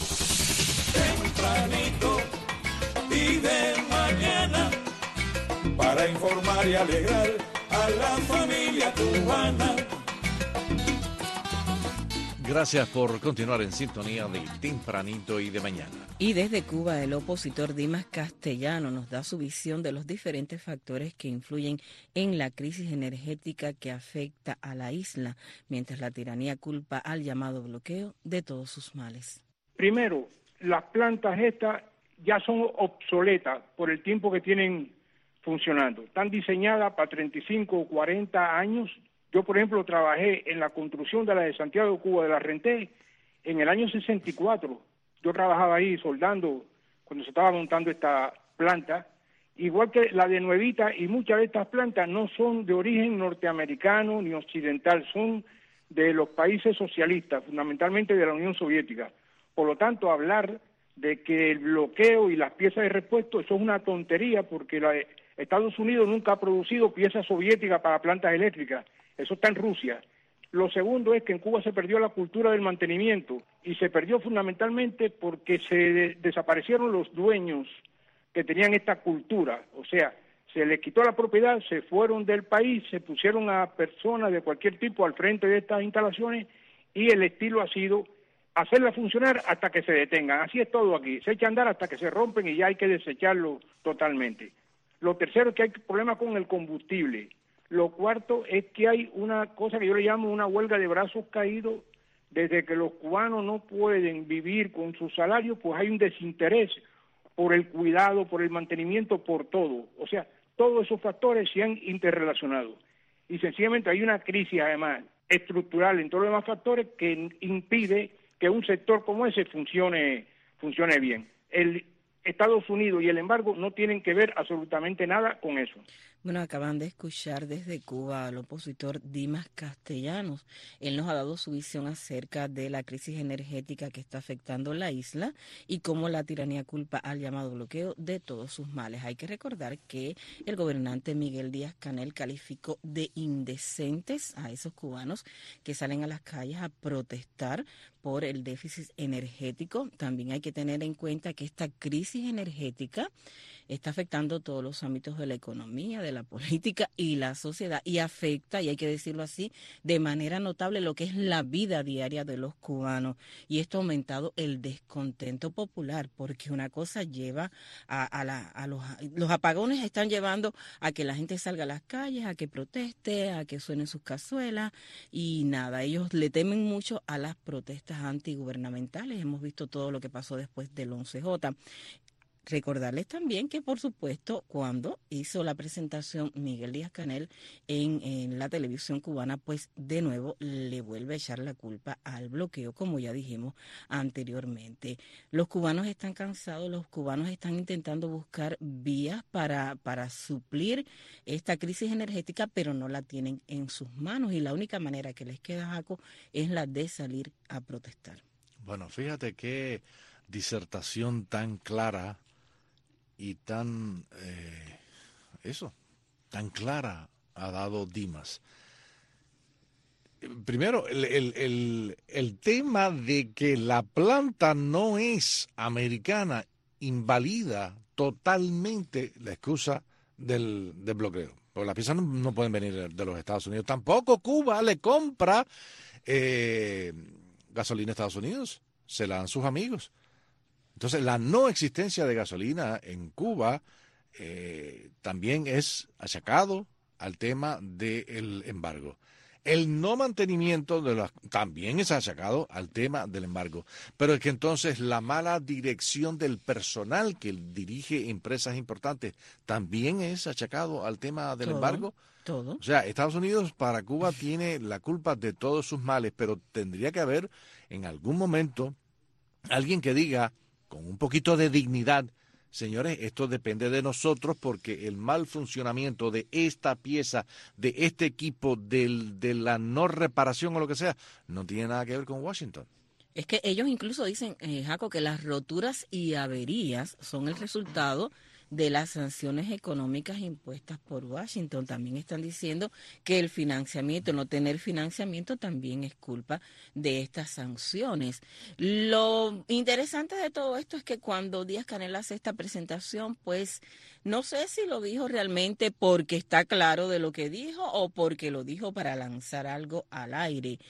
Tempranito y de mañana, para informar y alegrar a la familia cubana. Gracias por continuar en sintonía de Tempranito y de mañana. Y desde Cuba, el opositor Dimas Castellano nos da su visión de los diferentes factores que influyen en la crisis energética que afecta a la isla, mientras la tiranía culpa al llamado bloqueo de todos sus males. Primero, las plantas estas ya son obsoletas por el tiempo que tienen funcionando. Están diseñadas para treinta y cinco o cuarenta años. Yo, por ejemplo, trabajé en la construcción de la de Santiago de Cuba, de la Renté, en el año sesenta y cuatro. Yo trabajaba ahí soldando cuando se estaba montando esta planta. Igual que la de Nuevita, y muchas de estas plantas no son de origen norteamericano ni occidental, son de los países socialistas, fundamentalmente de la Unión Soviética. Por lo tanto, hablar de que el bloqueo y las piezas de repuesto, eso es una tontería, porque la, Estados Unidos nunca ha producido piezas soviéticas para plantas eléctricas, eso está en Rusia. Lo segundo es que en Cuba se perdió la cultura del mantenimiento, y se perdió fundamentalmente porque se de- desaparecieron los dueños que tenían esta cultura, o sea, se les quitó la propiedad, se fueron del país, se pusieron a personas de cualquier tipo al frente de estas instalaciones, y el estilo ha sido hacerlas funcionar hasta que se detengan. Así es todo aquí, se echa a andar hasta que se rompen y ya hay que desecharlo totalmente. Lo tercero es que hay problemas con el combustible. Lo cuarto es que hay una cosa que yo le llamo una huelga de brazos caídos. Desde que los cubanos no pueden vivir con su salario, pues hay un desinterés por el cuidado, por el mantenimiento, por todo. O sea, todos esos factores se han interrelacionado. Y sencillamente hay una crisis, además, estructural en todos los demás factores que impide que un sector como ese funcione, funcione bien. El Estados Unidos y el embargo no tienen que ver absolutamente nada con eso. Bueno, acaban de escuchar desde Cuba al opositor Dimas Castellanos. Él nos ha dado su visión acerca de la crisis energética que está afectando la isla y cómo la tiranía culpa al llamado bloqueo de todos sus males. Hay que recordar que el gobernante Miguel Díaz-Canel calificó de indecentes a esos cubanos que salen a las calles a protestar por el déficit energético. También hay que tener en cuenta que esta crisis energética está afectando todos los ámbitos de la economía, de la política y la sociedad, y afecta, y hay que decirlo así, de manera notable lo que es la vida diaria de los cubanos. Y esto ha aumentado el descontento popular, porque una cosa lleva a, a, la, a los, los apagones están llevando a que la gente salga a las calles, a que proteste, a que suenen sus cazuelas, y nada, ellos le temen mucho a las protestas antigubernamentales. Hemos visto todo lo que pasó después del once jota. Recordarles también que, por supuesto, cuando hizo la presentación Miguel Díaz-Canel en, en la televisión cubana, pues de nuevo le vuelve a echar la culpa al bloqueo, como ya dijimos anteriormente. Los cubanos están cansados, los cubanos están intentando buscar vías para, para suplir esta crisis energética, pero no la tienen en sus manos, y la única manera que les queda, Jaco, es la de salir a protestar. Bueno, fíjate qué disertación tan clara y tan, eh, eso, tan clara ha dado Dimas. Primero, el, el, el, el tema de que la planta no es americana invalida totalmente la excusa del, del bloqueo. Porque las piezas no, no pueden venir de los Estados Unidos. Tampoco Cuba le compra eh, gasolina a Estados Unidos. Se la dan sus amigos. Entonces, la no existencia de gasolina en Cuba eh, también es achacado al tema del embargo. El no mantenimiento de las, también es achacado al tema del embargo. Pero es que entonces la mala dirección del personal que dirige empresas importantes también es achacado al tema del Todo, embargo. Todo. O sea, Estados Unidos para Cuba tiene la culpa de todos sus males, pero tendría que haber en algún momento alguien que diga con un poquito de dignidad: señores, esto depende de nosotros porque el mal funcionamiento de esta pieza, de este equipo, del, de la no reparación o lo que sea, no tiene nada que ver con Washington. Es que ellos incluso dicen, eh, Jaco, que las roturas y averías son el resultado de las sanciones económicas impuestas por Washington. También están diciendo que el financiamiento, no tener financiamiento, también es culpa de estas sanciones. Lo interesante de todo esto es que cuando Díaz-Canel hace esta presentación, pues no sé si lo dijo realmente porque está claro de lo que dijo o porque lo dijo para lanzar algo al aire.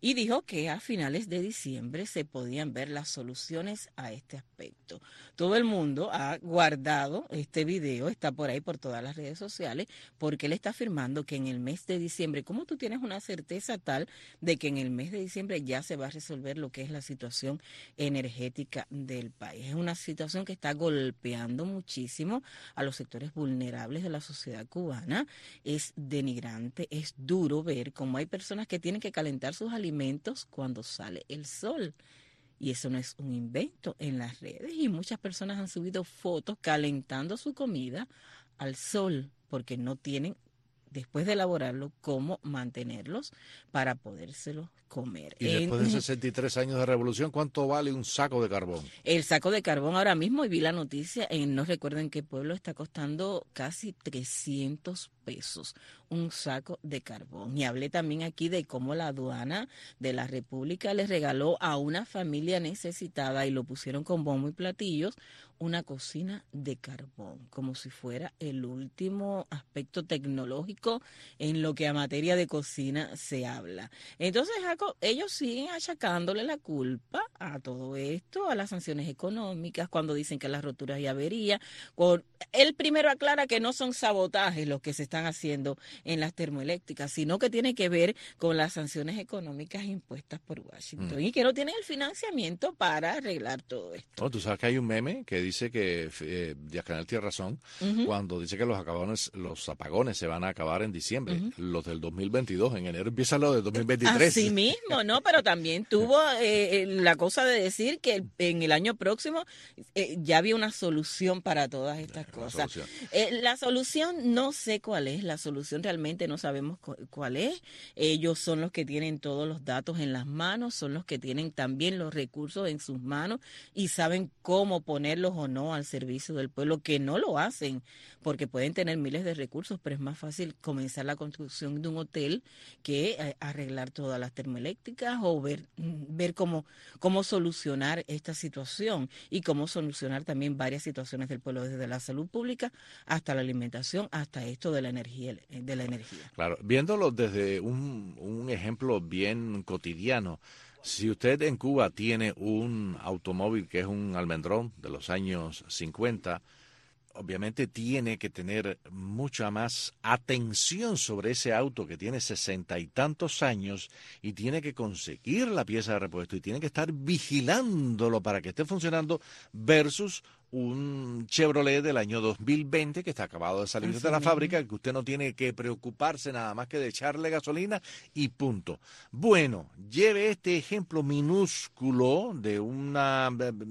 y dijo que a finales de diciembre se podían ver las soluciones a este aspecto. Todo el mundo ha guardado este video, está por ahí por todas las redes sociales, porque él está afirmando que en el mes de diciembre, ¿cómo tú tienes una certeza tal de que en el mes de diciembre ya se va a resolver lo que es la situación energética del país? Es una situación que está golpeando muchísimo a los sectores vulnerables de la sociedad cubana. Es denigrante, es duro ver cómo hay personas que tienen que calentar sus alimentos cuando sale el sol. Y eso no es un invento en las redes. Y muchas personas han subido fotos calentando su comida al sol porque no tienen, después de elaborarlo, cómo mantenerlos para podérselos comer. Y después de en, sesenta y tres años de revolución, ¿cuánto vale un saco de carbón? El saco de carbón ahora mismo, y vi la noticia, en, no recuerdo en qué pueblo, está costando casi trescientos pesos un saco de carbón. Y hablé también aquí de cómo la aduana de la República les regaló a una familia necesitada, y lo pusieron con bombo y platillos, una cocina de carbón, como si fuera el último aspecto tecnológico en lo que a materia de cocina se habla. Entonces, Jaco, ellos siguen achacándole la culpa a todo esto, a las sanciones económicas, cuando dicen que las roturas y averías. Con... Él primero aclara que no son sabotajes los que se están haciendo en las termoeléctricas, sino que tiene que ver con las sanciones económicas impuestas por Washington, mm. y que no tienen el financiamiento para arreglar todo esto. Oh, tú sabes que hay un meme que dice que eh, Díaz-Canel tiene razón, uh-huh. cuando dice que los apagones, los apagones se van a acabar en diciembre, uh-huh. los del dos mil veintidós, en enero empieza lo del dos mil veintitrés. Así mismo, ¿no? Pero también tuvo eh, la cosa de decir que en el año próximo eh, ya había una solución para todas estas cosas. Solución. Eh, la solución no sé cuál es, la solución realmente no sabemos cu- cuál es. Ellos son los que tienen todos los datos en las manos, son los que tienen también los recursos en sus manos y saben cómo ponerlos o no al servicio del pueblo, que no lo hacen, porque pueden tener miles de recursos, pero es más fácil comenzar la construcción de un hotel que eh, arreglar todas las termoeléctricas o ver, ver cómo, cómo solucionar esta situación y cómo solucionar también varias situaciones del pueblo, desde la salud pública hasta la alimentación, hasta esto de la energía. De la energía. Claro, viéndolo desde un, un ejemplo bien cotidiano, si usted en Cuba tiene un automóvil que es un almendrón de los años cincuenta, obviamente tiene que tener mucha más atención sobre ese auto que tiene sesenta y tantos años y tiene que conseguir la pieza de repuesto y tiene que estar vigilándolo para que esté funcionando versus un Chevrolet del año dos mil veinte que está acabado de salir de la fábrica, que usted no tiene que preocuparse nada más que de echarle gasolina y punto. Bueno, lleve este ejemplo minúsculo de una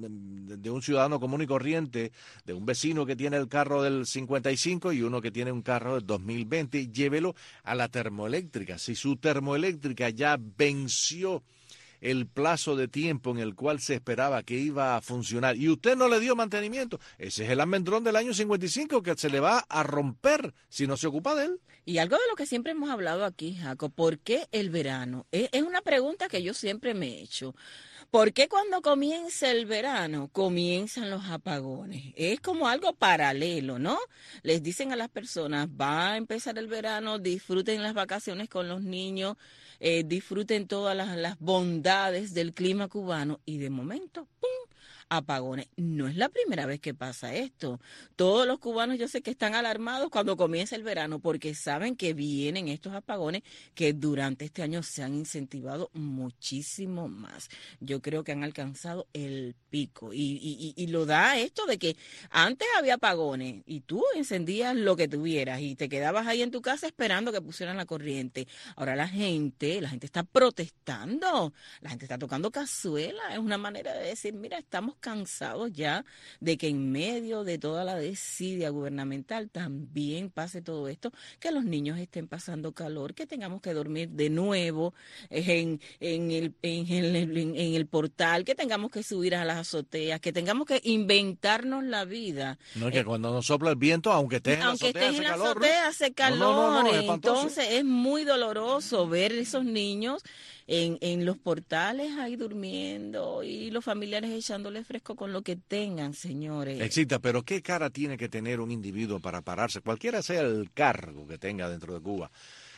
de un ciudadano común y corriente, de un vecino que tiene el carro del cincuenta y cinco y uno que tiene un carro del dos mil veinte, llévelo a la termoeléctrica. Si su termoeléctrica ya venció el plazo de tiempo en el cual se esperaba que iba a funcionar y usted no le dio mantenimiento, ese es el almendrón del año cincuenta y cinco que se le va a romper si no se ocupa de él. Y algo de lo que siempre hemos hablado aquí, Jaco, ¿por qué el verano? Es, es una pregunta que yo siempre me he hecho. ¿Por qué cuando comienza el verano comienzan los apagones? Es como algo paralelo, ¿no? Les dicen a las personas, va a empezar el verano, disfruten las vacaciones con los niños, eh, disfruten todas las, las bondades del clima cubano y de momento, ¡pum!, apagones. No es la primera vez que pasa esto. Todos los cubanos yo sé que están alarmados cuando comienza el verano porque saben que vienen estos apagones que durante este año se han incentivado muchísimo más. Yo creo que han alcanzado el pico y, y, y lo da esto de que antes había apagones y tú encendías lo que tuvieras y te quedabas ahí en tu casa esperando que pusieran la corriente. Ahora la gente, la gente está protestando, la gente está tocando cazuela. Es una manera de decir, mira, estamos cansados ya de que en medio de toda la desidia gubernamental también pase todo esto, que los niños estén pasando calor, que tengamos que dormir de nuevo en, en, el, en, el, en, en el portal, que tengamos que subir a las azoteas, que tengamos que inventarnos la vida. No, que eh, cuando nos sopla el viento, aunque estés en aunque la azotea, estés en hace la calor. azotea, hace calor. No, no, no, no, es entonces es muy doloroso ver esos niños En, en los portales ahí durmiendo y los familiares echándole fresco con lo que tengan, señores. Excita, pero ¿qué cara tiene que tener un individuo para pararse, cualquiera sea el cargo que tenga dentro de Cuba,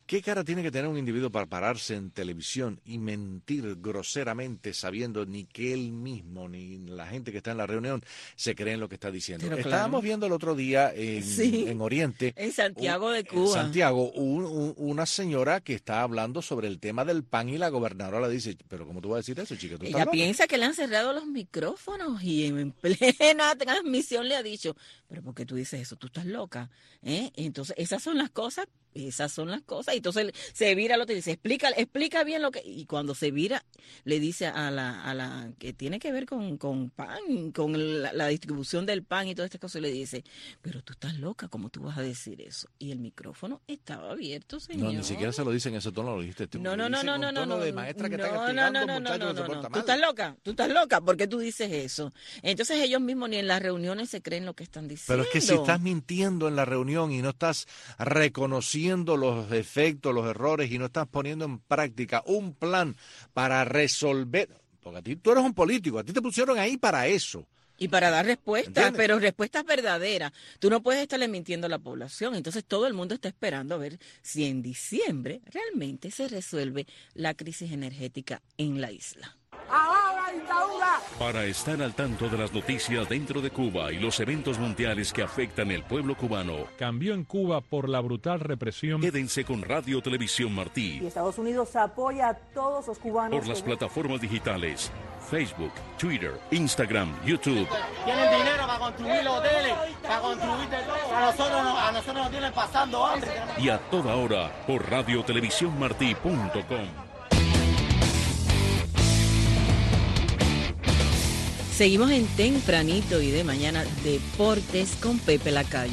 ¿Qué cara tiene que tener un individuo para pararse en televisión y mentir groseramente sabiendo ni que él mismo ni la gente que está en la reunión se creen lo que está diciendo? Pero Estábamos claro. viendo el otro día en, sí, en Oriente, en Santiago un, de Cuba, en Santiago, un, un, una señora que está hablando sobre el tema del pan y la gobernadora le dice, pero ¿cómo tú vas a decir eso, chica? ¿Tú Ella piensa que le han cerrado los micrófonos y en plena transmisión le ha dicho, pero ¿por qué tú dices eso? Tú estás loca, ¿eh? Entonces esas son las cosas, esas son las cosas. Y entonces se vira al otro y dice, explica, explica bien lo que... Y cuando se vira, le dice a la, a la que tiene que ver con, con pan, con la, la distribución del pan y todas estas cosas, le dice, pero tú estás loca, ¿cómo tú vas a decir eso? Y el micrófono estaba abierto, señor. No, ni siquiera se lo dicen eso, tú no lo dijiste. Tú no, no, no, no, no, no, no, de maestra que no, está no, castigando no, no, muchachos no, que se no, portan no. mal. Tú estás loca, tú estás loca, ¿por qué tú dices eso? Entonces ellos mismos ni en las reuniones se creen lo que están diciendo. Pero es que si estás mintiendo en la reunión y no estás reconociendo los efectos, los errores y no estás poniendo en práctica un plan para resolver, porque a ti tú eres un político, a ti te pusieron ahí para eso. Y para dar respuestas, ¿entiendes? Pero respuestas verdaderas. Tú no puedes estarle mintiendo a la población. Entonces todo el mundo está esperando a ver si en diciembre realmente se resuelve la crisis energética en la isla. Para estar al tanto de las noticias dentro de Cuba y los eventos mundiales que afectan el pueblo cubano, cambió en Cuba por la brutal represión. Quédense con Radio Televisión Martí. Y Estados Unidos apoya a todos los cubanos. Por las plataformas digitales, Facebook, Twitter, Instagram, YouTube. Tienen dinero para construir los hoteles, para construir de todo. A nosotros, a nosotros nos tienen pasando hambre. Y a toda hora por radio televisión martí punto com. Seguimos en Tempranito y de Mañana, Deportes con Pepe Lacayo.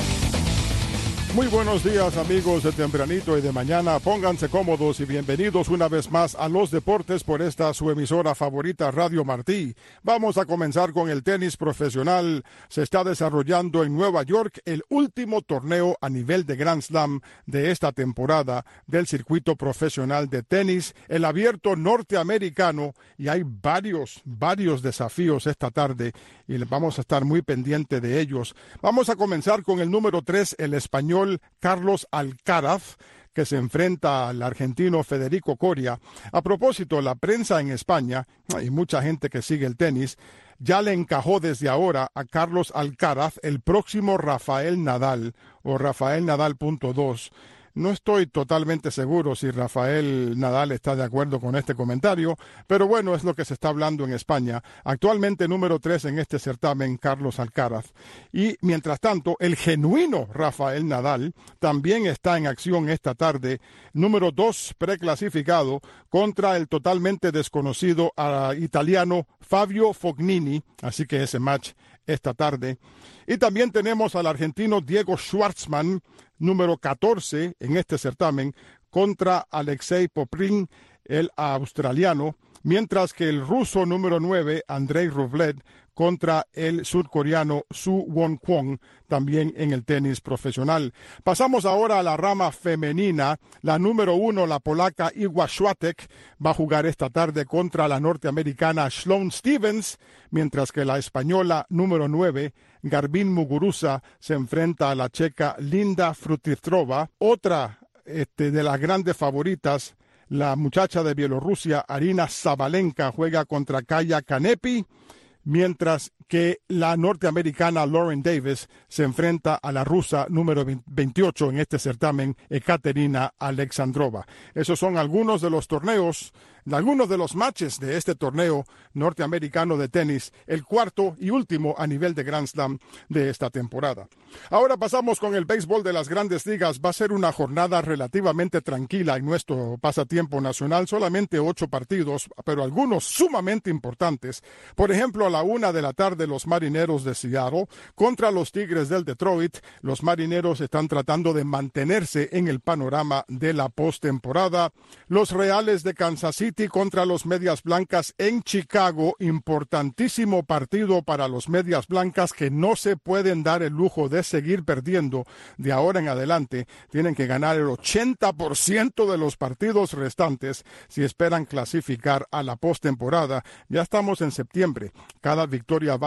Muy buenos días, amigos de Tempranito y de Mañana. Pónganse cómodos y bienvenidos una vez más a los deportes por esta su emisora favorita, Radio Martí. Vamos a comenzar con el tenis profesional. Se está desarrollando en Nueva York el último torneo a nivel de Grand Slam de esta temporada del circuito profesional de tenis, el abierto norteamericano, y hay varios, varios desafíos esta tarde y vamos a estar muy pendientes de ellos. Vamos a comenzar con el número tres, el español Carlos Alcaraz, que se enfrenta al argentino Federico Coria. A propósito, la prensa en España y mucha gente que sigue el tenis ya le encajó desde ahora a Carlos Alcaraz el próximo Rafael Nadal o Rafael Nadal punto dos. No estoy totalmente seguro si Rafael Nadal está de acuerdo con este comentario, pero bueno, es lo que se está hablando en España. Actualmente número tres en este certamen, Carlos Alcaraz. Y mientras tanto, el genuino Rafael Nadal también está en acción esta tarde, número dos preclasificado contra el totalmente desconocido uh, italiano Fabio Fognini, así que ese match esta tarde. Y también tenemos al argentino Diego Schwartzman, número catorce en este certamen, contra Alexei Poprin, el australiano, mientras que el ruso número nueve, Andrei Rublev, contra el surcoreano Su Won Kwon, también en el tenis profesional. Pasamos ahora a la rama femenina. La número uno, la polaca Iga Świątek, va a jugar esta tarde contra la norteamericana Sloane Stephens, mientras que la española número nueve, Garbiñe Muguruza, se enfrenta a la checa Linda Fruhvirtova. Otra este, de las grandes favoritas, la muchacha de Bielorrusia, Arina Sabalenka, juega contra Kaya Kanepi, mientras que la norteamericana Lauren Davis se enfrenta a la rusa número veintiocho en este certamen, Ekaterina Alexandrova. Esos son algunos de los torneos, algunos de los matches de este torneo norteamericano de tenis, el cuarto y último a nivel de Grand Slam de esta temporada. Ahora pasamos con el béisbol de las Grandes Ligas. Va a ser una jornada relativamente tranquila en nuestro pasatiempo nacional, solamente ocho partidos, pero algunos sumamente importantes. Por ejemplo, a la una de la tarde, los Marineros de Seattle contra los Tigres del Detroit. Los Marineros están tratando de mantenerse en el panorama de la postemporada. Los Reales de Kansas City contra los Medias Blancas en Chicago. Importantísimo partido para los Medias Blancas, que no se pueden dar el lujo de seguir perdiendo de ahora en adelante. Tienen que ganar el ochenta por ciento de los partidos restantes si esperan clasificar a la postemporada. Ya estamos en septiembre. Cada victoria vale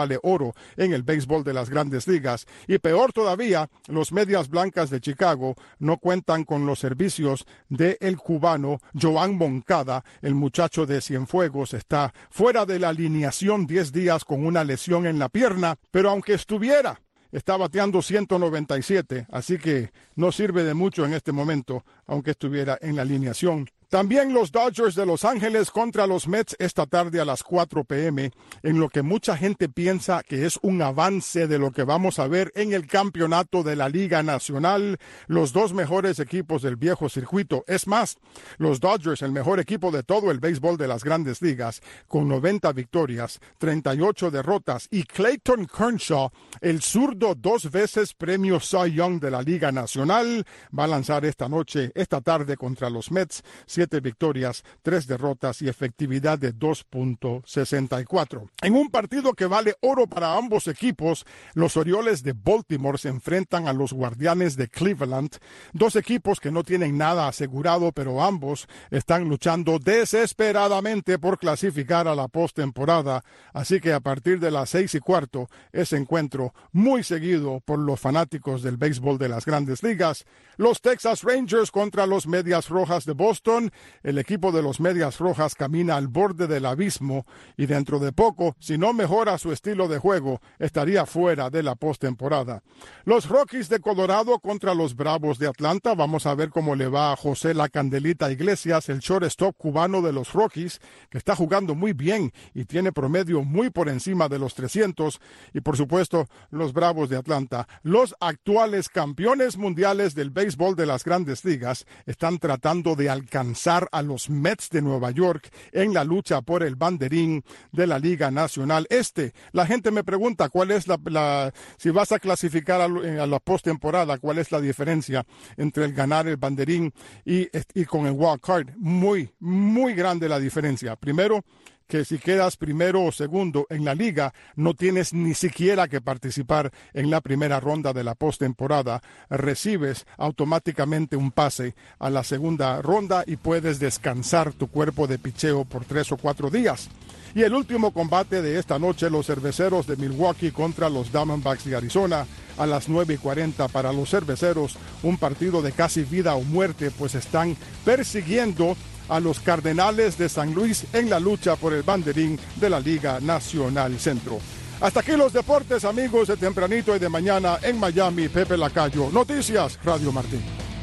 vale oro en el béisbol de las Grandes Ligas. Y peor todavía, los Medias Blancas de Chicago no cuentan con los servicios del cubano Joan Moncada. El muchacho de Cienfuegos está fuera de la alineación diez días con una lesión en la pierna, pero aunque estuviera, está bateando ciento noventa y siete, así que no sirve de mucho en este momento, aunque estuviera en la alineación. También los Dodgers de Los Ángeles contra los Mets esta tarde a las cuatro p m, en lo que mucha gente piensa que es un avance de lo que vamos a ver en el campeonato de la Liga Nacional. Los dos mejores equipos del viejo circuito. Es más, los Dodgers, el mejor equipo de todo el béisbol de las Grandes Ligas, con noventa victorias, treinta y ocho derrotas, y Clayton Kershaw, el zurdo dos veces premio Cy Young de la Liga Nacional, va a lanzar esta noche, esta tarde contra los Mets. Siete victorias, tres derrotas y efectividad de dos punto sesenta y cuatro. En un partido que vale oro para ambos equipos, los Orioles de Baltimore se enfrentan a los Guardianes de Cleveland, dos equipos que no tienen nada asegurado, pero ambos están luchando desesperadamente por clasificar a la postemporada. Así que a partir de las seis y cuarto, ese encuentro muy seguido por los fanáticos del béisbol de las Grandes Ligas. Los Texas Rangers contra los Medias Rojas de Boston. El equipo de los Medias Rojas camina al borde del abismo y dentro de poco, si no mejora su estilo de juego, estaría fuera de la postemporada. Los Rockies de Colorado contra los Bravos de Atlanta. Vamos a ver cómo le va a José La Candelita Iglesias, el shortstop cubano de los Rockies, que está jugando muy bien y tiene promedio muy por encima de los trescientos. Y por supuesto, los Bravos de Atlanta, los actuales campeones mundiales del béisbol de las Grandes Ligas, están tratando de alcanzar a los Mets de Nueva York en la lucha por el banderín de la Liga Nacional Este. La gente me pregunta cuál es la, la si vas a clasificar a, a la postemporada, cuál es la diferencia entre el ganar el banderín y, y con el wild card. Muy, muy grande la diferencia. Primero, que si quedas primero o segundo en la liga, no tienes ni siquiera que participar en la primera ronda de la postemporada. Recibes automáticamente un pase a la segunda ronda y puedes descansar tu cuerpo de picheo por tres o cuatro días. Y el último combate de esta noche, los Cerveceros de Milwaukee contra los Diamondbacks de Arizona, a las nueve y cuarenta para los Cerveceros, un partido de casi vida o muerte, pues están persiguiendo a los Cardenales de San Luis en la lucha por el banderín de la Liga Nacional Centro. Hasta aquí los deportes, amigos, de tempranito y de mañana en Miami. Pepe Lacayo, Noticias Radio Martín.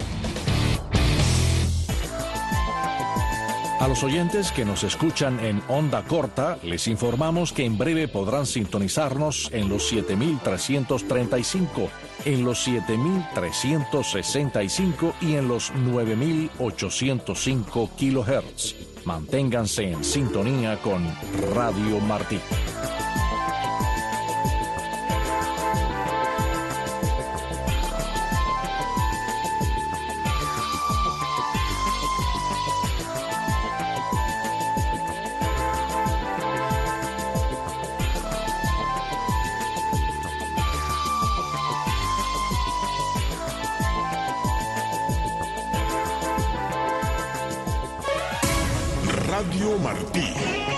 A los oyentes que nos escuchan en onda corta, les informamos que en breve podrán sintonizarnos en los siete mil trescientos treinta y cinco, en los siete mil trescientos sesenta y cinco y en los nueve mil ochocientos cinco kilohertz. Manténganse en sintonía con Radio Martí. Radio Martí,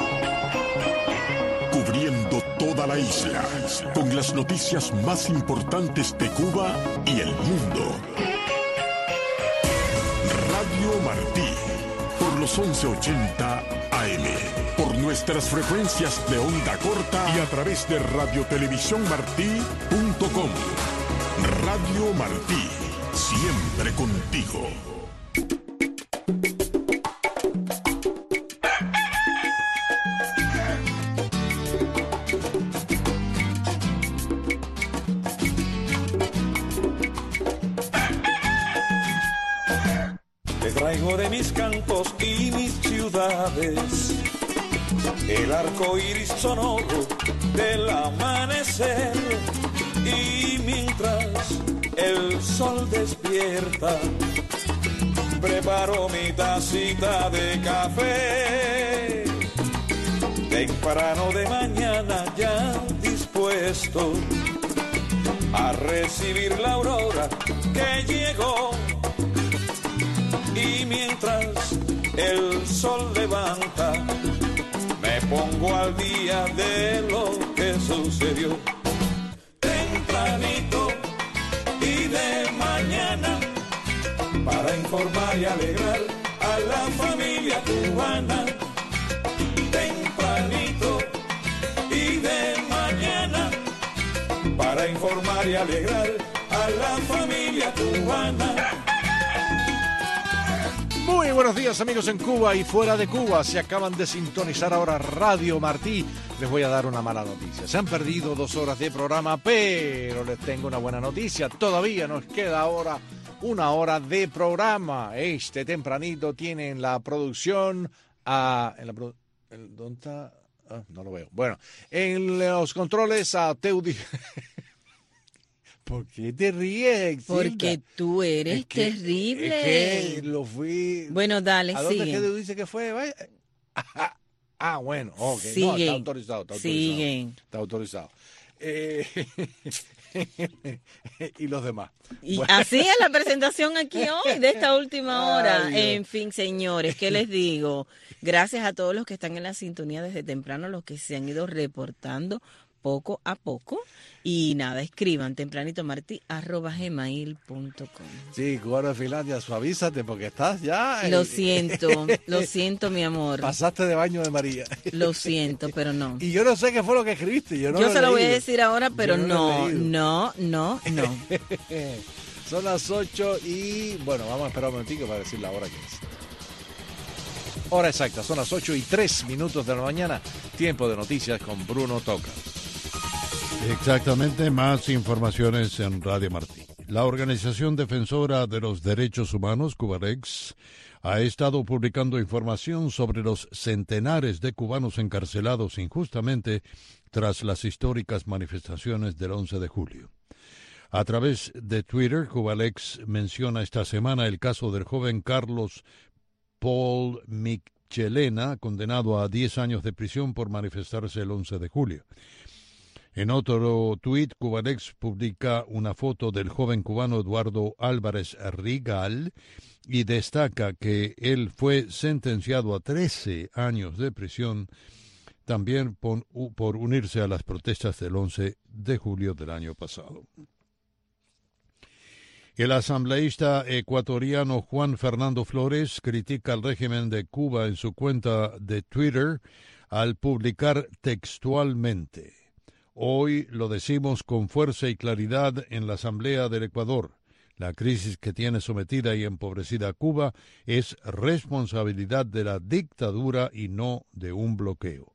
cubriendo toda la isla, con las noticias más importantes de Cuba y el mundo. Radio Martí, por los once ochenta A M, por nuestras frecuencias de onda corta y a través de radio televisión martí punto com. Radio Martí, siempre contigo. Traigo de mis campos y mis ciudades el arco iris sonoro del amanecer, y mientras el sol despierta preparo mi tacita de café temprano de mañana, ya dispuesto a recibir la aurora que llegó. Y mientras el sol levanta, me pongo al día de lo que sucedió. Tempranito y de mañana, para informar y alegrar a la familia cubana. Tempranito y de mañana, para informar y alegrar a la familia cubana. Muy buenos días, amigos en Cuba y fuera de Cuba. Se acaban de sintonizar ahora Radio Martí. Les voy a dar una mala noticia. Se han perdido dos horas de programa, pero les tengo una buena noticia. Todavía nos queda ahora una hora de programa. Este tempranito tiene en la producción a... En la produ- el, ¿Dónde está? Ah, no lo veo. Bueno, en los controles a Teudi... ¿Por qué te ríes? Porque tú eres es que, terrible. Es que lo fui... Bueno, dale, ¿A dónde sigue. es que dice que fue? Vaya. Ah, ah, bueno, ok. Siguen. No, está autorizado, está autorizado. Siguen. Está autorizado. Eh, y los demás. Y Bueno. así es la presentación aquí hoy, de esta última hora. Ay, Dios. En fin, señores, ¿qué les digo? Gracias a todos los que están en la sintonía desde temprano, los que se han ido reportando poco a poco. Y nada, escriban tempranito martí arroba gmail punto com. Sí, cubano de Finlandia, suavízate porque estás ya... Lo siento, lo siento, mi amor. Pasaste de baño de María. Lo siento, pero no. Y yo no sé qué fue lo que escribiste. Yo, no Yo lo se he lo voy a leído. decir ahora, pero Yo no, lo he leído. no, no, no. Son las ocho y... Bueno, vamos a esperar un momentico para decir la hora que es. Hora exacta, son las ocho y tres minutos de la mañana. Tiempo de noticias con Bruno Toca. Exactamente, más informaciones en Radio Martí. La Organización Defensora de los Derechos Humanos, Cubarex, ha estado publicando información sobre los centenares de cubanos encarcelados injustamente tras las históricas manifestaciones del once de julio. A través de Twitter, Cubalex menciona esta semana el caso del joven Carlos Paul Michelena, condenado a diez años de prisión por manifestarse el once de julio. En otro tuit, Cubalex publica una foto del joven cubano Eduardo Álvarez Rigal y destaca que él fue sentenciado a trece años de prisión también por, por unirse a las protestas del once de julio del año pasado. El asambleísta ecuatoriano Juan Fernando Flores critica al régimen de Cuba en su cuenta de Twitter al publicar textualmente: hoy lo decimos con fuerza y claridad en la Asamblea del Ecuador. La crisis que tiene sometida y empobrecida a Cuba es responsabilidad de la dictadura y no de un bloqueo.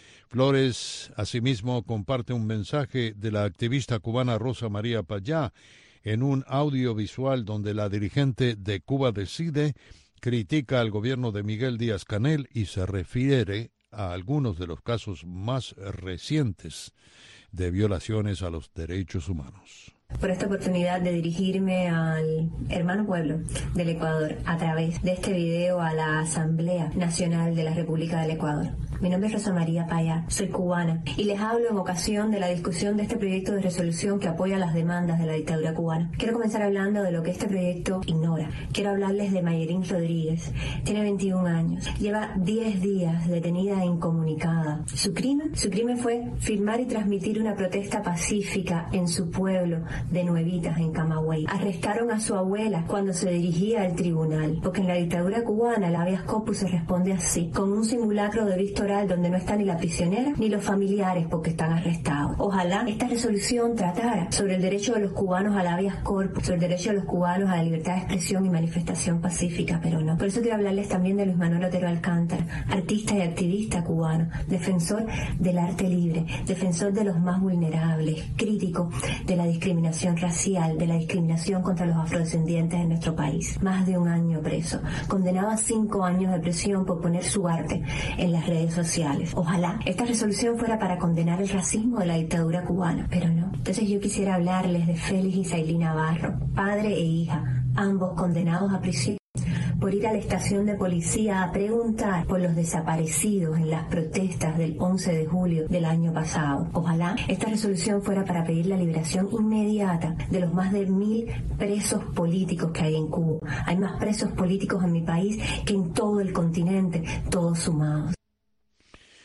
Flores, asimismo, comparte un mensaje de la activista cubana Rosa María Payá en un audiovisual donde la dirigente de Cuba Decide critica al gobierno de Miguel Díaz-Canel y se refiere a algunos de los casos más recientes de violaciones a los derechos humanos. Por esta oportunidad de dirigirme al hermano pueblo del Ecuador a través de este video a la Asamblea Nacional de la República del Ecuador. Mi nombre es Rosa María Payá, soy cubana y les hablo en ocasión de la discusión de este proyecto de resolución que apoya las demandas de la dictadura cubana. Quiero comenzar hablando de lo que este proyecto ignora. Quiero hablarles de Mayerín Rodríguez. Tiene veintiún años, lleva diez días detenida e incomunicada. ¿Su crimen? Su crimen fue filmar y transmitir una protesta pacífica en su pueblo de Nuevitas, en Camagüey. Arrestaron a su abuela cuando se dirigía al tribunal, porque en la dictadura cubana el habeas corpus se responde así, con un simulacro de vista oral donde no está ni la prisionera ni los familiares porque están arrestados. Ojalá esta resolución tratara sobre el derecho de los cubanos al habeas corpus, sobre el derecho de los cubanos a la libertad de expresión y manifestación pacífica, pero no. Por eso quiero hablarles también de Luis Manuel Otero Alcántara, artista y activista cubano, defensor del arte libre, defensor de los más vulnerables, crítico de la discriminación racial, de la discriminación contra los afrodescendientes en nuestro país. Más de un año preso, condenado a cinco años de prisión por poner su arte en las redes sociales. Ojalá esta resolución fuera para condenar el racismo de la dictadura cubana, pero no. Entonces yo quisiera hablarles de Félix y Sailí Navarro, padre e hija, ambos condenados a prisión por ir a la estación de policía a preguntar por los desaparecidos en las protestas del once de julio del año pasado. Ojalá esta resolución fuera para pedir la liberación inmediata de los más de mil presos políticos que hay en Cuba. Hay más presos políticos en mi país que en todo el continente, todos sumados.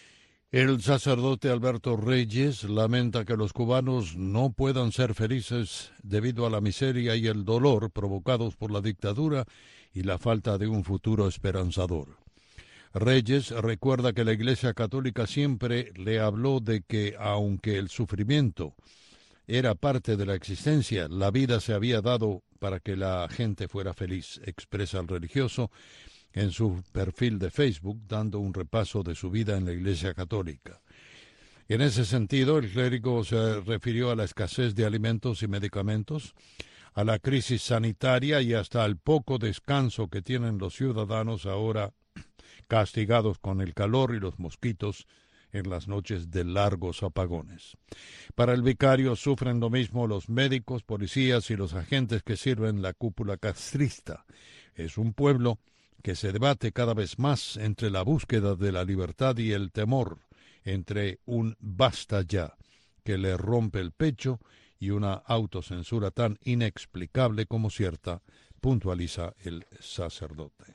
El sacerdote Alberto Reyes lamenta que los cubanos no puedan ser felices debido a la miseria y el dolor provocados por la dictadura y la falta de un futuro esperanzador. Reyes recuerda que la Iglesia Católica siempre le habló de que, aunque el sufrimiento era parte de la existencia, la vida se había dado para que la gente fuera feliz, expresa el religioso en su perfil de Facebook, dando un repaso de su vida en la Iglesia Católica. En ese sentido, el clérigo se refirió a la escasez de alimentos y medicamentos, a la crisis sanitaria y hasta al poco descanso que tienen los ciudadanos ahora castigados con el calor y los mosquitos en las noches de largos apagones. Para el vicario sufren lo mismo los médicos, policías y los agentes que sirven la cúpula castrista. Es un pueblo que se debate cada vez más entre la búsqueda de la libertad y el temor, entre un basta ya que le rompe el pecho y una autocensura tan inexplicable como cierta, puntualiza el sacerdote.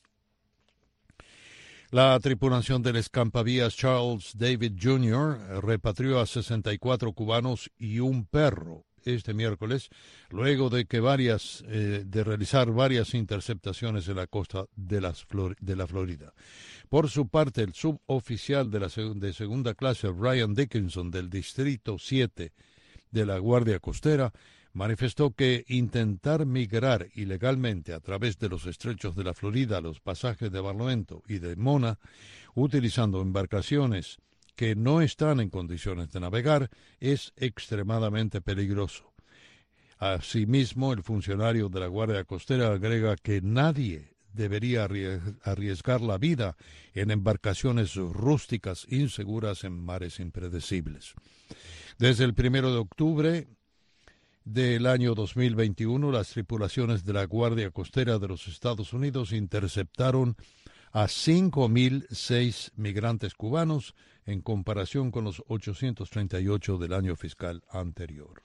La tripulación del escampavías Charles David junior repatrió a sesenta y cuatro cubanos y un perro este miércoles, luego de que varias eh, de realizar varias interceptaciones en la costa de, las Flor- de la Florida. Por su parte, el suboficial de la seg- de segunda clase Brian Dickinson del Distrito siete de la Guardia Costera manifestó que intentar migrar ilegalmente a través de los estrechos de la Florida a los pasajes de Barlovento y de Mona, utilizando embarcaciones que no están en condiciones de navegar, es extremadamente peligroso. Asimismo, el funcionario de la Guardia Costera agrega que nadie debería arriesgar la vida en embarcaciones rústicas inseguras en mares impredecibles. Desde el primero de octubre del año dos mil veintiuno, las tripulaciones de la Guardia Costera de los Estados Unidos interceptaron a cinco mil seis migrantes cubanos en comparación con los ochocientos treinta y ocho del año fiscal anterior.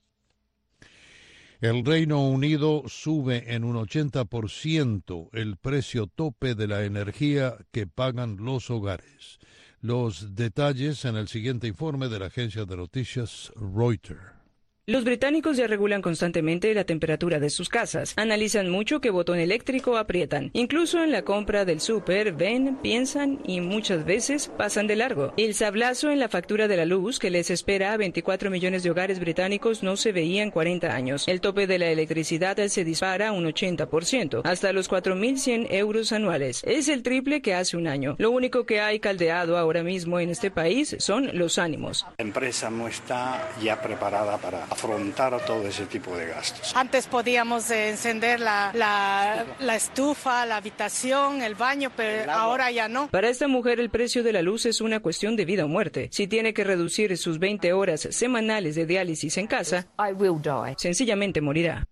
El Reino Unido sube en un ochenta por ciento el precio tope de la energía que pagan los hogares. Los detalles en el siguiente informe de la agencia de noticias Reuters. Los británicos ya regulan constantemente la temperatura de sus casas, analizan mucho qué botón eléctrico aprietan. Incluso en la compra del súper ven, piensan y muchas veces pasan de largo. El sablazo en la factura de la luz que les espera a veinticuatro millones de hogares británicos no se veía en cuarenta años. El tope de la electricidad se dispara un ochenta por ciento, hasta los cuatro mil cien euros anuales. Es el triple que hace un año. Lo único que hay caldeado ahora mismo en este país son los ánimos. La empresa no está ya preparada para afrontar todo ese tipo de gastos. Antes podíamos eh, encender la, la, la estufa, la habitación, el baño, pero ahora ya no. Para esta mujer el precio de la luz es una cuestión de vida o muerte. Si tiene que reducir sus veinte horas semanales de diálisis en casa, sencillamente morirá.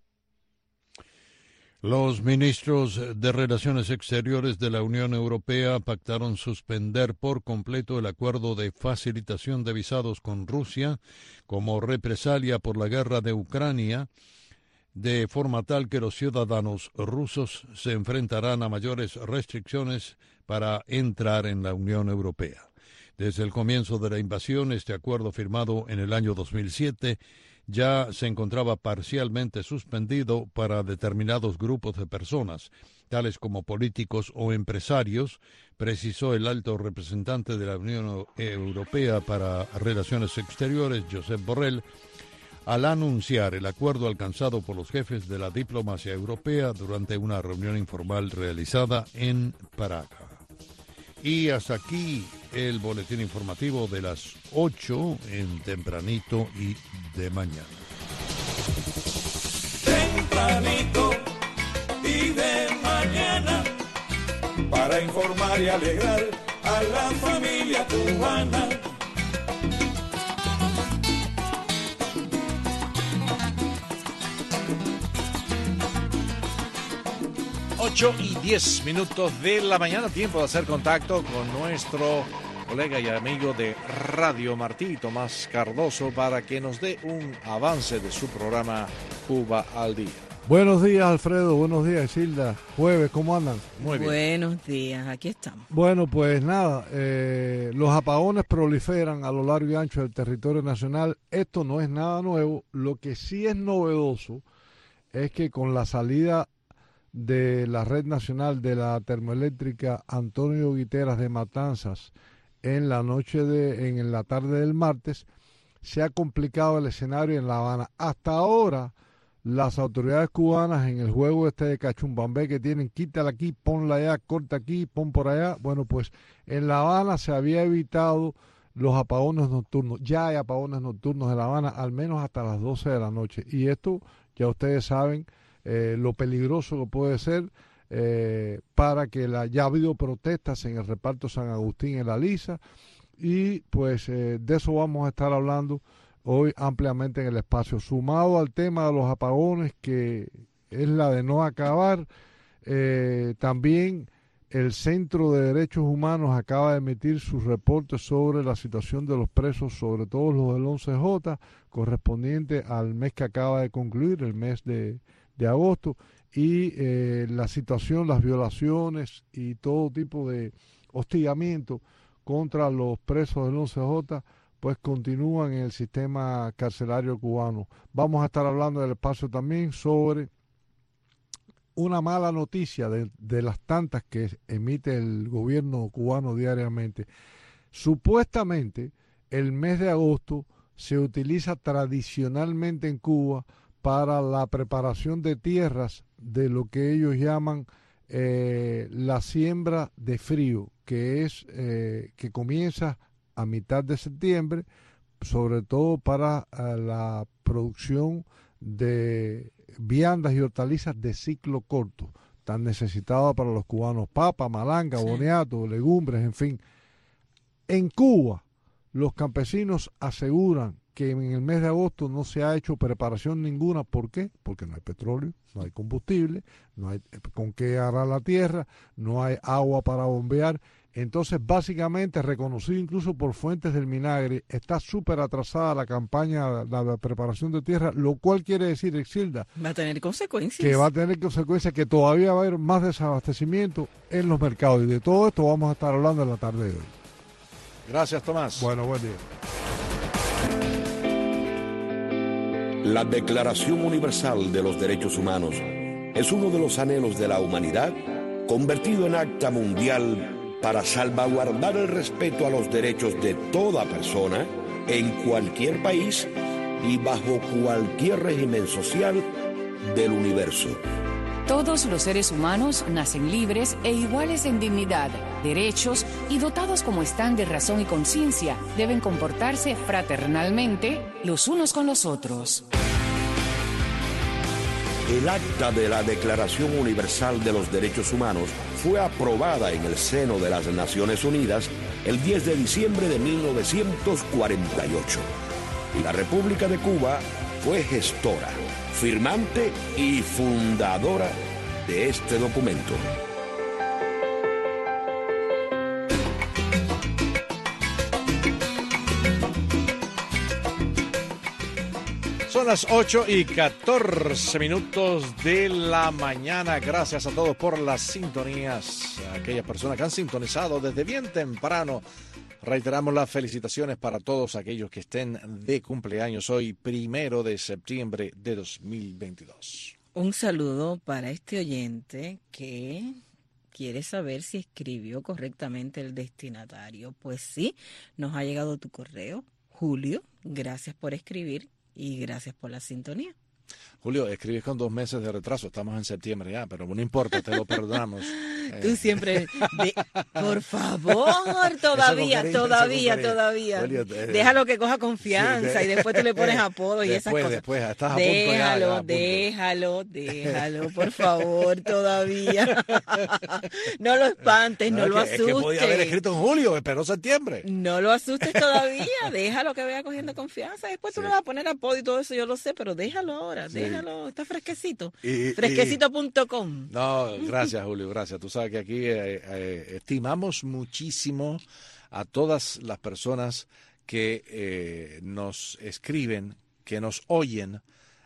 Los ministros de Relaciones Exteriores de la Unión Europea pactaron suspender por completo el acuerdo de facilitación de visados con Rusia como represalia por la guerra de Ucrania, de forma tal que los ciudadanos rusos se enfrentarán a mayores restricciones para entrar en la Unión Europea. Desde el comienzo de la invasión, este acuerdo firmado en el año dos mil siete ya se encontraba parcialmente suspendido para determinados grupos de personas, tales como políticos o empresarios, precisó el alto representante de la Unión Europea para Relaciones Exteriores, Josep Borrell, al anunciar el acuerdo alcanzado por los jefes de la diplomacia europea durante una reunión informal realizada en Praga. Y hasta aquí el boletín informativo de las ocho en Tempranito y de mañana. Tempranito y de mañana, para informar y alegrar a la familia cubana. ocho y diez minutos de la mañana, tiempo de hacer contacto con nuestro colega y amigo de Radio Martí, Tomás Cardoso, para que nos dé un avance de su programa Cuba al Día. Buenos días, Alfredo. Buenos días, Isilda. Jueves, ¿cómo andan? Muy bien. Buenos días, aquí estamos. Bueno, pues nada, eh, los apagones proliferan a lo largo y ancho del territorio nacional. Esto no es nada nuevo. Lo que sí es novedoso es que con la salida de la red nacional de la termoeléctrica Antonio Guiteras de Matanzas en la noche de, en la tarde del martes, se ha complicado el escenario en La Habana. Hasta ahora, las autoridades cubanas en el juego este de cachumbambé que tienen, quítala aquí, ponla allá, corta aquí, pon por allá. Bueno, pues en La Habana se había evitado los apagones nocturnos. Ya hay apagones nocturnos en La Habana, al menos hasta las doce de la noche. Y esto, ya ustedes saben, eh, lo peligroso que puede ser eh, para que la, ya ha habido protestas en el reparto San Agustín en La Lisa. Y pues eh, de eso vamos a estar hablando hoy ampliamente en el espacio, sumado al tema de los apagones, que es la de no acabar. Eh, también el Centro de Derechos Humanos acaba de emitir sus reportes sobre la situación de los presos, sobre todo los del once J, correspondiente al mes que acaba de concluir, el mes de, de agosto, y eh, la situación, las violaciones y todo tipo de hostigamiento contra los presos del once J, pues continúan en el sistema carcelario cubano. Vamos a estar hablando del espacio también sobre una mala noticia de, de las tantas que emite el gobierno cubano diariamente. Supuestamente, el mes de agosto se utiliza tradicionalmente en Cuba para la preparación de tierras de lo que ellos llaman eh, la siembra de frío, que es eh, que comienza a mitad de septiembre, sobre todo para uh, la producción de viandas y hortalizas de ciclo corto, tan necesitada para los cubanos: papa, malanga, sí, boniato, legumbres, en fin. En Cuba, los campesinos aseguran que en el mes de agosto no se ha hecho preparación ninguna. ¿Por qué? Porque no hay petróleo, no hay combustible, no hay con qué arar la tierra, no hay agua para bombear. Entonces, básicamente, reconocido incluso por fuentes del Minagri, está súper atrasada la campaña, la, la preparación de tierra, lo cual quiere decir, Exilda, va a tener consecuencias. Que va a tener consecuencias, que todavía va a haber más desabastecimiento en los mercados. Y de todo esto vamos a estar hablando en la tarde de hoy. Gracias, Tomás. Bueno, buen día. La Declaración Universal de los Derechos Humanos es uno de los anhelos de la humanidad convertido en acta mundial para salvaguardar el respeto a los derechos de toda persona en cualquier país y bajo cualquier régimen social del universo. Todos los seres humanos nacen libres e iguales en dignidad, derechos y dotados como están de razón y conciencia. Deben comportarse fraternalmente los unos con los otros. El acta de la Declaración Universal de los Derechos Humanos fue aprobada en el seno de las Naciones Unidas el diez de diciembre de mil novecientos cuarenta y ocho. Y la República de Cuba fue gestora, firmante y fundadora de este documento. Son las ocho y catorce minutos de la mañana. Gracias a todos por las sintonías. A aquellas personas que han sintonizado desde bien temprano. Reiteramos las felicitaciones para todos aquellos que estén de cumpleaños hoy, primero de septiembre de dos mil veintidós. Un saludo para este oyente que quiere saber si escribió correctamente el destinatario. Pues sí, nos ha llegado tu correo, Julio. Gracias por escribir. Y gracias por la sintonía. Julio, escribes con dos meses de retraso. Estamos en septiembre ya, pero no importa, te lo perdonamos. Tú eh. siempre... De, por favor, todavía, cariño, todavía, todavía. Julio, eh, déjalo que coja confianza sí, de, y después tú le pones apodo y después, esas cosas. Después, estás a déjalo, punto ya, déjalo, déjalo, por favor, todavía. No lo espantes, no, no lo asustes. Es que podía haber escrito en julio, esperó septiembre. No lo asustes todavía, déjalo que vaya cogiendo confianza. Después sí, tú le vas a poner apodo y todo eso, yo lo sé, pero déjalo ahora, sí, déjalo, está fresquecito. Fresquecito punto com. No, gracias, Julio, gracias. Tú sabes que aquí eh, eh, estimamos muchísimo a todas las personas que eh, nos escriben, que nos oyen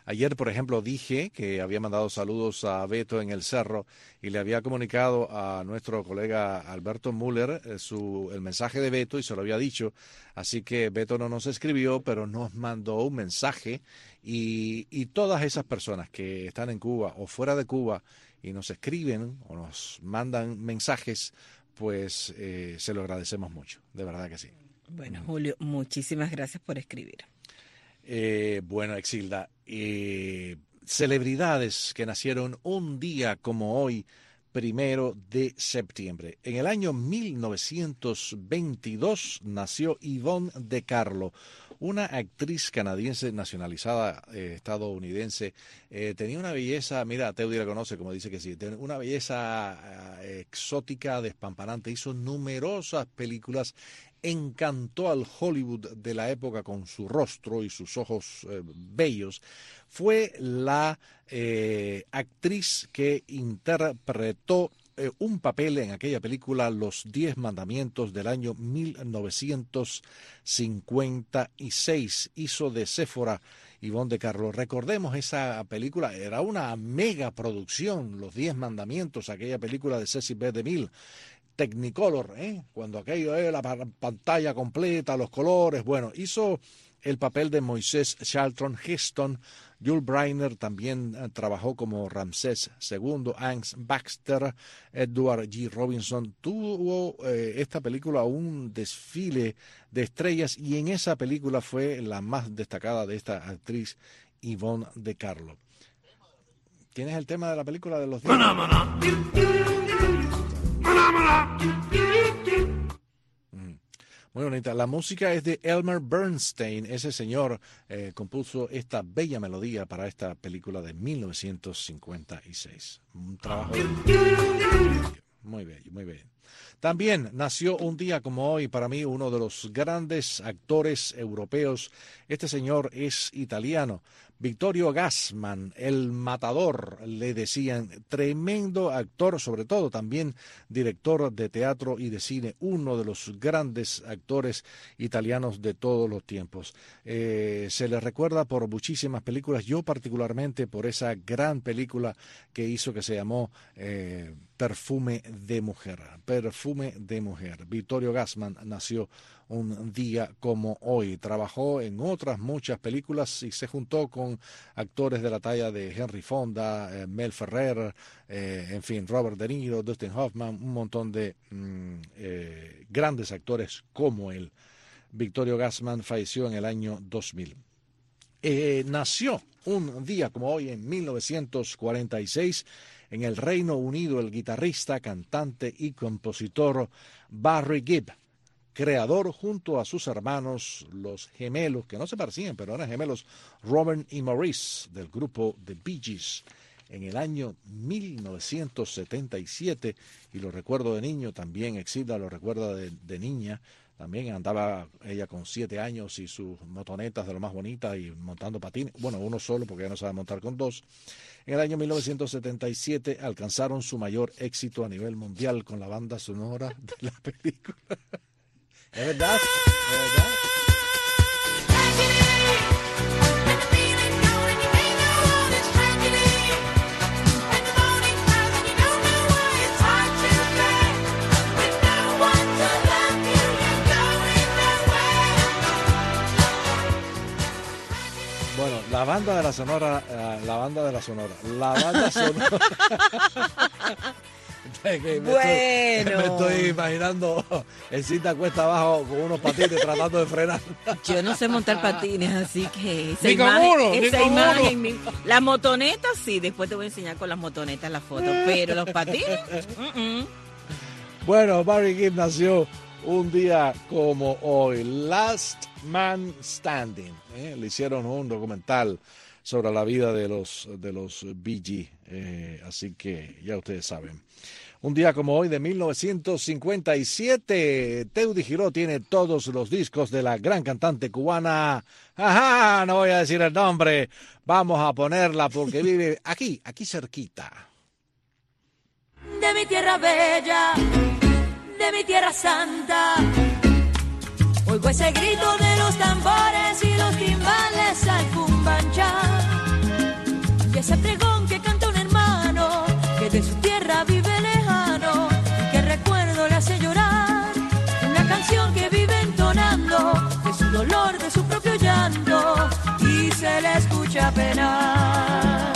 Ayer, por ejemplo, dije que había mandado saludos a Beto en el Cerro y le había comunicado a nuestro colega Alberto Müller eh, su, el mensaje de Beto y se lo había dicho. Así que Beto no nos escribió, pero nos mandó un mensaje y, y todas esas personas que están en Cuba o fuera de Cuba y nos escriben o nos mandan mensajes, pues eh, se lo agradecemos mucho, de verdad que sí. Bueno, Julio, muchísimas gracias por escribir. Eh, bueno, Exilda, eh, celebridades que nacieron un día como hoy, primero de septiembre. En el año mil novecientos veintidós nació Yvonne de Carlo, una actriz canadiense nacionalizada eh, estadounidense. Eh, tenía una belleza, mira, Teudi la conoce, como dice que sí, una belleza eh, exótica, despampanante. Hizo numerosas películas, encantó al Hollywood de la época con su rostro y sus ojos eh, bellos. Fue la eh, actriz que interpretó eh, un papel en aquella película Los Diez Mandamientos del año mil novecientos cincuenta y seis. Hizo de Séfora Yvonne de Carlo. Recordemos esa película, era una mega producción, Los Diez Mandamientos, aquella película de Cecil B. DeMille. Technicolor, ¿eh? Cuando aquello es la pantalla completa, los colores. Bueno, hizo el papel de Moisés Charlton Heston. Jules Briner también eh, trabajó como Ramsés segundo. Anne Baxter, Edward G. Robinson. Tuvo eh, esta película un desfile de estrellas y en esa película fue la más destacada de esta actriz, Yvonne de Carlo. ¿Tienes el tema de la película de los diez? Muy bonita. La música es de Elmer Bernstein. Ese señor eh, compuso esta bella melodía para esta película de mil novecientos cincuenta y seis. Un trabajo muy bello, muy bello. También nació un día como hoy para mí uno de los grandes actores europeos. Este señor es italiano. Vittorio Gassman, el matador, le decían, tremendo actor, sobre todo también director de teatro y de cine, uno de los grandes actores italianos de todos los tiempos. Eh, se le recuerda por muchísimas películas, yo particularmente por esa gran película que hizo que se llamó eh, Perfume de Mujer. Perfume de Mujer. Vittorio Gassman nació un día como hoy. Trabajó en otras muchas películas y se juntó con actores de la talla de Henry Fonda, eh, Mel Ferrer, eh, en fin, Robert De Niro, Dustin Hoffman, un montón de mm, eh, grandes actores como él. Vittorio Gassman falleció en el año dos mil. Eh, nació un día como hoy en mil novecientos cuarenta y seis en el Reino Unido el guitarrista, cantante y compositor Barry Gibb, creador junto a sus hermanos, los gemelos, que no se parecían, pero eran gemelos, Robert y Maurice, del grupo The Bee Gees, en el año mil novecientos setenta y siete, y lo recuerdo de niño, también Exilda lo recuerda de, de niña, también andaba ella con siete años y sus motonetas de lo más bonitas y montando patines, bueno, uno solo porque ella no sabe montar con dos. En el año mil novecientos setenta y siete alcanzaron su mayor éxito a nivel mundial con la banda sonora de la película. ¿Es verdad? ¿Es verdad? Bueno, la banda de la sonora, uh, la banda de la sonora, la banda sonora. me Bueno. Estoy, me estoy imaginando el cinta cuesta abajo con unos patines tratando de frenar. Yo no sé montar patines, así que esa Ni con imagen, uno, ni esa con imagen, uno. mi- las motonetas sí, después te voy a enseñar con las motonetas la foto, pero los patines, mm, mm. Bueno, Barry Gibb nació un día como hoy, Last Man Standing. ¿eh? Le hicieron un documental sobre la vida de los, de los Bee Gees, eh, así que ya ustedes saben. Un día como hoy de mil novecientos cincuenta y siete, Teudi Giró tiene todos los discos de la gran cantante cubana. Ajá, no voy a decir el nombre, vamos a ponerla porque vive aquí, aquí cerquita. De mi tierra bella, de mi tierra santa, oigo ese grito de los tambores y los timbales al cumbanchá. y ese pregón que canta un hermano que de su tierra vive lejano y que recuerdo le hace llorar, una canción que vive entonando de su dolor, de su propio llanto y se le escucha penar.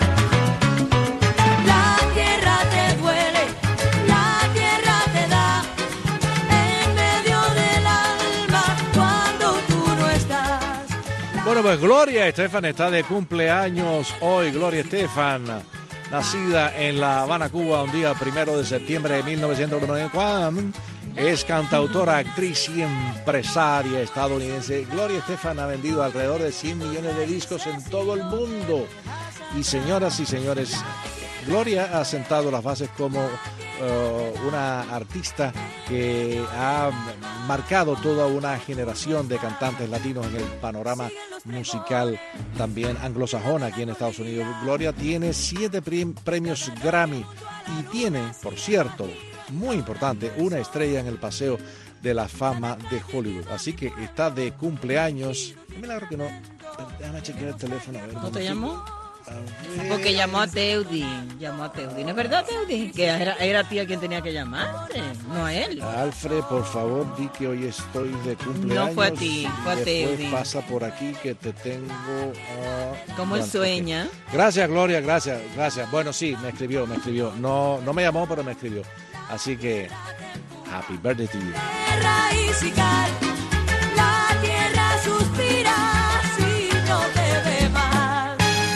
La tierra te duele, la tierra te da en medio del alma cuando tú no estás. Bueno, pues Gloria Estefan está de cumpleaños hoy. Gloria Estefan, nacida en La Habana, Cuba, un día primero de septiembre de mil novecientos noventa y cuatro. Es cantautora, actriz y empresaria estadounidense. Gloria Estefan ha vendido alrededor de cien millones de discos en todo el mundo. Y señoras y señores, Gloria ha sentado las bases como uh, una artista que ha marcado toda una generación de cantantes latinos en el panorama musical también anglosajón aquí en Estados Unidos. Gloria tiene siete premios Grammy y tiene, por cierto, muy importante, una estrella en el Paseo de la Fama de Hollywood. Así que está de cumpleaños. Qué milagro que no. Déjame chequear el teléfono. A ver, ¿No te llamó? Porque llamó a Teudi, llamó a Teudi. ¿No es verdad, Teudi? Que era, era a ti a quien tenía que llamarte, no a él. Alfred, por favor, di que hoy estoy de cumpleaños. No fue a ti, fue a Después Teudi. pasa por aquí que te tengo... Uh, Como él sueña. Okay. Gracias, Gloria, gracias, gracias. Bueno, sí, me escribió, me escribió. No, no me llamó, pero me escribió. Así que, happy birthday to you. Tierra y cigar, la tierra suspira si no te ve más.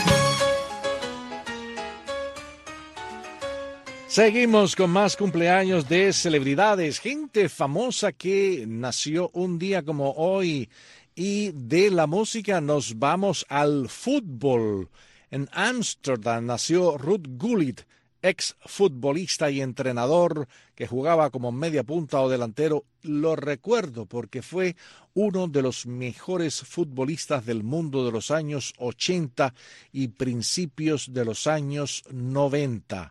Seguimos con más cumpleaños de celebridades, gente famosa que nació un día como hoy. Y de la música nos vamos al fútbol. En Ámsterdam nació Ruud Gullit, ex futbolista y entrenador que jugaba como media punta o delantero. Lo recuerdo porque fue uno de los mejores futbolistas del mundo de los años ochenta y principios de los años noventa.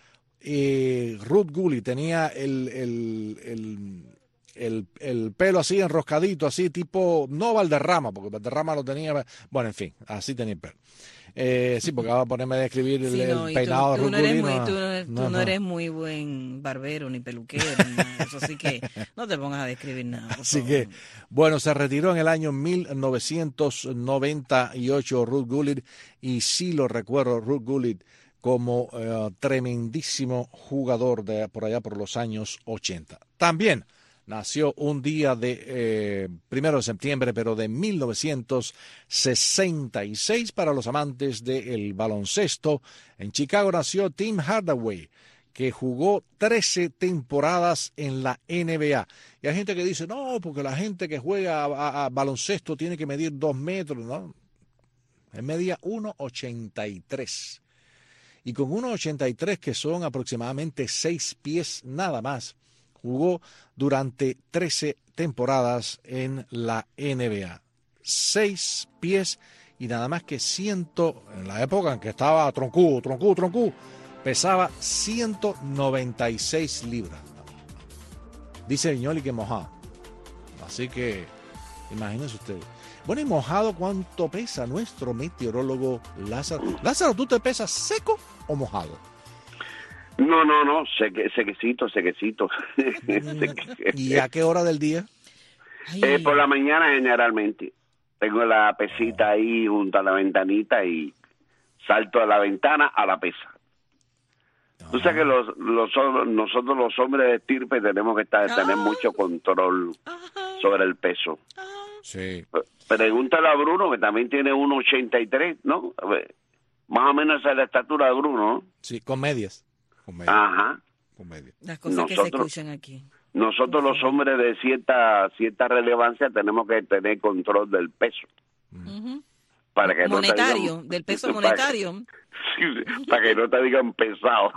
Eh, Ruud Gullit tenía el, el, el, el, el pelo así enroscadito, así tipo, no Valderrama, porque Valderrama lo tenía, bueno, en fin, así tenía el pelo. Eh, sí, porque ahora ponerme a describir el, sí, no, el peinado tú, tú, no Gullit, muy, no, tú, no, tú no, no eres muy buen barbero ni peluquero, ni nada, eso sí que no te pongas a describir nada. Así que, bueno, se retiró en el año mil novecientos noventa y ocho Ruud Gullit, y sí lo recuerdo, Ruud Gullit, como uh, tremendísimo jugador de por allá por los años ochenta. También nació un día de eh, primero de septiembre, pero de mil novecientos sesenta y seis para los amantes del baloncesto. En Chicago nació Tim Hardaway, que jugó trece temporadas en la N B A. Y hay gente que dice, no, porque la gente que juega a, a, a baloncesto tiene que medir dos metros, ¿no? Él medía uno ochenta y tres. Y con uno ochenta y tres, que son aproximadamente seis pies nada más, jugó durante trece temporadas en la N B A. Seis pies y nada más que ciento, en la época en que estaba troncudo, troncudo, troncudo, pesaba ciento noventa y seis libras. Dice Viñoli que mojado. Así que, imagínense ustedes. Bueno, y mojado, ¿cuánto pesa nuestro meteorólogo Lázaro? Lázaro, ¿tú te pesas seco o mojado? No, no, no, seque, sequecito, sequecito. ¿Y a qué hora del día? Eh, por la mañana generalmente. Tengo la pesita ahí junto a la ventanita y salto de la ventana a la pesa. Tú sabes que los, los, nosotros los hombres de estirpe tenemos que estar, tener mucho control sobre el peso. Sí. Pregúntale a Bruno, que también tiene uno ochenta y tres, ¿no? Más o menos esa es la estatura de Bruno, ¿no? Sí, con medias. Con medias. Ajá. Con medias. Las cosas nosotros, que se escuchan aquí. Nosotros los hombres de cierta cierta relevancia tenemos que tener control del peso. Uh-huh. Para que monetario, no digan, del peso monetario. Para, para que no te digan pesado.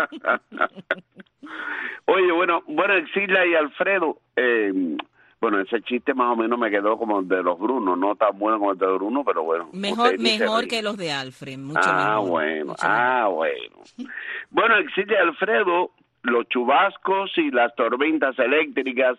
Oye, bueno, bueno, Exila y Alfredo, eh, bueno, ese chiste más o menos me quedó como el de los Brunos, no tan bueno como el de Bruno, pero bueno. Mejor mejor que los de Alfred, mucho ah, mejor. Bueno, mucho ah, mejor. bueno. Bueno, Exila y Alfredo, los chubascos y las tormentas eléctricas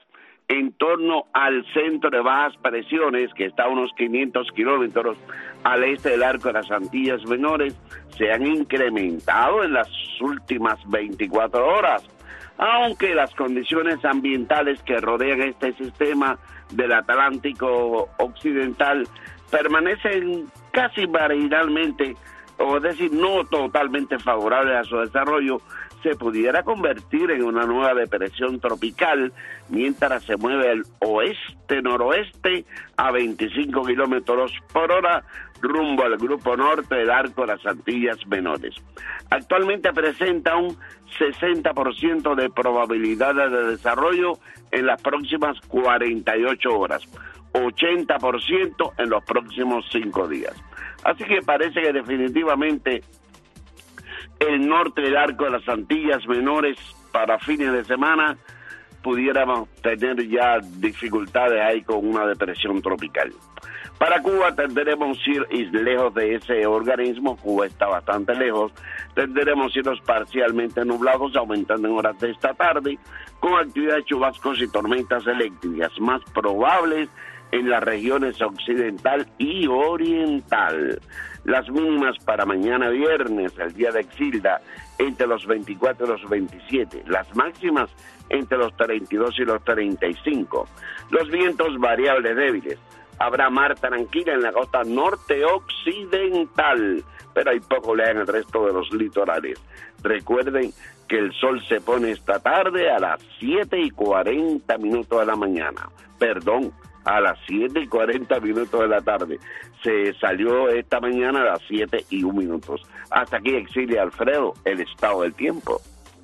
en torno al centro de bajas presiones, que está a unos quinientos kilómetros al este del arco de las Antillas Menores, se han incrementado en las últimas veinticuatro horas, aunque las condiciones ambientales que rodean este sistema del Atlántico Occidental permanecen casi marginalmente, o es decir, no totalmente favorables a su desarrollo, se pudiera convertir en una nueva depresión tropical mientras se mueve al oeste-noroeste a veinticinco kilómetros por hora rumbo al grupo norte del arco de las Antillas Menores. Actualmente presenta un sesenta por ciento de probabilidades de desarrollo en las próximas cuarenta y ocho horas, ochenta por ciento en los próximos cinco días. Así que parece que definitivamente el norte del arco de las Antillas Menores para fines de semana pudiéramos tener ya dificultades ahí con una depresión tropical. Para Cuba tendremos ir lejos de ese organismo, Cuba está bastante lejos, tendremos cielos parcialmente nublados aumentando en horas de esta tarde, con actividad de chubascos y tormentas eléctricas más probables en las regiones occidental y oriental. Las mínimas para mañana viernes, el día de Exilda, entre los veinticuatro y los veintisiete. Las máximas entre los treinta y dos y los treinta y cinco. Los vientos variables débiles. Habrá mar tranquila en la costa norte occidental, pero hay poco oleaje en el resto de los litorales. Recuerden que el sol se pone esta tarde a las siete y cuarenta minutos de la mañana. Perdón, a las siete y cuarenta minutos de la tarde. Se salió esta mañana a las siete y un minutos. Hasta aquí, Exilia Alfredo, el estado del tiempo.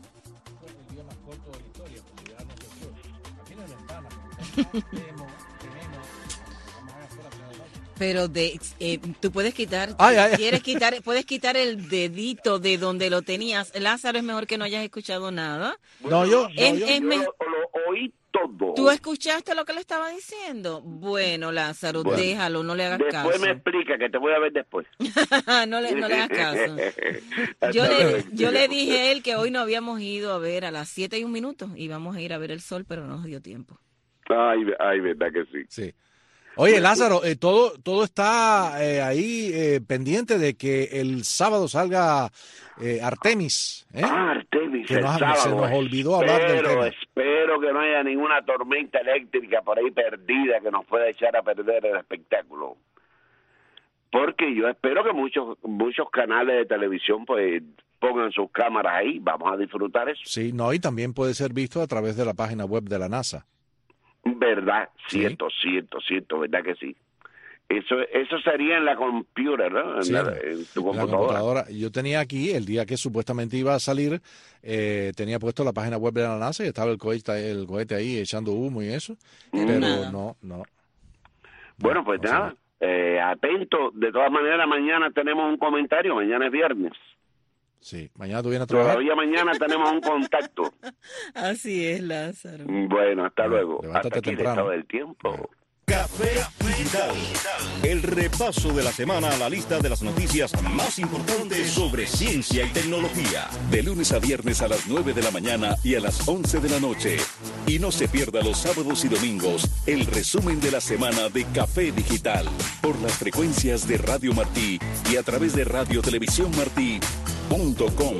Pero de, eh, tú puedes quitar, ay, ay, quieres quitar, puedes quitar el dedito de donde lo tenías. Lázaro, es mejor que no hayas escuchado nada. No, yo, es, no, yo, es yo me... lo, lo oí todo. ¿Tú escuchaste lo que le estaba diciendo? Bueno, Lázaro, Bueno, déjalo, no le hagas después caso. Después me explica, que te voy a ver después. no, le, no le hagas caso. Yo le, yo le dije a él que hoy no habíamos ido a ver a las siete y un minuto. Íbamos a ir a ver el sol, pero no nos dio tiempo. Ay, ay, verdad que sí. Sí. Oye, Lázaro, eh, todo todo está eh, ahí eh, pendiente de que el sábado salga eh, Artemis. ¿eh? Ah, Artemis, que el nos, sábado. se nos olvidó hablar del Espero, tema. espero que no haya ninguna tormenta eléctrica por ahí perdida que nos pueda echar a perder el espectáculo. Porque yo espero que muchos muchos canales de televisión pues pongan sus cámaras ahí. Vamos a disfrutar eso. Sí, no, y también puede ser visto a través de la página web de la NASA. Verdad, Sí. cierto, cierto, cierto, verdad que sí. Eso eso sería en la computer, ¿no? En, Sí, la, en tu la computadora. computadora. Yo tenía aquí, el día que supuestamente iba a salir, eh, tenía puesto la página web de la NASA y estaba el cohete, el cohete ahí echando humo y eso, Mm. pero Nada. no, no. Bueno, pues no nada, eh, atento. De todas maneras, mañana tenemos un comentario, mañana es viernes. Sí, mañana tú vienes a trabajar. Todavía mañana tenemos un contacto. Así es, Lázaro. Bueno, hasta luego. levántate Hasta aquí el temprano. estado del tiempo. Café Digital. El repaso de la semana a la lista de las noticias más importantes sobre ciencia y tecnología. De lunes a viernes a las nueve de la mañana y a las once de la noche. Y no se pierda los sábados y domingos el resumen de la semana de Café Digital por las frecuencias de Radio Martí y a través de radio televisión martí punto com.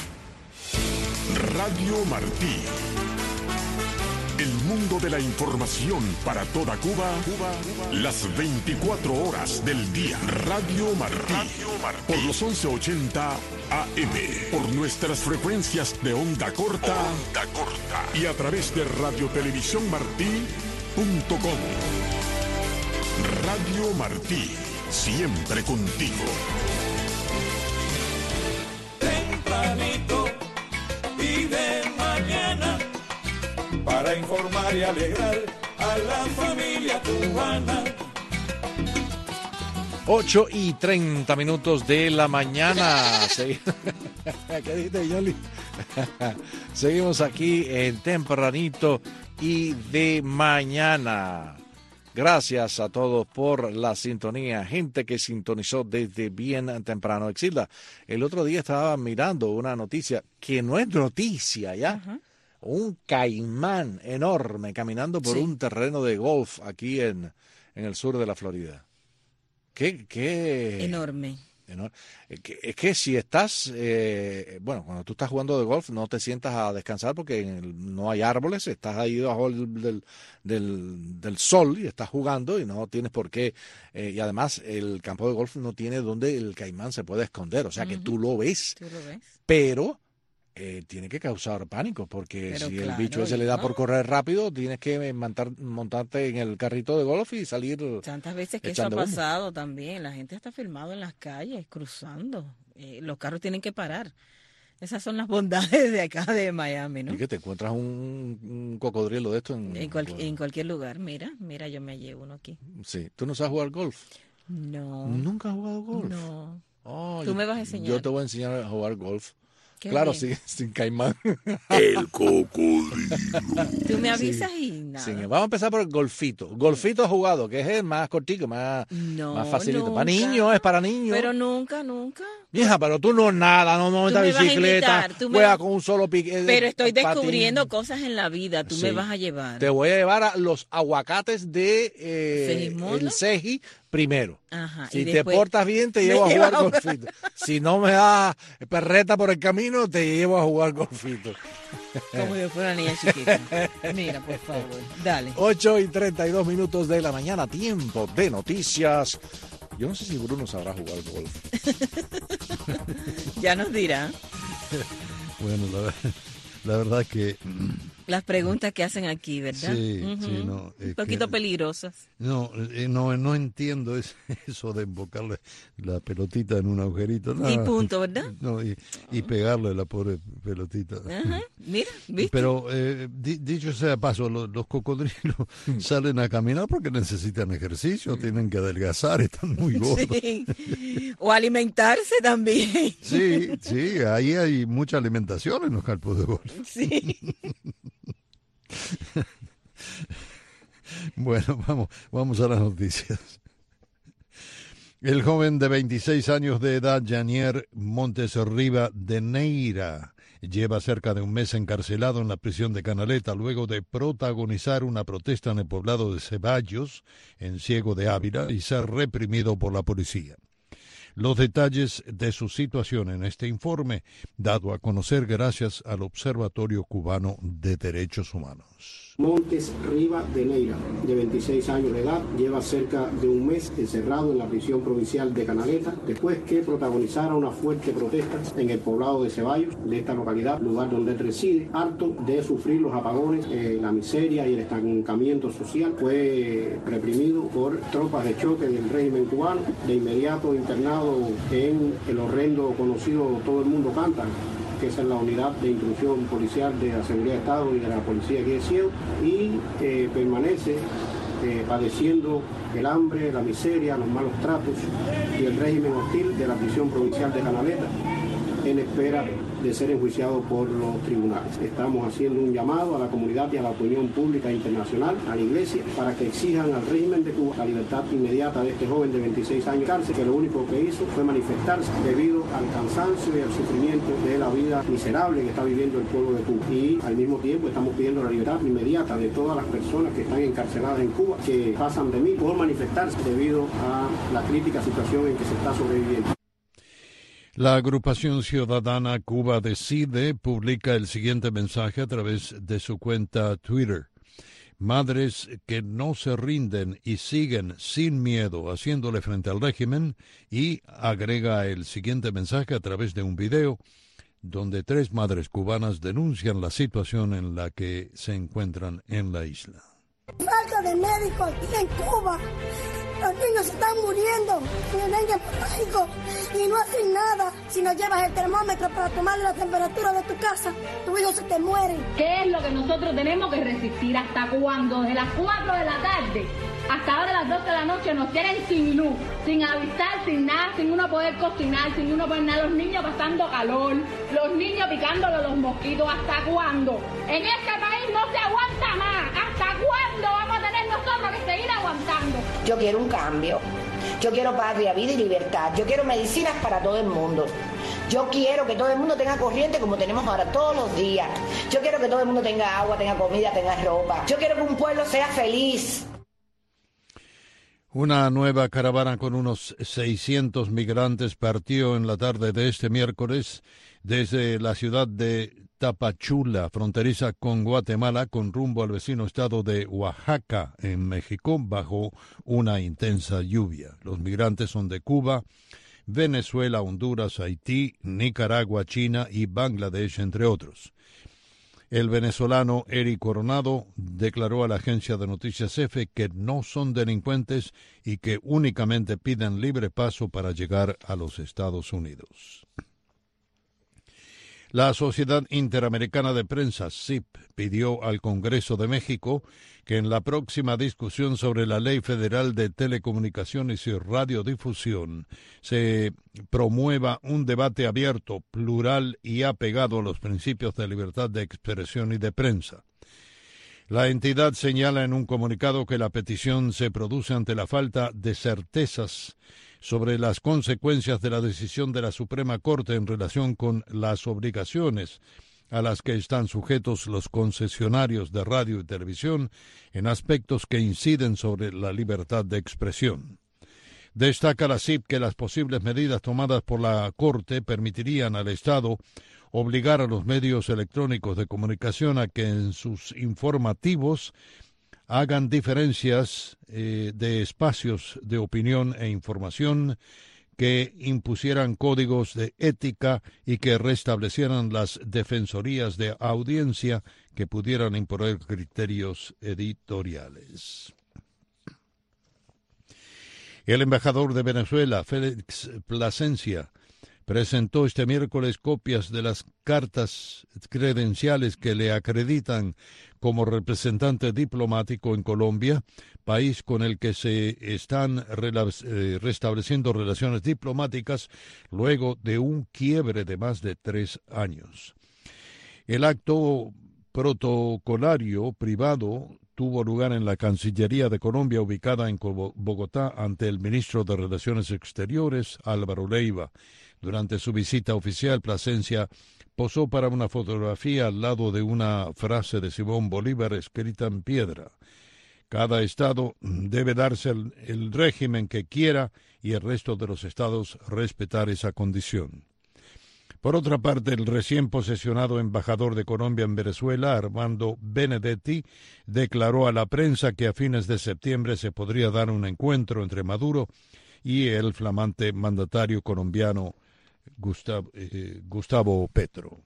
Radio Martí. El mundo de la información para toda Cuba, las veinticuatro horas del día. Radio Martí, por los once ochenta A M, por nuestras frecuencias de onda corta, onda corta y a través de radio televisión martí punto com. Radio Martí, siempre contigo. Tempranito y de mañana, para informar y alegrar a la familia cubana. ocho y treinta minutos de la mañana. Segui- ¿Qué dijiste, Yoli? Seguimos aquí en Tempranito y de mañana. Gracias a todos por la sintonía. Gente que sintonizó desde bien temprano. Exilda, el otro día estaba mirando una noticia que no es noticia, ¿ya? un caimán enorme caminando por Sí. un terreno de golf aquí en, en el sur de la Florida. ¿Qué? qué Enorme. Enor- Es que, es que si estás, eh, bueno, cuando tú estás jugando de golf, no te sientas a descansar porque en el- no hay árboles, estás ahí bajo el, del, del, del sol y estás jugando y no tienes por qué. Eh, y además, el campo de golf no tiene donde el caimán se puede esconder, o sea que Ujú. tú lo ves, ¿Tú lo ves? pero eh, tiene que causar pánico porque Pero si el claro, bicho ese le da ¿no? por correr rápido, tienes que montar, montarte en el carrito de golf y salir. Tantas veces que eso ha echando humo. pasado también. La gente está filmado en las calles, cruzando. Eh, los carros tienen que parar. Esas son las bondades de acá de Miami, ¿no? Y que te encuentras un, un cocodrilo de esto en, En, cual- en cualquier lugar. Mira, mira, yo me llevo uno aquí. Sí. ¿Tú no sabes jugar golf? No. ¿Nunca has jugado golf? No. Oh, Tú yo- me vas a enseñar. Yo te voy a enseñar a jugar golf. Qué Claro, bien. sí, sin caimán. El cocodrilo. Tú me Sí. avisas y nada. Sí, vamos a empezar por el golfito. Golfito jugado, que es el más cortico, más, No, más facilito. Para nunca. niños, es para niños. Pero nunca, nunca. Vieja, pero tú no nada, no montas me vas a bicicleta, invitar, tú me juegas vas- con un solo pique. Pero estoy patín. descubriendo cosas en la vida. Tú me Sí. vas a llevar. Te voy a llevar a los aguacates de eh, ¿Segismundo? el Ceji primero. Ajá, Si y te después portas bien, te me llevo a llevas jugar a jugar. golfito. Si no me das perreta por el camino, te llevo a jugar golfito. Como yo fuera una niña chiquita. Mira, por favor. Dale. ocho y treinta y dos minutos de la mañana, tiempo de noticias. Yo no sé si Bruno sabrá jugar golf. Ya nos dirá Bueno, la, ver- la verdad que... las preguntas que hacen aquí, ¿verdad? Sí, Ujú. sí, no, es Un poquito que- peligrosas. No, eh, no, no entiendo es- eso de embocarle la pelotita en un agujerito. No, Y punto, ¿verdad? No, y, y pegarle la pobre pelotita. Ajá. Mira, ¿viste? Pero eh, di- dicho sea de paso, lo- los cocodrilos salen a caminar porque necesitan ejercicio, tienen que adelgazar, están muy gordos. Sí. O alimentarse también. Sí, sí, ahí hay mucha alimentación en los campos de golf. Sí. Bueno, vamos, vamos a las noticias. El joven de veintiséis años de edad, Janier Montes Riva de Neira, lleva cerca de un mes encarcelado en la prisión de Canaleta luego de protagonizar una protesta en el poblado de Ceballos, en Ciego de Ávila, y ser reprimido por la policía. Los detalles de su situación en este informe, dado a conocer gracias al Observatorio Cubano de Derechos Humanos. Montes Riva de Neira, de veintiséis años de edad, lleva cerca de un mes encerrado en la prisión provincial de Canaleta, después que protagonizara una fuerte protesta en el poblado de Ceballos, de esta localidad, lugar donde él reside, harto de sufrir los apagones, eh, la miseria y el estancamiento social. Fue reprimido por tropas de choque del régimen cubano, de inmediato internado en el horrendo conocido Todo el Mundo Canta, que es la unidad de intrusión policial de la Seguridad de Estado y de la Policía aquí de Ciego, y eh, permanece eh, padeciendo el hambre, la miseria, los malos tratos y el régimen hostil de la prisión provincial de Canaleta, en espera de ser enjuiciado por los tribunales. Estamos haciendo un llamado a la comunidad y a la opinión pública internacional, a la Iglesia, para que exijan al régimen de Cuba la libertad inmediata de este joven de veintiséis años de cárcel, que lo único que hizo fue manifestarse debido al cansancio y al sufrimiento de la vida miserable que está viviendo el pueblo de Cuba. Y al mismo tiempo estamos pidiendo la libertad inmediata de todas las personas que están encarceladas en Cuba, que pasan de mí por manifestarse debido a la crítica situación en que se está sobreviviendo. La agrupación ciudadana Cuba Decide publica el siguiente mensaje a través de su cuenta Twitter. Madres que no se rinden y siguen sin miedo haciéndole frente al régimen, y agrega el siguiente mensaje a través de un video donde tres madres cubanas denuncian la situación en la que se encuentran en la isla. Falta de médicos aquí en Cuba. Los niños se están muriendo en el dengue hemorrágico y no hacen nada. Si no llevas el termómetro para tomarle la temperatura de tu casa, tus hijos se te mueren. ¿Qué es lo que nosotros tenemos que resistir? ¿Hasta cuándo? Desde las cuatro de la tarde hasta ahora las doce de la noche nos tienen sin luz, sin avisar, sin nada, sin uno poder cocinar, sin uno poder nada. Los niños pasando calor, los niños picándole los mosquitos. ¿Hasta cuándo? En este país no se aguanta más. ¿Hasta cuándo vamos a tener nosotros que seguir aguantando? Yo quiero un cambio. Yo quiero patria, vida y libertad. Yo quiero medicinas para todo el mundo. Yo quiero que todo el mundo tenga corriente como tenemos ahora todos los días. Yo quiero que todo el mundo tenga agua, tenga comida, tenga ropa. Yo quiero que un pueblo sea feliz. Una nueva caravana con unos seiscientos migrantes partió en la tarde de este miércoles desde la ciudad de Tapachula, fronteriza con Guatemala, con rumbo al vecino estado de Oaxaca, en México, bajo una intensa lluvia. Los migrantes son de Cuba, Venezuela, Honduras, Haití, Nicaragua, China y Bangladesh, entre otros. El venezolano Eric Coronado declaró a la agencia de noticias EFE que no son delincuentes y que únicamente piden libre paso para llegar a los Estados Unidos. La Sociedad Interamericana de Prensa, S I P, pidió al Congreso de México que en la próxima discusión sobre la Ley Federal de Telecomunicaciones y Radiodifusión se promueva un debate abierto, plural y apegado a los principios de libertad de expresión y de prensa. La entidad señala en un comunicado que la petición se produce ante la falta de certezas sobre las consecuencias de la decisión de la Suprema Corte en relación con las obligaciones a las que están sujetos los concesionarios de radio y televisión en aspectos que inciden sobre la libertad de expresión. Destaca la S I P que las posibles medidas tomadas por la Corte permitirían al Estado obligar a los medios electrónicos de comunicación a que en sus informativos hagan diferencias eh, de espacios de opinión e información, que impusieran códigos de ética y que restablecieran las defensorías de audiencia que pudieran imponer criterios editoriales. El embajador de Venezuela, Félix Plasencia, presentó este miércoles copias de las cartas credenciales que le acreditan como representante diplomático en Colombia, país con el que se están restableciendo relaciones diplomáticas luego de un quiebre de más de tres años. El acto protocolario privado tuvo lugar en la Cancillería de Colombia, ubicada en Bogotá, ante el ministro de Relaciones Exteriores, Álvaro Leiva. Durante su visita oficial, Plasencia posó para una fotografía al lado de una frase de Simón Bolívar escrita en piedra. Cada estado debe darse el, el régimen que quiera y el resto de los estados respetar esa condición. Por otra parte, el recién posesionado embajador de Colombia en Venezuela, Armando Benedetti, declaró a la prensa que a fines de septiembre se podría dar un encuentro entre Maduro y el flamante mandatario colombiano Gustavo, eh, Gustavo Petro.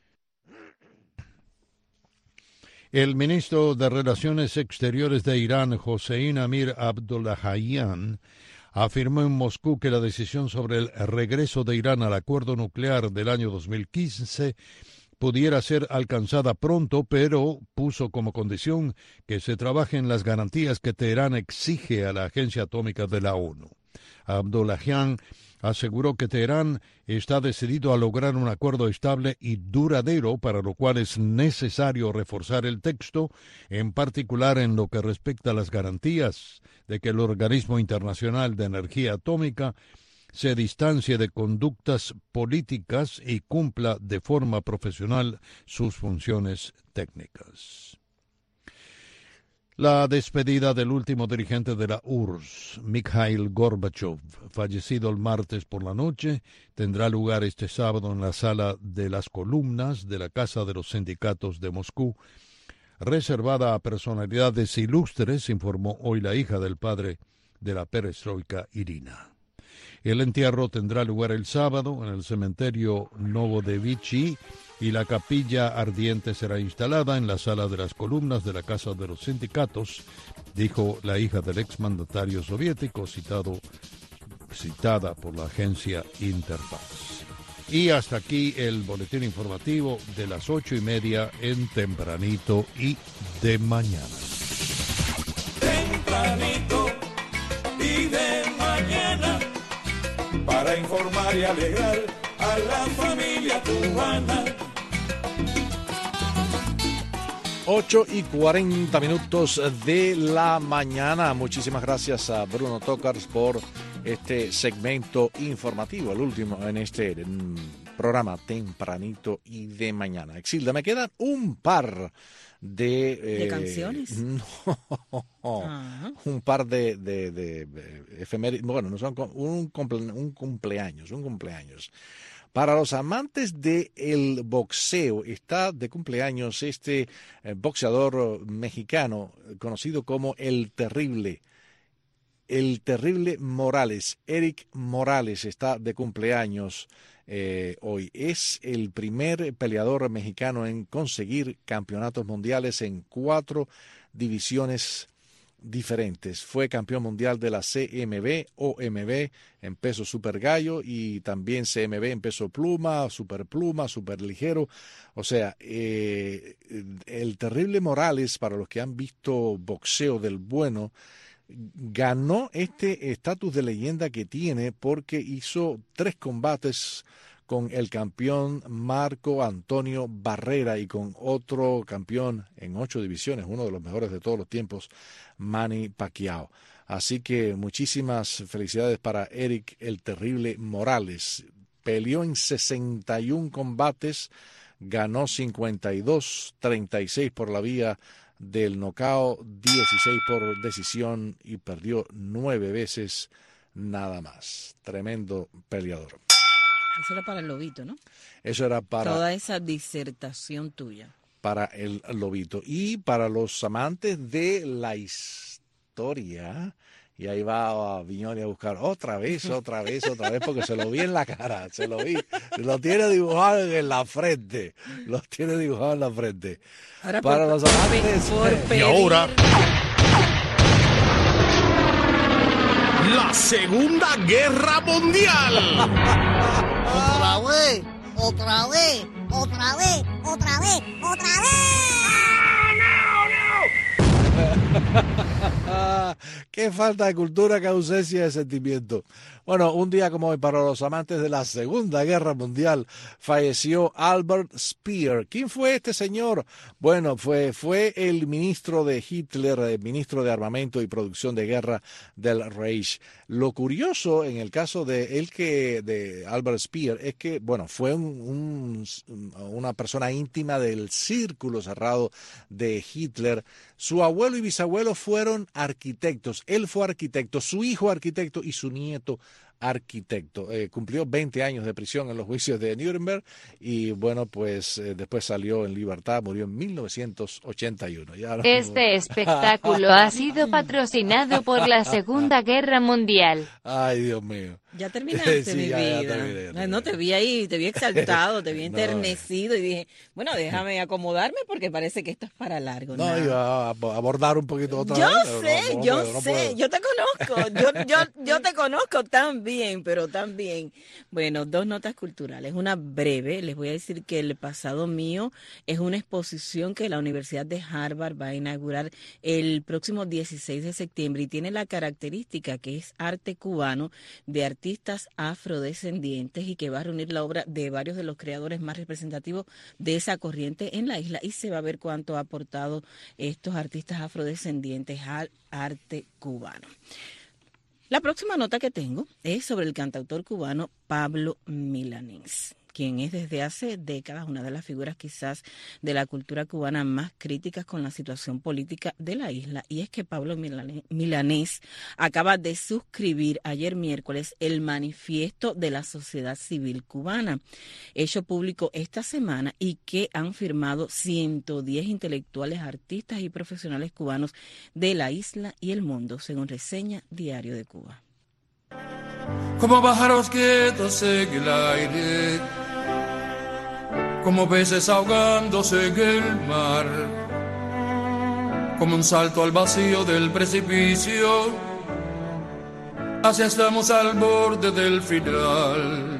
El ministro de Relaciones Exteriores de Irán, Hossein Amir Abdollahian, afirmó en Moscú que la decisión sobre el regreso de Irán al acuerdo nuclear del año dos mil quince pudiera ser alcanzada pronto, pero puso como condición que se trabaje en las garantías que Teherán exige a la Agencia Atómica de la ONU. Abdollahian aseguró que Teherán está decidido a lograr un acuerdo estable y duradero, para lo cual es necesario reforzar el texto, en particular en lo que respecta a las garantías de que el Organismo Internacional de Energía Atómica se distancie de conductas políticas y cumpla de forma profesional sus funciones técnicas. La despedida del último dirigente de la U R S S, Mikhail Gorbachev, fallecido el martes por la noche, tendrá lugar este sábado en la Sala de las Columnas de la Casa de los Sindicatos de Moscú, reservada a personalidades ilustres, informó hoy la hija del padre de la perestroika, Irina. El entierro tendrá lugar el sábado en el cementerio Novodevichy y la capilla ardiente será instalada en la Sala de las Columnas de la Casa de los Sindicatos, dijo la hija del exmandatario soviético, citado, citada por la agencia Interfax. Y hasta aquí el boletín informativo de las ocho y media en Tempranito y de Mañana. Tempranito y de mañana, para informar y alegrar a la familia cubana. ocho y cuarenta minutos de la mañana. Muchísimas gracias a Bruno Tocars por este segmento informativo, el último en este programa tempranito y de mañana. Exilda, me quedan un par de... Eh, ¿De canciones? No, uh-huh. un par de, de, de, de efemérides, bueno, no son un, cumple, un cumpleaños, un cumpleaños. Para los amantes del boxeo, está de cumpleaños este eh, boxeador mexicano conocido como El Terrible. El Terrible Morales, Eric Morales, está de cumpleaños eh, hoy. Es el primer peleador mexicano en conseguir campeonatos mundiales en cuatro divisiones diferentes. Fue campeón mundial de la C M B, O M B en peso super gallo y también C M B en peso pluma, super pluma, super ligero. O sea, eh, el Terrible Morales, para los que han visto boxeo del bueno, ganó este estatus de leyenda que tiene porque hizo tres combates con el campeón Marco Antonio Barrera y con otro campeón en ocho divisiones, uno de los mejores de todos los tiempos, Manny Pacquiao. Así que muchísimas felicidades para Eric El Terrible Morales. Peleó en sesenta y un combates, ganó cincuenta y dos, treinta y seis por la vía del knockout, dieciséis por decisión y perdió nueve veces nada más. Tremendo peleador. Eso era para el lobito, ¿no? Eso era para... Toda esa disertación tuya. Para el lobito. Y para los amantes de la historia, y ahí va a Viñoly a buscar otra vez, otra vez, otra vez, porque se lo vi en la cara, se lo vi. Lo tiene dibujado en la frente. Lo tiene dibujado en la frente. Ahora para por, los amantes... Por y ahora... La Segunda Guerra Mundial. Otra vez, otra vez, otra vez, otra vez, otra vez. Qué falta de cultura, qué ausencia de sentimiento. Bueno, un día como hoy, para los amantes de la Segunda Guerra Mundial, falleció Albert Speer. ¿Quién fue este señor? Bueno, fue, fue el ministro de Hitler, el ministro de Armamento y Producción de Guerra del Reich. Lo curioso en el caso de él que de Albert Speer es que, bueno, fue un, un, una persona íntima del círculo cerrado de Hitler. Su abuelo y bisabuelo fueron arquitectos. Él fue arquitecto, su hijo arquitecto y su nieto arquitecto. Eh, cumplió veinte años de prisión en los juicios de Nuremberg y bueno, pues eh, después salió en libertad, murió en mil novecientos ochenta y uno. Ya no... Este espectáculo ha sido patrocinado por la Segunda Guerra Mundial. Ay, Dios mío. Ya terminaste, sí, mi ya, vida. Ya terminé, ya terminé. No, te vi ahí, te vi exaltado, te vi no, enternecido y dije, bueno, déjame acomodarme porque parece que esto es para largo. No, nada. iba a abordar un poquito otra yo vez. Sé, no, no, yo no puedo, no sé, puedo. yo te conozco, yo, yo, yo te conozco tan bien, pero tan bien. Bueno, dos notas culturales, una breve, les voy a decir que el pasado mío es una exposición que la Universidad de Harvard va a inaugurar el próximo dieciséis de septiembre y tiene la característica que es arte cubano de artistas afrodescendientes y que va a reunir la obra de varios de los creadores más representativos de esa corriente en la isla y se va a ver cuánto ha aportado estos artistas afrodescendientes al arte cubano. La próxima nota que tengo es sobre el cantautor cubano Pablo Milanés, quien es desde hace décadas una de las figuras quizás de la cultura cubana más críticas con la situación política de la isla. Y es que Pablo Milanés acaba de suscribir ayer miércoles el manifiesto de la sociedad civil cubana, hecho público esta semana y que han firmado ciento diez intelectuales, artistas y profesionales cubanos de la isla y el mundo, según reseña Diario de Cuba. Como pájaros quietos en el aire, como peces ahogándose en el mar, como un salto al vacío del precipicio, así estamos al borde del final.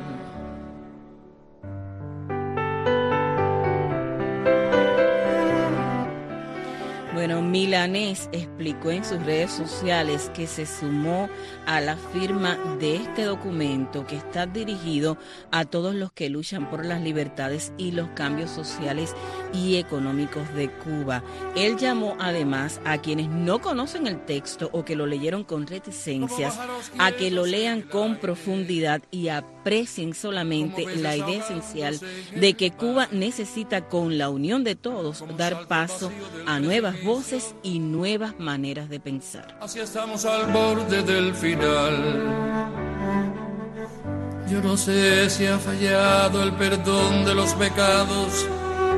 Bueno, milanés explicó en sus redes sociales que se sumó a la firma de este documento que está dirigido a todos los que luchan por las libertades y los cambios sociales y económicos de Cuba. Él llamó además a quienes no conocen el texto o que lo leyeron con reticencias a que lo lean con profundidad y aprecien solamente la idea esencial de que Cuba necesita, con la unión de todos, dar paso a nuevas voces y nuevas maneras de pensar. Así estamos al borde del final. Yo no sé si ha fallado el perdón de los pecados,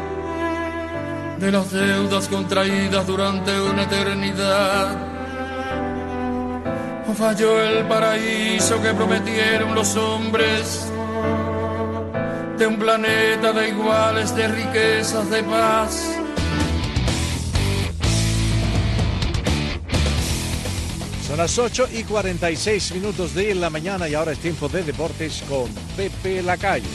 de las deudas contraídas durante una eternidad, o falló el paraíso que prometieron los hombres, de un planeta de iguales, de riquezas, de paz. Son las ocho y cuarenta y seis minutos de la mañana y ahora es tiempo de deportes con Pepe Lacalle.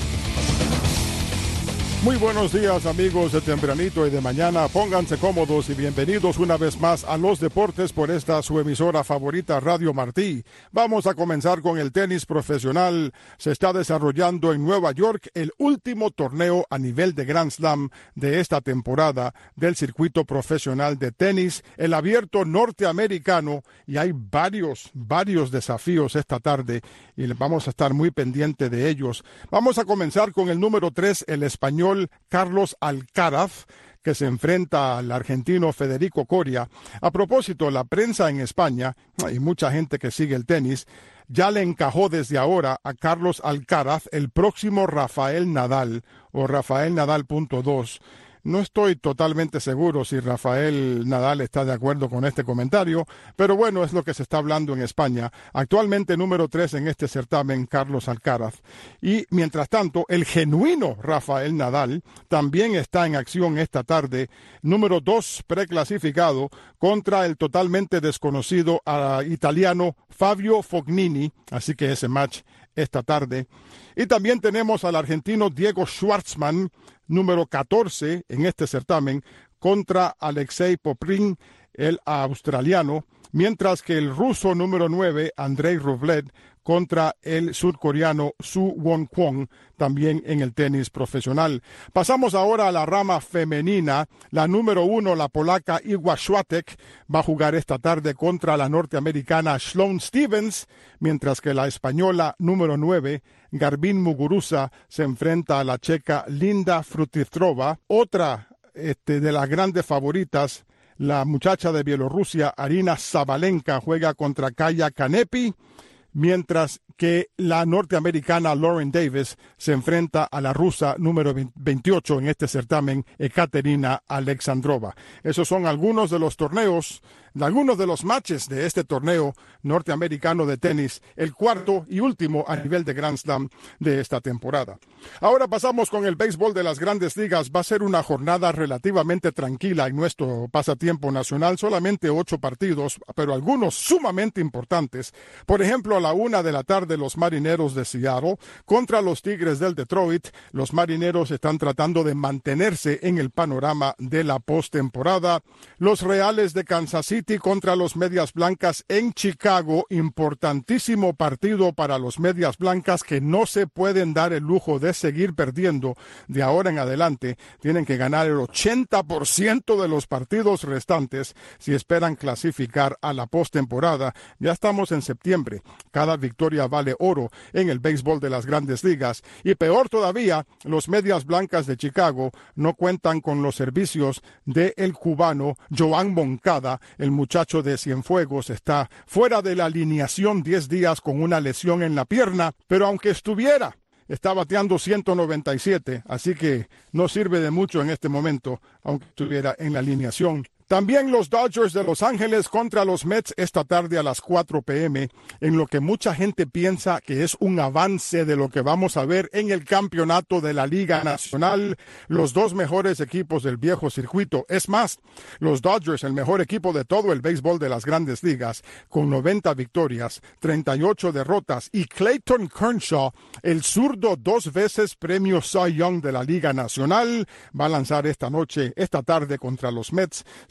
Muy buenos días, amigos de tempranito y de mañana. Pónganse cómodos y bienvenidos una vez más a los deportes por esta su emisora favorita, Radio Martí. Vamos a comenzar con el tenis profesional. Se está desarrollando en Nueva York el último torneo a nivel de Grand Slam de esta temporada del circuito profesional de tenis, el abierto norteamericano, y hay varios, varios desafíos esta tarde y vamos a estar muy pendientes de ellos. Vamos a comenzar con el número tres, el español Carlos Alcaraz, que se enfrenta al argentino Federico Coria. A propósito, la prensa en España y mucha gente que sigue el tenis ya le encajó desde ahora a Carlos Alcaraz el próximo Rafael Nadal o Rafael Nadal punto dos. No estoy totalmente seguro si Rafael Nadal está de acuerdo con este comentario, pero bueno, es lo que se está hablando en España. Actualmente número tres en este certamen, Carlos Alcaraz. Y mientras tanto, el genuino Rafael Nadal también está en acción esta tarde, número dos preclasificado contra el totalmente desconocido uh, italiano Fabio Fognini, así que ese match esta tarde. Y también tenemos al argentino Diego Schwartzman, número catorce en este certamen, contra Alexei Poprin, el australiano, mientras que el ruso número nueve, Andrei Rublev, contra el surcoreano Su Won Kwon, también en el tenis profesional. Pasamos ahora a la rama femenina. La número uno, la polaca Iga Świątek, va a jugar esta tarde contra la norteamericana Sloane Stevens, mientras que la española número nueve, Garbine Muguruza, se enfrenta a la checa Linda Fruhvirtova. Otra este, de las grandes favoritas, la muchacha de Bielorrusia, Arina Sabalenka, juega contra Kaya Kanepi, mientras que la norteamericana Lauren Davis se enfrenta a la rusa número veintiocho en este certamen, Ekaterina Alexandrova. Esos son algunos de los torneos, algunos de los matches de este torneo norteamericano de tenis, el cuarto y último a nivel de Grand Slam de esta temporada. Ahora pasamos con el béisbol de las Grandes Ligas. Va a ser una jornada relativamente tranquila en nuestro pasatiempo nacional, solamente ocho partidos, pero algunos sumamente importantes. Por ejemplo, a la una de la tarde, los Marineros de Seattle contra los Tigres del Detroit. Los Marineros están tratando de mantenerse en el panorama de la postemporada. Los Reales de Kansas City contra los Medias Blancas en Chicago. Importantísimo partido para los Medias Blancas, que no se pueden dar el lujo de seguir perdiendo de ahora en adelante. Tienen que ganar el ochenta por ciento de los partidos restantes si esperan clasificar a la postemporada. Ya estamos en septiembre. Cada victoria vale oro en el béisbol de las Grandes Ligas. Y peor todavía, los Medias Blancas de Chicago no cuentan con los servicios del cubano Joan Moncada. El muchacho de Cienfuegos está fuera de la alineación diez días con una lesión en la pierna, pero aunque estuviera, está bateando ciento noventa y siete, así que no sirve de mucho en este momento, aunque estuviera en la alineación. También los Dodgers de Los Ángeles contra los Mets esta tarde a las cuatro p m, en lo que mucha gente piensa que es un avance de lo que vamos a ver en el campeonato de la Liga Nacional. Los dos mejores equipos del viejo circuito. Es más, los Dodgers, el mejor equipo de todo el béisbol de las Grandes Ligas, con noventa victorias, treinta y ocho derrotas, y Clayton Kershaw, el zurdo dos veces premio Cy Young de la Liga Nacional, va a lanzar esta noche, esta tarde contra los Mets.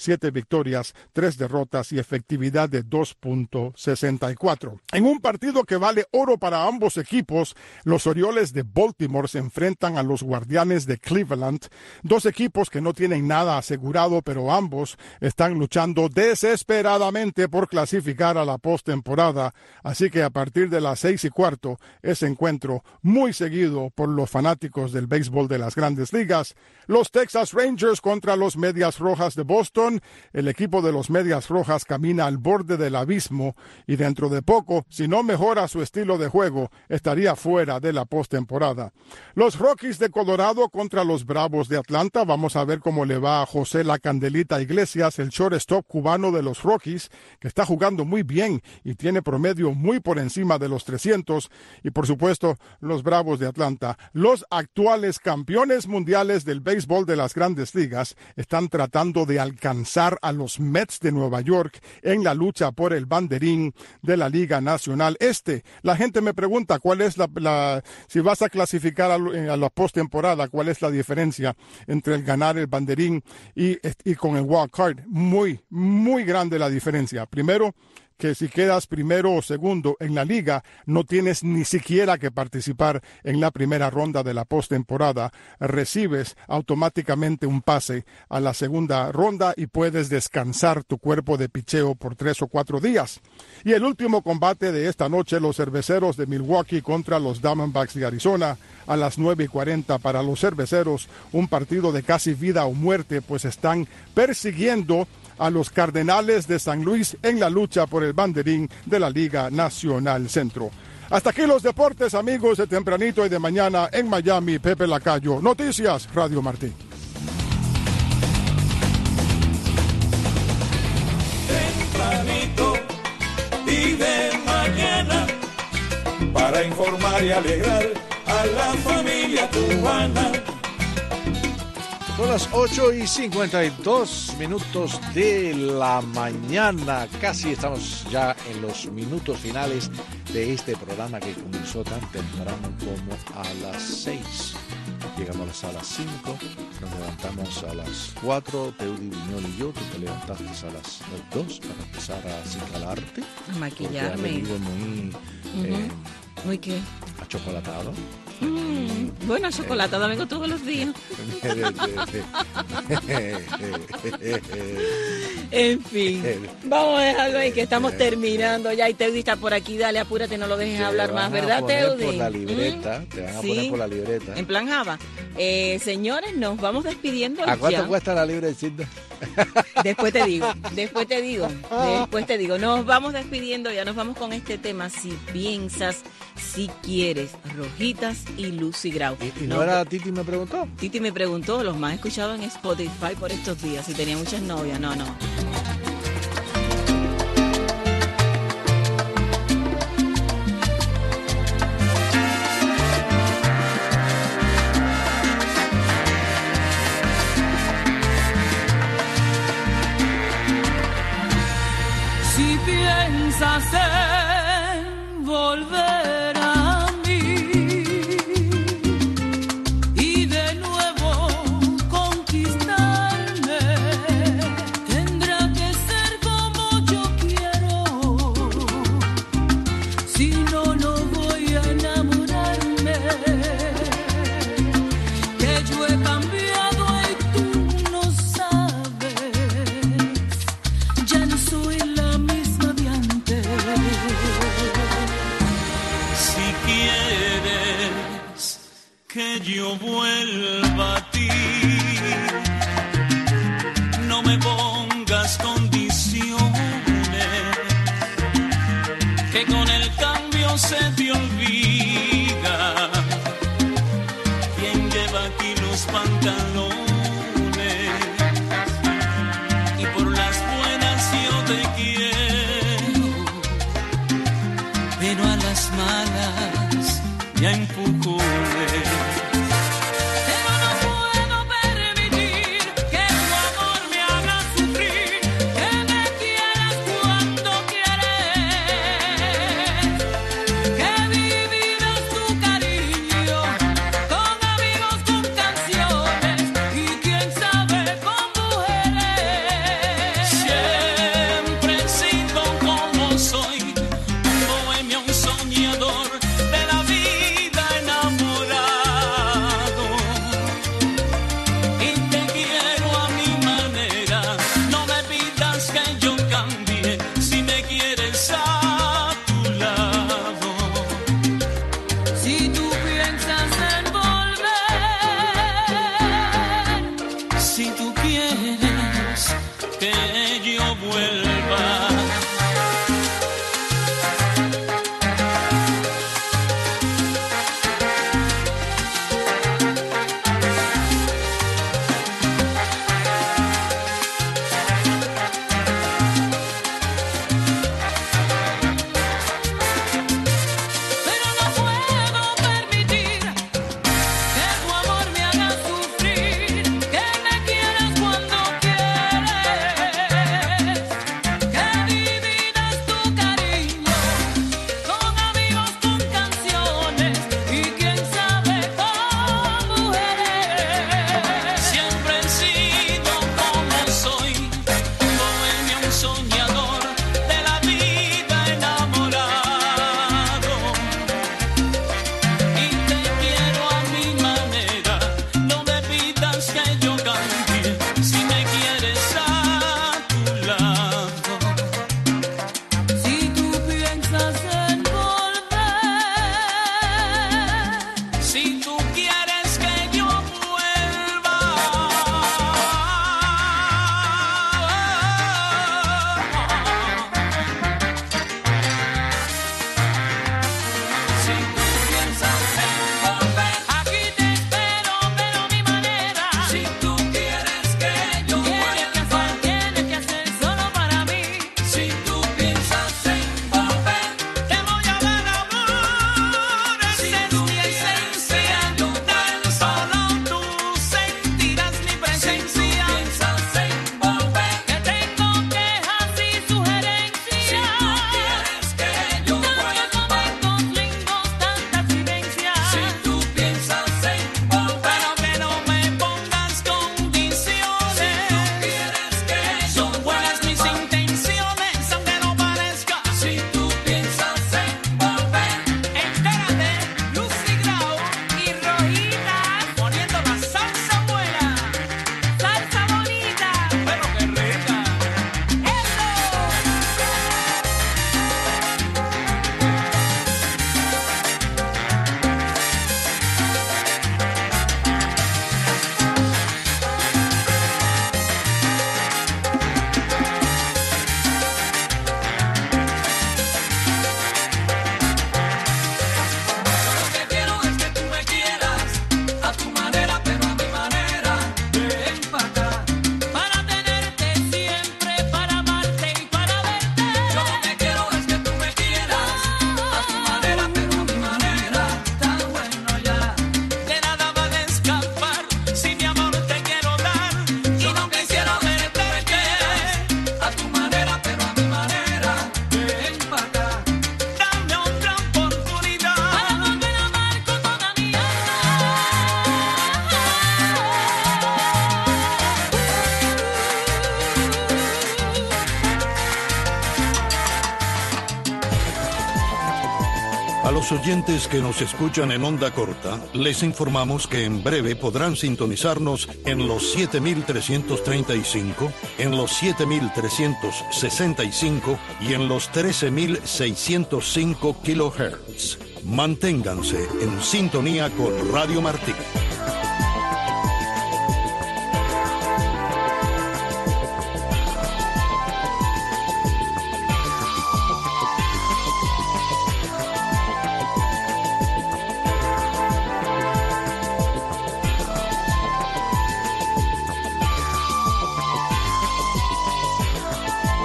siete victorias, tres derrotas y efectividad de dos punto sesenta y cuatro. En un partido que vale oro para ambos equipos, los Orioles de Baltimore se enfrentan a los Guardianes de Cleveland, dos equipos que no tienen nada asegurado, pero ambos están luchando desesperadamente por clasificar a la postemporada. Así que a partir de las seis y cuarto, ese encuentro muy seguido por los fanáticos del béisbol de las Grandes Ligas. Los Texas Rangers contra los Medias Rojas de Boston. El equipo de los Medias Rojas camina al borde del abismo y dentro de poco, si no mejora su estilo de juego, estaría fuera de la postemporada. Los Rockies de Colorado contra los Bravos de Atlanta. Vamos a ver cómo le va a José La Candelita Iglesias, el shortstop cubano de los Rockies, que está jugando muy bien y tiene promedio muy por encima de los trescientos. Y por supuesto, los Bravos de Atlanta, los actuales campeones mundiales del béisbol de las Grandes Ligas, están tratando de alcanzar a los Mets de Nueva York en la lucha por el banderín de la Liga Nacional Este. La gente me pregunta cuál es la, la si vas a clasificar a, a la postemporada, cuál es la diferencia entre el ganar el banderín y, y con el wild card. Muy, muy grande la diferencia. Primero, que si quedas primero o segundo en la liga, no tienes ni siquiera que participar en la primera ronda de la postemporada. Recibes automáticamente un pase a la segunda ronda y puedes descansar tu cuerpo de picheo por tres o cuatro días. Y el último combate de esta noche, los Cerveceros de Milwaukee contra los Diamondbacks de Arizona, a las nueve y cuarenta para los Cerveceros, un partido de casi vida o muerte, pues están persiguiendo a los Cardenales de San Luis en la lucha por el banderín de la Liga Nacional Centro. Hasta aquí los deportes, amigos, de tempranito y de mañana en Miami. Pepe Lacayo, Noticias Radio Martí. Tempranito y de mañana, para informar y alegrar a la familia cubana. Son las ocho y cincuenta y dos minutos de la mañana. Casi estamos ya en los minutos finales de este programa que comenzó tan temprano como a las seis. Llegamos a las cinco, nos levantamos a las cuatro, Teudi Viñol y yo, tú te levantaste a las dos para empezar a acicalarte. Maquillarme. Porque Ale vive muy... Uh-huh. eh, ¿Muy qué? Achocolatado. Mm, bueno, chocolatada vengo todos los días. En fin, vamos a dejarlo ahí que estamos terminando ya y Teudi está por aquí, dale, apúrate, no lo dejes te hablar más, ¿verdad, Teudi? Por la libreta, ¿Mm? Te van a ¿Sí? poner por la libreta. En plan Java. Eh, señores, nos vamos despidiendo. ¿A cuánto ya. cuesta la librecita? Después te digo, después te digo, después te digo. Nos vamos despidiendo, ya nos vamos con este tema. Si piensas, si quieres, Rojitas y Lucy Grau. ¿Y, y no, no era Titi me preguntó? Titi me preguntó, los más escuchados en Spotify por estos días, si tenía muchas novias. No, no. Si piensas en volver a mí y de nuevo conquistarme, tendrá que ser como yo quiero. Si no, no voy a enamorarme. Que yo he cambiado y tú no sabes. Ya no soy la misma de antes. Si quieres que yo vuelva a ti, no me pongas condiciones, que con el cambio se te olvida quién lleva aquí los pantalones. Y por las buenas yo te quiero, pero a las malas ya empujones. Pero no puedo permitir que tu amor me haga sufrir, que me quieras cuando quieres, que mi vida es tu cariño, con amigos, con canciones y quién sabe con mujeres. los oyentes que nos escuchan en onda corta, les informamos que en breve podrán sintonizarnos en los siete mil trescientos treinta y cinco, en los siete mil trescientos sesenta y cinco y en los trece mil seiscientos cinco kilohertz. Manténganse en sintonía con Radio Martí.